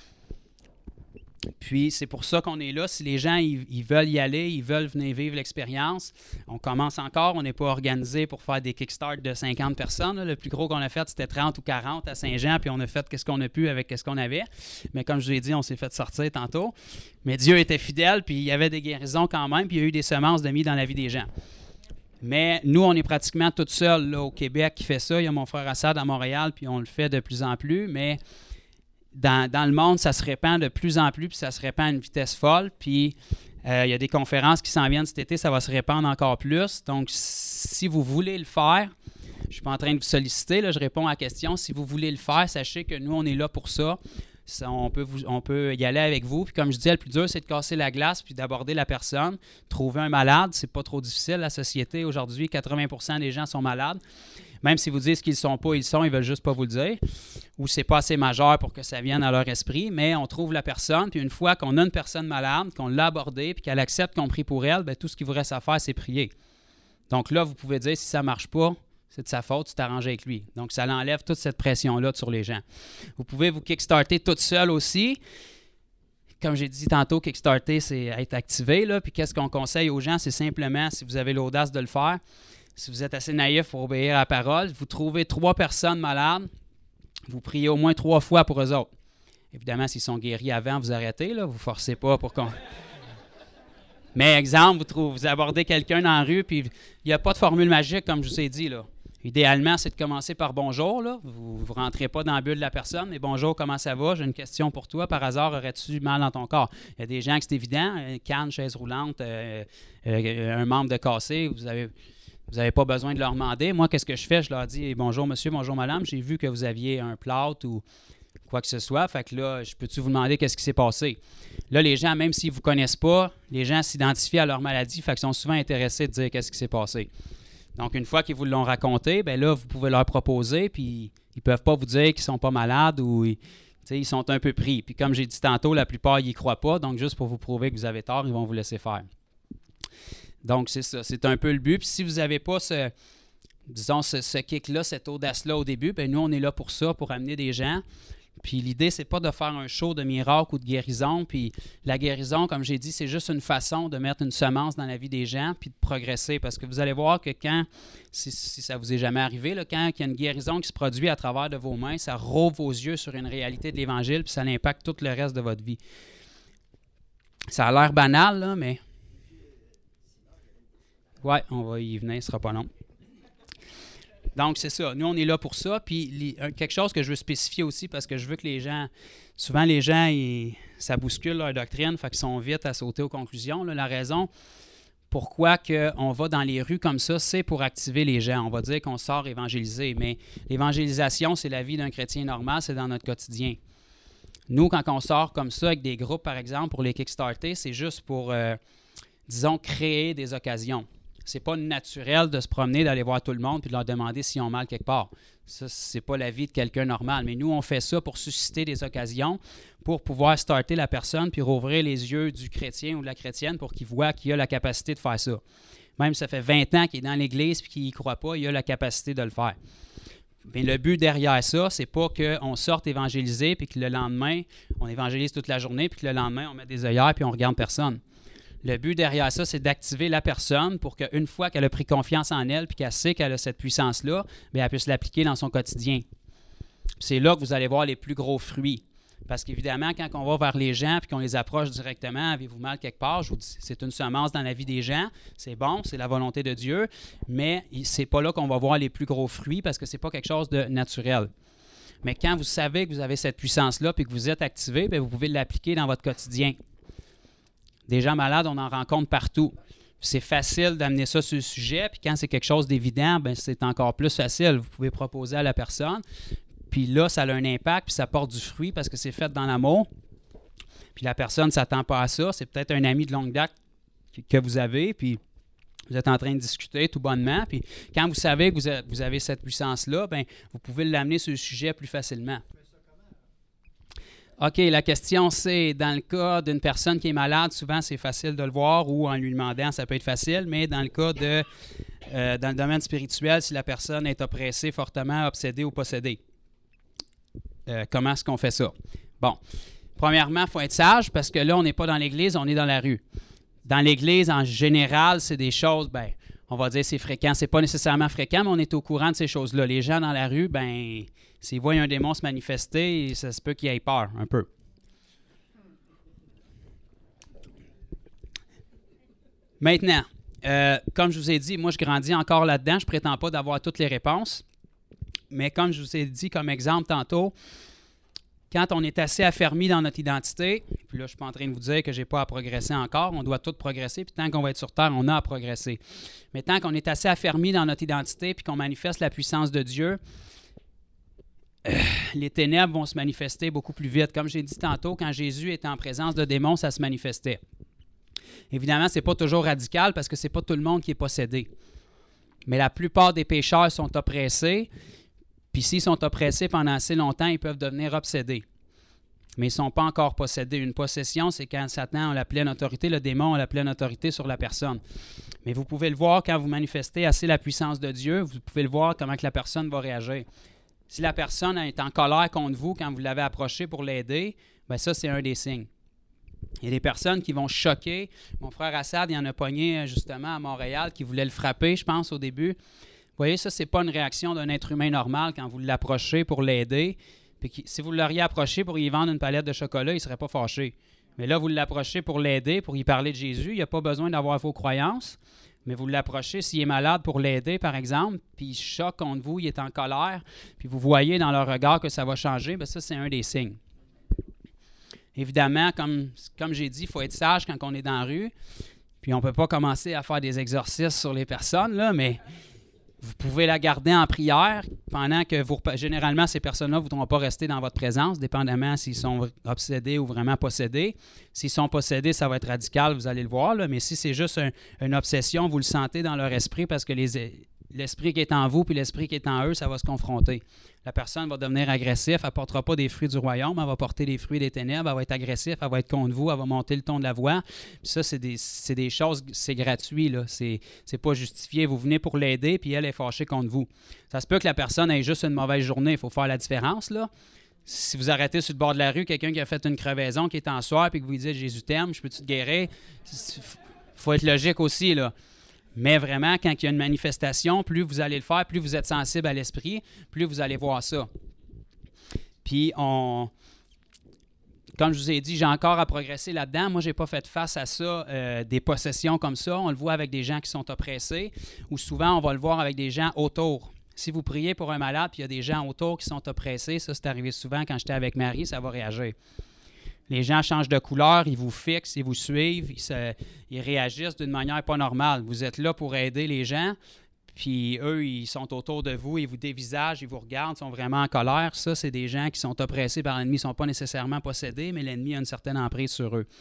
Puis, c'est pour ça qu'on est là. Si les gens, ils, ils veulent y aller, ils veulent venir vivre l'expérience, on commence encore. On n'est pas organisé pour faire des kickstarts de cinquante personnes. Là. Le plus gros qu'on a fait, c'était trente ou quarante à Saint-Jean, puis on a fait ce qu'on a pu avec ce qu'on avait. Mais comme je vous ai dit, on s'est fait sortir tantôt. Mais Dieu était fidèle, puis il y avait des guérisons quand même, puis il y a eu des semences de mis dans la vie des gens. Mais nous, on est pratiquement tout seuls là, au Québec qui fait ça. Il y a mon frère Assad à Montréal, puis on le fait de plus en plus, mais... Dans, dans le monde, ça se répand de plus en plus, puis ça se répand à une vitesse folle. Puis, euh, il y a des conférences qui s'en viennent cet été, ça va se répandre encore plus. Donc, si vous voulez le faire, je ne suis pas en train de vous solliciter, là, je réponds à la question. Si vous voulez le faire, sachez que nous, on est là pour ça. Ça on, peut vous, on peut y aller avec vous. Puis, comme je disais, le plus dur, c'est de casser la glace puis d'aborder la personne. Trouver un malade, c'est pas trop difficile. La société, aujourd'hui, quatre-vingts pour cent des gens sont malades. Même si vous disent qu'ils ne sont pas, ils sont, ils ne veulent juste pas vous le dire. Ou c'est pas assez majeur pour que ça vienne à leur esprit. Mais on trouve la personne, puis une fois qu'on a une personne malade, qu'on l'a abordée, puis qu'elle accepte qu'on prie pour elle, bien, tout ce qu'il vous reste à faire, c'est prier. Donc là, vous pouvez dire, si ça ne marche pas, c'est de sa faute, tu t'arranges avec lui. Donc, ça enlève toute cette pression-là sur les gens. Vous pouvez vous kickstarter toute seule aussi. Comme j'ai dit tantôt, kickstarter, c'est être activé. Là. Puis qu'est-ce qu'on conseille aux gens? C'est simplement, si vous avez l'audace de le faire, si vous êtes assez naïf pour obéir à la parole, vous trouvez trois personnes malades, vous priez au moins trois fois pour eux autres. Évidemment, s'ils sont guéris avant, vous arrêtez, là, vous ne forcez pas pour qu'on... Mais exemple, vous, trouvez, vous abordez quelqu'un dans la rue, puis il n'y a pas de formule magique, comme je vous ai dit. Là. Idéalement, c'est de commencer par « bonjour ». Là. Vous ne rentrez pas dans la bulle de la personne, mais « bonjour, comment ça va? J'ai une question pour toi. Par hasard, aurais-tu mal dans ton corps? » Il y a des gens que c'est évident, une canne, chaise roulante, euh, euh, un membre de cassé, vous avez... Vous n'avez pas besoin de leur demander. Moi, qu'est-ce que je fais? Je leur dis « Bonjour monsieur, bonjour madame, j'ai vu que vous aviez un plâtre ou quoi que ce soit. Fait que là, je peux-tu vous demander qu'est-ce qui s'est passé? » Là, les gens, même s'ils ne vous connaissent pas, les gens s'identifient à leur maladie, fait qu'ils sont souvent intéressés de dire qu'est-ce qui s'est passé. Donc, une fois qu'ils vous l'ont raconté, bien là, vous pouvez leur proposer, puis ils ne peuvent pas vous dire qu'ils ne sont pas malades ou ils, ils sont un peu pris. Puis comme j'ai dit tantôt, la plupart, ils n'y croient pas. Donc, juste pour vous prouver que vous avez tort, ils vont vous laisser faire. Donc, c'est ça. C'est un peu le but. Puis si vous n'avez pas ce, disons, ce, ce kick-là, cette audace-là au début, bien nous, on est là pour ça, pour amener des gens. Puis l'idée, c'est pas de faire un show de miracle ou de guérison. Puis la guérison, comme j'ai dit, c'est juste une façon de mettre une semence dans la vie des gens puis de progresser. Parce que vous allez voir que quand, si, si ça vous est jamais arrivé, là, quand il y a une guérison qui se produit à travers de vos mains, ça rouvre vos yeux sur une réalité de l'Évangile puis ça impacte tout le reste de votre vie. Ça a l'air banal, là, mais... Oui, on va y venir, ce ne sera pas long. Donc, c'est ça. Nous, on est là pour ça. Puis, les, quelque chose que je veux spécifier aussi, parce que je veux que les gens... Souvent, les gens, ils, ça bouscule leur doctrine, fait qu'ils sont vite à sauter aux conclusions. Là, la raison pourquoi que on va dans les rues comme ça, c'est pour activer les gens. On va dire qu'on sort évangéliser, mais l'évangélisation, c'est la vie d'un chrétien normal, c'est dans notre quotidien. Nous, quand on sort comme ça avec des groupes, par exemple, pour les kickstarter, c'est juste pour, euh, disons, créer des occasions. C'est pas naturel de se promener, d'aller voir tout le monde puis de leur demander s'ils ont mal quelque part. Ça, c'est pas la vie de quelqu'un normal. Mais nous, on fait ça pour susciter des occasions, pour pouvoir starter la personne puis rouvrir les yeux du chrétien ou de la chrétienne pour qu'il voit qu'il a la capacité de faire ça. Même si ça fait vingt ans qu'il est dans l'Église puis qu'il n'y croit pas, il a la capacité de le faire. Mais le but derrière ça, c'est pas qu'on sorte évangéliser puis que le lendemain, on évangélise toute la journée puis que le lendemain, on met des œillères puis on regarde personne. Le but derrière ça, c'est d'activer la personne pour qu'une fois qu'elle a pris confiance en elle puis qu'elle sait qu'elle a cette puissance-là, bien, elle puisse l'appliquer dans son quotidien. C'est là que vous allez voir les plus gros fruits. Parce qu'évidemment, quand on va vers les gens et qu'on les approche directement, avez-vous mal quelque part, je vous dis, c'est une semence dans la vie des gens, c'est bon, c'est la volonté de Dieu, mais c'est pas là qu'on va voir les plus gros fruits parce que c'est pas quelque chose de naturel. Mais quand vous savez que vous avez cette puissance-là et que vous êtes activé, bien, vous pouvez l'appliquer dans votre quotidien. Des gens malades, on en rencontre partout. C'est facile d'amener ça sur le sujet, puis quand c'est quelque chose d'évident, bien, c'est encore plus facile. Vous pouvez proposer à la personne, puis là, ça a un impact, puis ça porte du fruit parce que c'est fait dans l'amour. Puis la personne ne s'attend pas à ça. C'est peut-être un ami de longue date que vous avez, puis vous êtes en train de discuter tout bonnement. Puis quand vous savez que vous avez cette puissance-là, bien, vous pouvez l'amener sur le sujet plus facilement. OK, la question, c'est, dans le cas d'une personne qui est malade, souvent, c'est facile de le voir, ou en lui demandant, ça peut être facile, mais dans le cas de, euh, dans le domaine spirituel, si la personne est oppressée, fortement obsédée ou possédée, euh, comment est-ce qu'on fait ça? Bon, premièrement, il faut être sage, parce que là, on n'est pas dans l'Église, on est dans la rue. Dans l'Église, en général, c'est des choses, ben, on va dire c'est fréquent. C'est pas nécessairement fréquent, mais on est au courant de ces choses-là. Les gens dans la rue, ben, s'ils voient un démon se manifester, ça se peut qu'ils aient peur un peu. Maintenant, euh, comme je vous ai dit, moi, je grandis encore là-dedans. Je ne prétends pas d'avoir toutes les réponses. Mais comme je vous ai dit comme exemple tantôt, quand on est assez affermi dans notre identité, puis là, je ne suis pas en train de vous dire que je n'ai pas à progresser encore, on doit tout progresser, puis tant qu'on va être sur Terre, on a à progresser. Mais tant qu'on est assez affermi dans notre identité, puis qu'on manifeste la puissance de Dieu, euh, les ténèbres vont se manifester beaucoup plus vite. Comme j'ai dit tantôt, quand Jésus était en présence de démons, ça se manifestait. Évidemment, ce n'est pas toujours radical, parce que ce n'est pas tout le monde qui est possédé. Mais la plupart des pécheurs sont oppressés. Puis s'ils sont oppressés pendant assez longtemps, ils peuvent devenir obsédés. Mais ils ne sont pas encore possédés. Une possession, c'est quand Satan a la pleine autorité, le démon a la pleine autorité sur la personne. Mais vous pouvez le voir quand vous manifestez assez la puissance de Dieu, vous pouvez le voir comment que la personne va réagir. Si la personne est en colère contre vous quand vous l'avez approché pour l'aider, bien ça, c'est un des signes. Il y a des personnes qui vont choquer. Mon frère Assad, il en a pogné justement à Montréal, qui voulait le frapper, je pense, au début. Vous voyez, ça, ce n'est pas une réaction d'un être humain normal quand vous l'approchez pour l'aider. Puis qui, si vous l'auriez approché pour y vendre une palette de chocolat, il ne serait pas fâché. Mais là, vous l'approchez pour l'aider, pour y parler de Jésus. Il n'y a pas besoin d'avoir vos croyances. Mais vous l'approchez s'il est malade pour l'aider, par exemple, puis il choque contre vous, il est en colère, puis vous voyez dans leur regard que ça va changer, bien ça, c'est un des signes. Évidemment, comme, comme j'ai dit, il faut être sage quand on est dans la rue. Puis on ne peut pas commencer à faire des exorcismes sur les personnes, là, mais vous pouvez la garder en prière pendant que vous... Généralement, ces personnes-là ne voudront pas rester dans votre présence, dépendamment s'ils sont obsédés ou vraiment possédés. S'ils sont possédés, ça va être radical, vous allez le voir, là, mais si c'est juste un, une obsession, vous le sentez dans leur esprit parce que les... l'esprit qui est en vous puis l'esprit qui est en eux, ça va se confronter. La personne va devenir agressive, elle ne portera pas des fruits du royaume, elle va porter les fruits des ténèbres, elle va être agressive, elle va être contre vous, elle va monter le ton de la voix. Puis ça, c'est des, c'est des choses, c'est gratuit, là. C'est, c'est pas justifié. Vous venez pour l'aider, puis elle est fâchée contre vous. Ça se peut que la personne ait juste une mauvaise journée, il faut faire la différence, là. Si vous arrêtez sur le bord de la rue, quelqu'un qui a fait une crevaison, qui est en soir, puis que vous lui dites « Jésus t'aime, je peux-tu te guérir? » Il faut être logique aussi, là. Mais vraiment, quand il y a une manifestation, plus vous allez le faire, plus vous êtes sensible à l'esprit, plus vous allez voir ça. Puis, on, comme je vous ai dit, j'ai encore à progresser là-dedans. Moi, je n'ai pas fait face à ça, euh, des possessions comme ça. On le voit avec des gens qui sont oppressés, ou souvent, on va le voir avec des gens autour. Si vous priez pour un malade, puis il y a des gens autour qui sont oppressés, ça, c'est arrivé souvent quand j'étais avec Marie, ça va réagir. Les gens changent de couleur, ils vous fixent, ils vous suivent, ils, se, ils réagissent d'une manière pas normale. Vous êtes là pour aider les gens, puis eux, ils sont autour de vous, ils vous dévisagent, ils vous regardent, ils sont vraiment en colère. Ça, c'est des gens qui sont oppressés par l'ennemi. Ils ne sont pas nécessairement possédés, mais l'ennemi a une certaine emprise sur eux.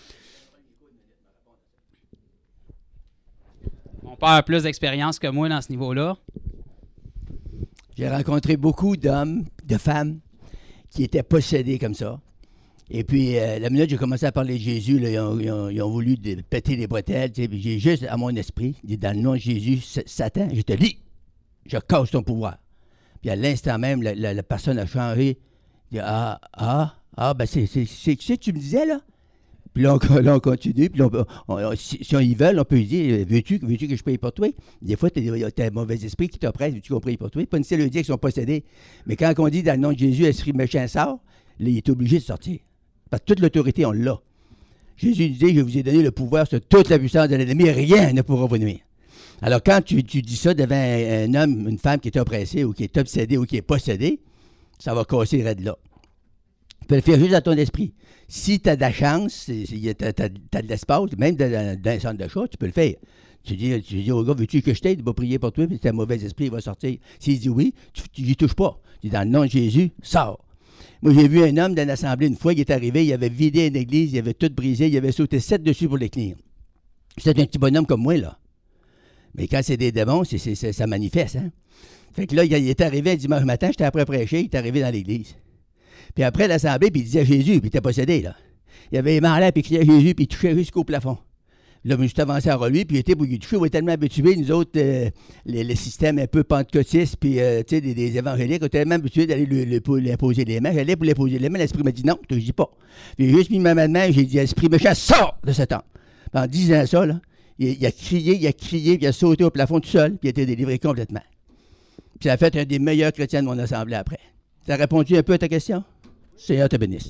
Mon père a plus d'expérience que moi dans ce niveau-là. J'ai rencontré beaucoup d'hommes, de femmes qui étaient possédés comme ça. Et puis, euh, la minute j'ai commencé à parler de Jésus, là, ils, ont, ils, ont, ils ont voulu de, péter les bretelles. Puis j'ai juste à mon esprit dit, dans le nom de Jésus, Satan, je te lis, je casse ton pouvoir. Puis à l'instant même, la, la, la personne a changé. Dit, ah, ah, ah, ben c'est c'est c'est ça que tu me disais, là? Puis là, on, là, on continue. Puis là, on, on, si, si on y veut, on peut dire, veux-tu, veux-tu que je prie pour toi? Des fois, tu as un mauvais esprit qui t'oppresse, veux-tu qu'on prie pour toi? Pas nécessairement le dire qu'ils sont possédés. Mais quand on dit, dans le nom de Jésus, esprit méchant sort, là, il est obligé de sortir. Parce que toute l'autorité, on l'a. Jésus disait, je vous ai donné le pouvoir sur toute la puissance de l'ennemi, rien ne pourra vous nuire. Alors, quand tu, tu dis ça devant un, un homme, une femme qui est oppressée ou qui est obsédée ou qui est possédée, ça va casser le raid-là. Tu peux le faire juste dans ton esprit. Si tu as de la chance, tu as, as de l'espace, même dans, dans un centre de chat, tu peux le faire. Tu dis, tu dis au gars, veux-tu que je t'aide? Il va prier pour toi, puis c'est un mauvais esprit, il va sortir. S'il dit oui, tu n'y touches pas. Tu dis, dans le nom de Jésus, sors. Moi, j'ai vu un homme dans l'assemblée une fois, il est arrivé, il avait vidé une église, il avait tout brisé, il avait sauté sept dessus pour les tenir. C'était un petit bonhomme comme moi, là. Mais quand c'est des démons, c'est, c'est, c'est, ça manifeste, hein. Fait que là, il est arrivé un dimanche matin, j'étais après prêcher, il est arrivé dans l'église. Puis après l'assemblée, puis il disait Jésus, puis il était possédé, là. Il avait les mains en l'air, puis il criait Jésus, puis il touchait jusqu'au plafond. Là, je me suis avancé à lui, puis il était pour lui toucher. On est tellement habitués, nous autres, euh, les, les systèmes un peu pentecôtistes, puis euh, tu sais, des, des évangéliques, on était tellement habitués d'aller lui, lui, lui imposer les mains. J'allais pour lui imposer les mains, l'esprit m'a dit non, je ne dis pas. Puis j'ai juste mis ma main de main, j'ai dit Esprit méchant, sors de cet homme. Puis en disant ça, là, il, il a crié, il a crié, puis il a sauté au plafond tout seul, puis il a été délivré complètement. Puis ça a fait un des meilleurs chrétiens de mon assemblée après. Ça a répondu un peu à ta question? Seigneur te bénisse.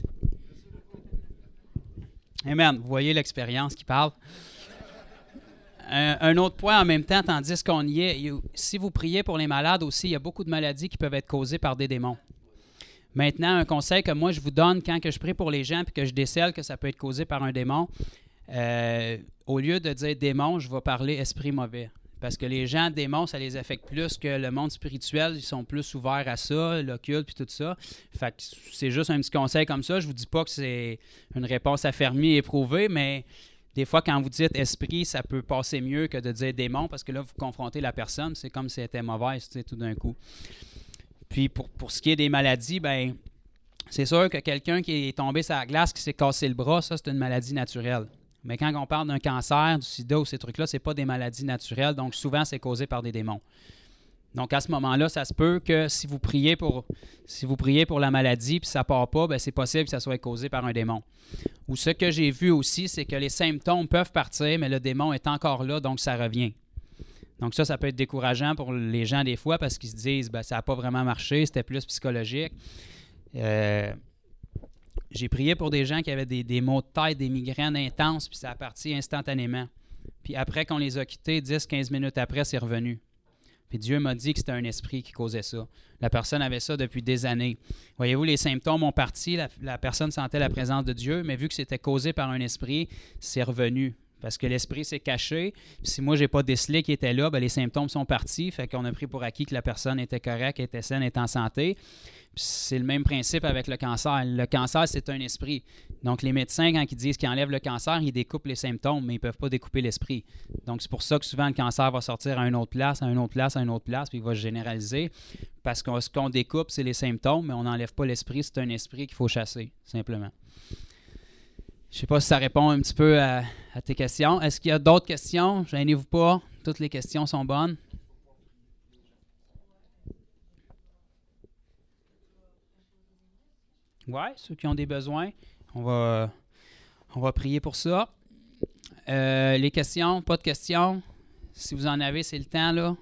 Amen. Vous voyez l'expérience qui parle. Un, un autre point en même temps, tandis qu'on y est, si vous priez pour les malades aussi, il y a beaucoup de maladies qui peuvent être causées par des démons. Maintenant, un conseil que moi je vous donne quand que je prie pour les gens et que je décèle que ça peut être causé par un démon, euh, au lieu de dire démon, je vais parler esprit mauvais. Parce que les gens démons, ça les affecte plus que le monde spirituel. Ils sont plus ouverts à ça, l'occulte puis tout ça. Fait que c'est juste un petit conseil comme ça. Je vous dis pas que c'est une réponse affermie et éprouvée, mais des fois, quand vous dites esprit, ça peut passer mieux que de dire démon parce que là, vous confrontez la personne. C'est comme si elle était mauvaise, tu sais, tout d'un coup. Puis pour, pour ce qui est des maladies, ben c'est sûr que quelqu'un qui est tombé sur la glace, qui s'est cassé le bras, ça, c'est une maladie naturelle. Mais quand on parle d'un cancer, du sida ou ces trucs-là, ce n'est pas des maladies naturelles. Donc, souvent, c'est causé par des démons. Donc, à ce moment-là, ça se peut que si vous priez pour, si vous priez pour la maladie puis ça ne part pas, bien, c'est possible que ça soit causé par un démon. Ou ce que j'ai vu aussi, c'est que les symptômes peuvent partir, mais le démon est encore là, donc ça revient. Donc, ça, ça peut être décourageant pour les gens des fois parce qu'ils se disent ben, ça n'a pas vraiment marché, c'était plus psychologique. Euh, J'ai prié pour des gens qui avaient des, des maux de tête, des migraines intenses, puis ça a parti instantanément. Puis après qu'on les a quittés, dix à quinze minutes après, c'est revenu. Puis Dieu m'a dit que c'était un esprit qui causait ça. La personne avait ça depuis des années. Voyez-vous, les symptômes ont parti, la, la personne sentait la présence de Dieu, mais vu que c'était causé par un esprit, c'est revenu. Parce que l'esprit s'est caché. Puis si moi, je n'ai pas décelé qu'il était là, bien, les symptômes sont partis. Fait qu'on a pris pour acquis que la personne était correcte, était saine, était en santé. Puis c'est le même principe avec le cancer. Le cancer, c'est un esprit. Donc, les médecins, quand ils disent qu'ils enlèvent le cancer, ils découpent les symptômes, mais ils ne peuvent pas découper l'esprit. Donc, c'est pour ça que souvent, le cancer va sortir à une autre place, à une autre place, à une autre place, puis il va se généraliser. Parce que ce qu'on découpe, c'est les symptômes, mais on n'enlève pas l'esprit. C'est un esprit qu'il faut chasser, simplement. Je ne sais pas si ça répond un petit peu à, à tes questions. Est-ce qu'il y a d'autres questions? Gênez-vous pas. Toutes les questions sont bonnes. Oui, ceux qui ont des besoins, on va, on va prier pour ça. Euh, les questions, pas de questions. Si vous en avez, c'est le temps, là.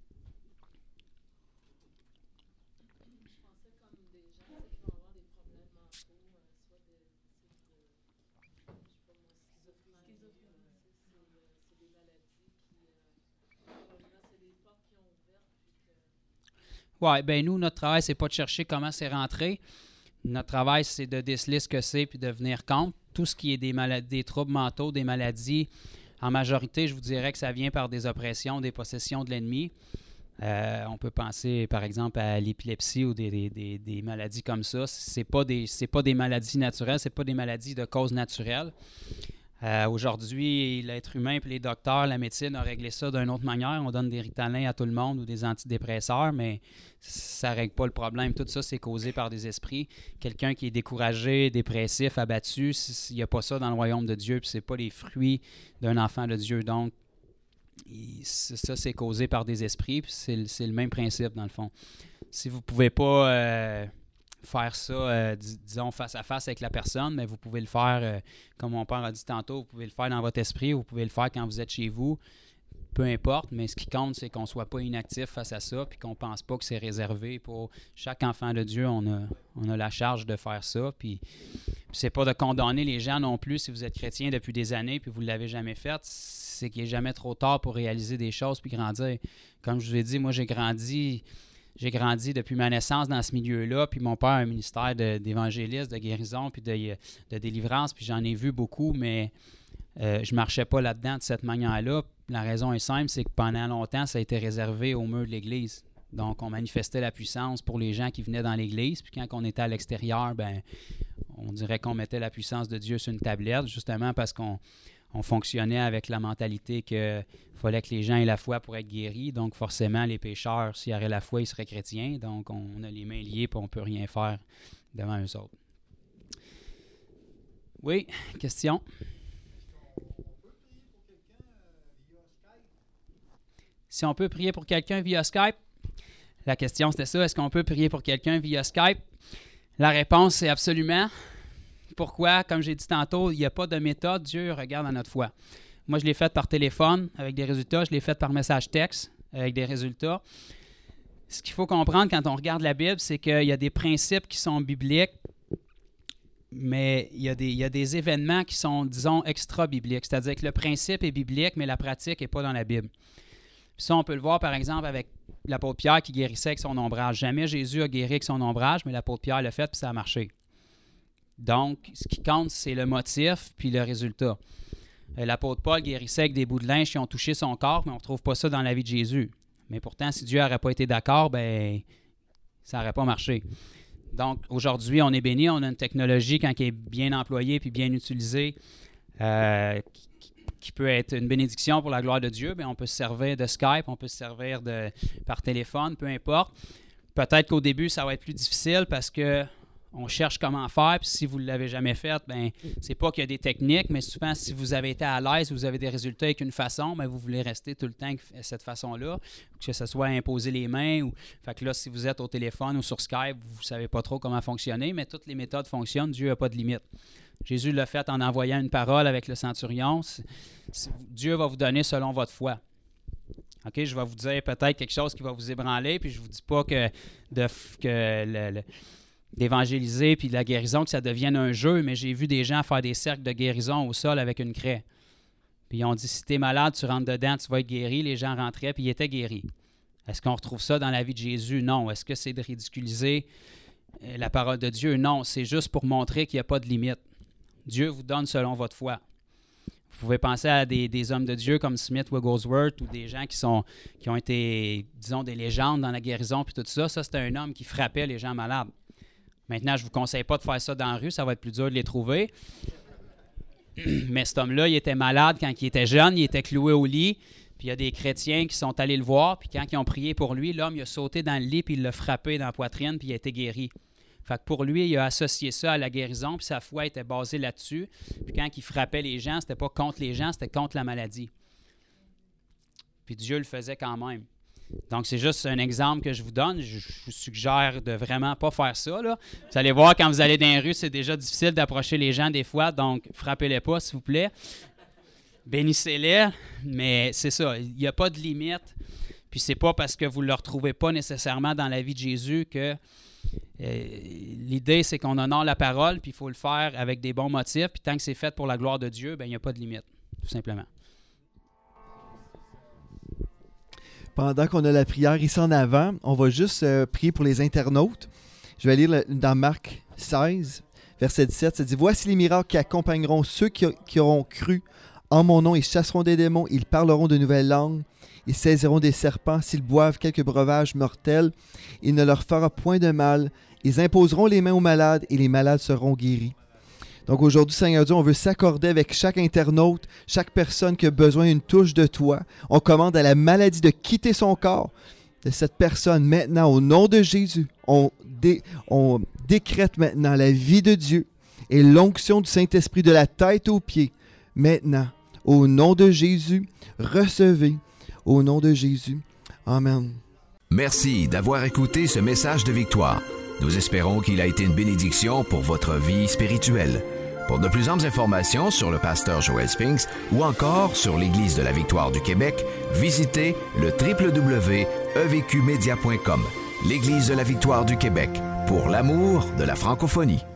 Oui, bien nous, notre travail, c'est pas de chercher comment c'est rentré. Notre travail, c'est de déceler ce que c'est puis de venir compte. Tout ce qui est des maladies, des troubles mentaux, des maladies, en majorité, je vous dirais que ça vient par des oppressions, des possessions de l'ennemi. Euh, on peut penser, par exemple, à l'épilepsie ou des, des, des, des maladies comme ça. C'est pas des, c'est pas des maladies naturelles, c'est pas des maladies de cause naturelle. Euh, aujourd'hui, l'être humain et les docteurs, la médecine a réglé ça d'une autre manière. On donne des Ritalin à tout le monde ou des antidépresseurs, mais ça ne règle pas le problème. Tout ça, c'est causé par des esprits. Quelqu'un qui est découragé, dépressif, abattu, il n'y a pas ça dans le royaume de Dieu, puis ce n'est pas les fruits d'un enfant de Dieu. Donc, il, ça, c'est causé par des esprits, puis c'est, c'est le même principe, dans le fond. Si vous ne pouvez pas... Euh, faire ça, euh, dis, disons, face à face avec la personne, mais vous pouvez le faire, euh, comme mon père a dit tantôt, vous pouvez le faire dans votre esprit, vous pouvez le faire quand vous êtes chez vous, peu importe, mais ce qui compte, c'est qu'on ne soit pas inactif face à ça, puis qu'on ne pense pas que c'est réservé pour chaque enfant de Dieu, on a, on a la charge de faire ça, puis, puis c'est pas de condamner les gens non plus si vous êtes chrétien depuis des années, puis vous ne l'avez jamais fait, c'est qu'il n'est jamais trop tard pour réaliser des choses, puis grandir. Comme je vous ai dit, moi j'ai grandi... J'ai grandi depuis ma naissance dans ce milieu-là, puis mon père a un ministère de, d'évangéliste, de guérison, puis de, de délivrance, puis j'en ai vu beaucoup, mais euh, je ne marchais pas là-dedans de cette manière-là. La raison est simple, c'est que pendant longtemps, ça a été réservé au mur de l'Église. Donc, on manifestait la puissance pour les gens qui venaient dans l'Église, puis quand on était à l'extérieur, ben, on dirait qu'on mettait la puissance de Dieu sur une tablette, justement parce qu'on on fonctionnait avec la mentalité qu'il fallait que les gens aient la foi pour être guéris. Donc, forcément, les pécheurs, s'ils auraient la foi, ils seraient chrétiens. Donc, on a les mains liées et on ne peut rien faire devant eux autres. Oui, question? Si on peut prier pour quelqu'un via Skype, la question c'était ça, est-ce qu'on peut prier pour quelqu'un via Skype? La réponse c'est absolument. Pourquoi? Comme j'ai dit tantôt, il n'y a pas de méthode, Dieu regarde à notre foi. Moi, je l'ai fait par téléphone avec des résultats, je l'ai fait par message texte avec des résultats. Ce qu'il faut comprendre quand on regarde la Bible, c'est qu'il y a des principes qui sont bibliques, mais il y a des, il y a des événements qui sont, disons, extra-bibliques. C'est-à-dire que le principe est biblique, mais la pratique n'est pas dans la Bible. Puis ça, on peut le voir, par exemple, avec l'apôtre Pierre qui guérissait avec son ombrage. Jamais Jésus a guéri avec son ombrage, mais l'apôtre Pierre l'a fait, puis ça a marché. Donc, ce qui compte, c'est le motif, puis le résultat. L'apôtre Paul guérissait avec des bouts de linge qui ont touché son corps, mais on ne retrouve pas ça dans la vie de Jésus. Mais pourtant, si Dieu n'aurait pas été d'accord, ben, ça n'aurait pas marché. Donc, aujourd'hui, on est béni, on a une technologie, quand elle est bien employée puis bien utilisée, euh, qui peut être une bénédiction pour la gloire de Dieu, bien, on peut se servir de Skype, on peut se servir de, par téléphone, peu importe. Peut-être qu'au début, ça va être plus difficile parce qu'on cherche comment faire, puis si vous ne l'avez jamais fait, bien, c'est pas qu'il y a des techniques, mais souvent, si vous avez été à l'aise, vous avez des résultats avec une façon, bien, vous voulez rester tout le temps de cette façon-là, que ce soit imposer les mains, ou fait que là, si vous êtes au téléphone ou sur Skype, vous ne savez pas trop comment fonctionner, mais toutes les méthodes fonctionnent, Dieu n'a pas de limite. Jésus l'a fait en envoyant une parole avec le centurion. C'est, c'est, Dieu va vous donner selon votre foi. OK, je vais vous dire peut-être quelque chose qui va vous ébranler, puis je ne vous dis pas que, de, que le, le, d'évangéliser puis de la guérison, que ça devienne un jeu, mais j'ai vu des gens faire des cercles de guérison au sol avec une craie. Puis ils ont dit, si tu es malade, tu rentres dedans, tu vas être guéri. Les gens rentraient, puis ils étaient guéris. Est-ce qu'on retrouve ça dans la vie de Jésus? Non. Est-ce que c'est de ridiculiser la parole de Dieu? Non. C'est juste pour montrer qu'il n'y a pas de limite. Dieu vous donne selon votre foi. Vous pouvez penser à des, des hommes de Dieu comme Smith Wigglesworth ou des gens qui, sont, qui ont été, disons, des légendes dans la guérison puis tout ça. Ça, c'était un homme qui frappait les gens malades. Maintenant, je ne vous conseille pas de faire ça dans la rue. Ça va être plus dur de les trouver. Mais cet homme-là, il était malade quand il était jeune. Il était cloué au lit. Puis il y a des chrétiens qui sont allés le voir. Puis quand ils ont prié pour lui, l'homme, il a sauté dans le lit puis il l'a frappé dans la poitrine puis il a été guéri. Fait que pour lui, il a associé ça à la guérison, puis sa foi était basée là-dessus. Puis quand il frappait les gens, c'était pas contre les gens, c'était contre la maladie. Puis Dieu le faisait quand même. Donc, c'est juste un exemple que je vous donne. Je, je vous suggère de vraiment pas faire ça, là. Vous allez voir, quand vous allez dans les rues, c'est déjà difficile d'approcher les gens des fois, donc frappez-les pas, s'il vous plaît. Bénissez-les, mais c'est ça, il n'y a pas de limite. Puis c'est pas parce que vous ne le retrouvez pas nécessairement dans la vie de Jésus que... Euh, l'idée, c'est qu'on honore la parole, puis il faut le faire avec des bons motifs, puis tant que c'est fait pour la gloire de Dieu, bien, il n'y a pas de limite, tout simplement. Pendant qu'on a la prière ici en avant, on va juste euh, prier pour les internautes. Je vais lire le, dans Marc seize, verset dix-sept, ça dit « Voici les miracles qui accompagneront ceux qui, qui auront cru. En mon nom, ils chasseront des démons, ils parleront de nouvelles langues. Ils saisiront des serpents, s'ils boivent quelques breuvages mortels, il ne leur fera point de mal. Ils imposeront les mains aux malades et les malades seront guéris. » Donc aujourd'hui, Seigneur Dieu, on veut s'accorder avec chaque internaute, chaque personne qui a besoin d'une touche de toi. On commande à la maladie de quitter son corps de cette personne maintenant, au nom de Jésus. On, dé, on décrète maintenant la vie de Dieu et l'onction du Saint-Esprit de la tête aux pieds. Maintenant, au nom de Jésus, recevez. Au nom de Jésus. Amen. Merci d'avoir écouté ce message de victoire. Nous espérons qu'il a été une bénédiction pour votre vie spirituelle. Pour de plus amples informations sur le pasteur Joel Spinks ou encore sur l'Église de la Victoire du Québec, visitez le w w w point e v q media point com. L'Église de la Victoire du Québec, pour l'amour de la francophonie.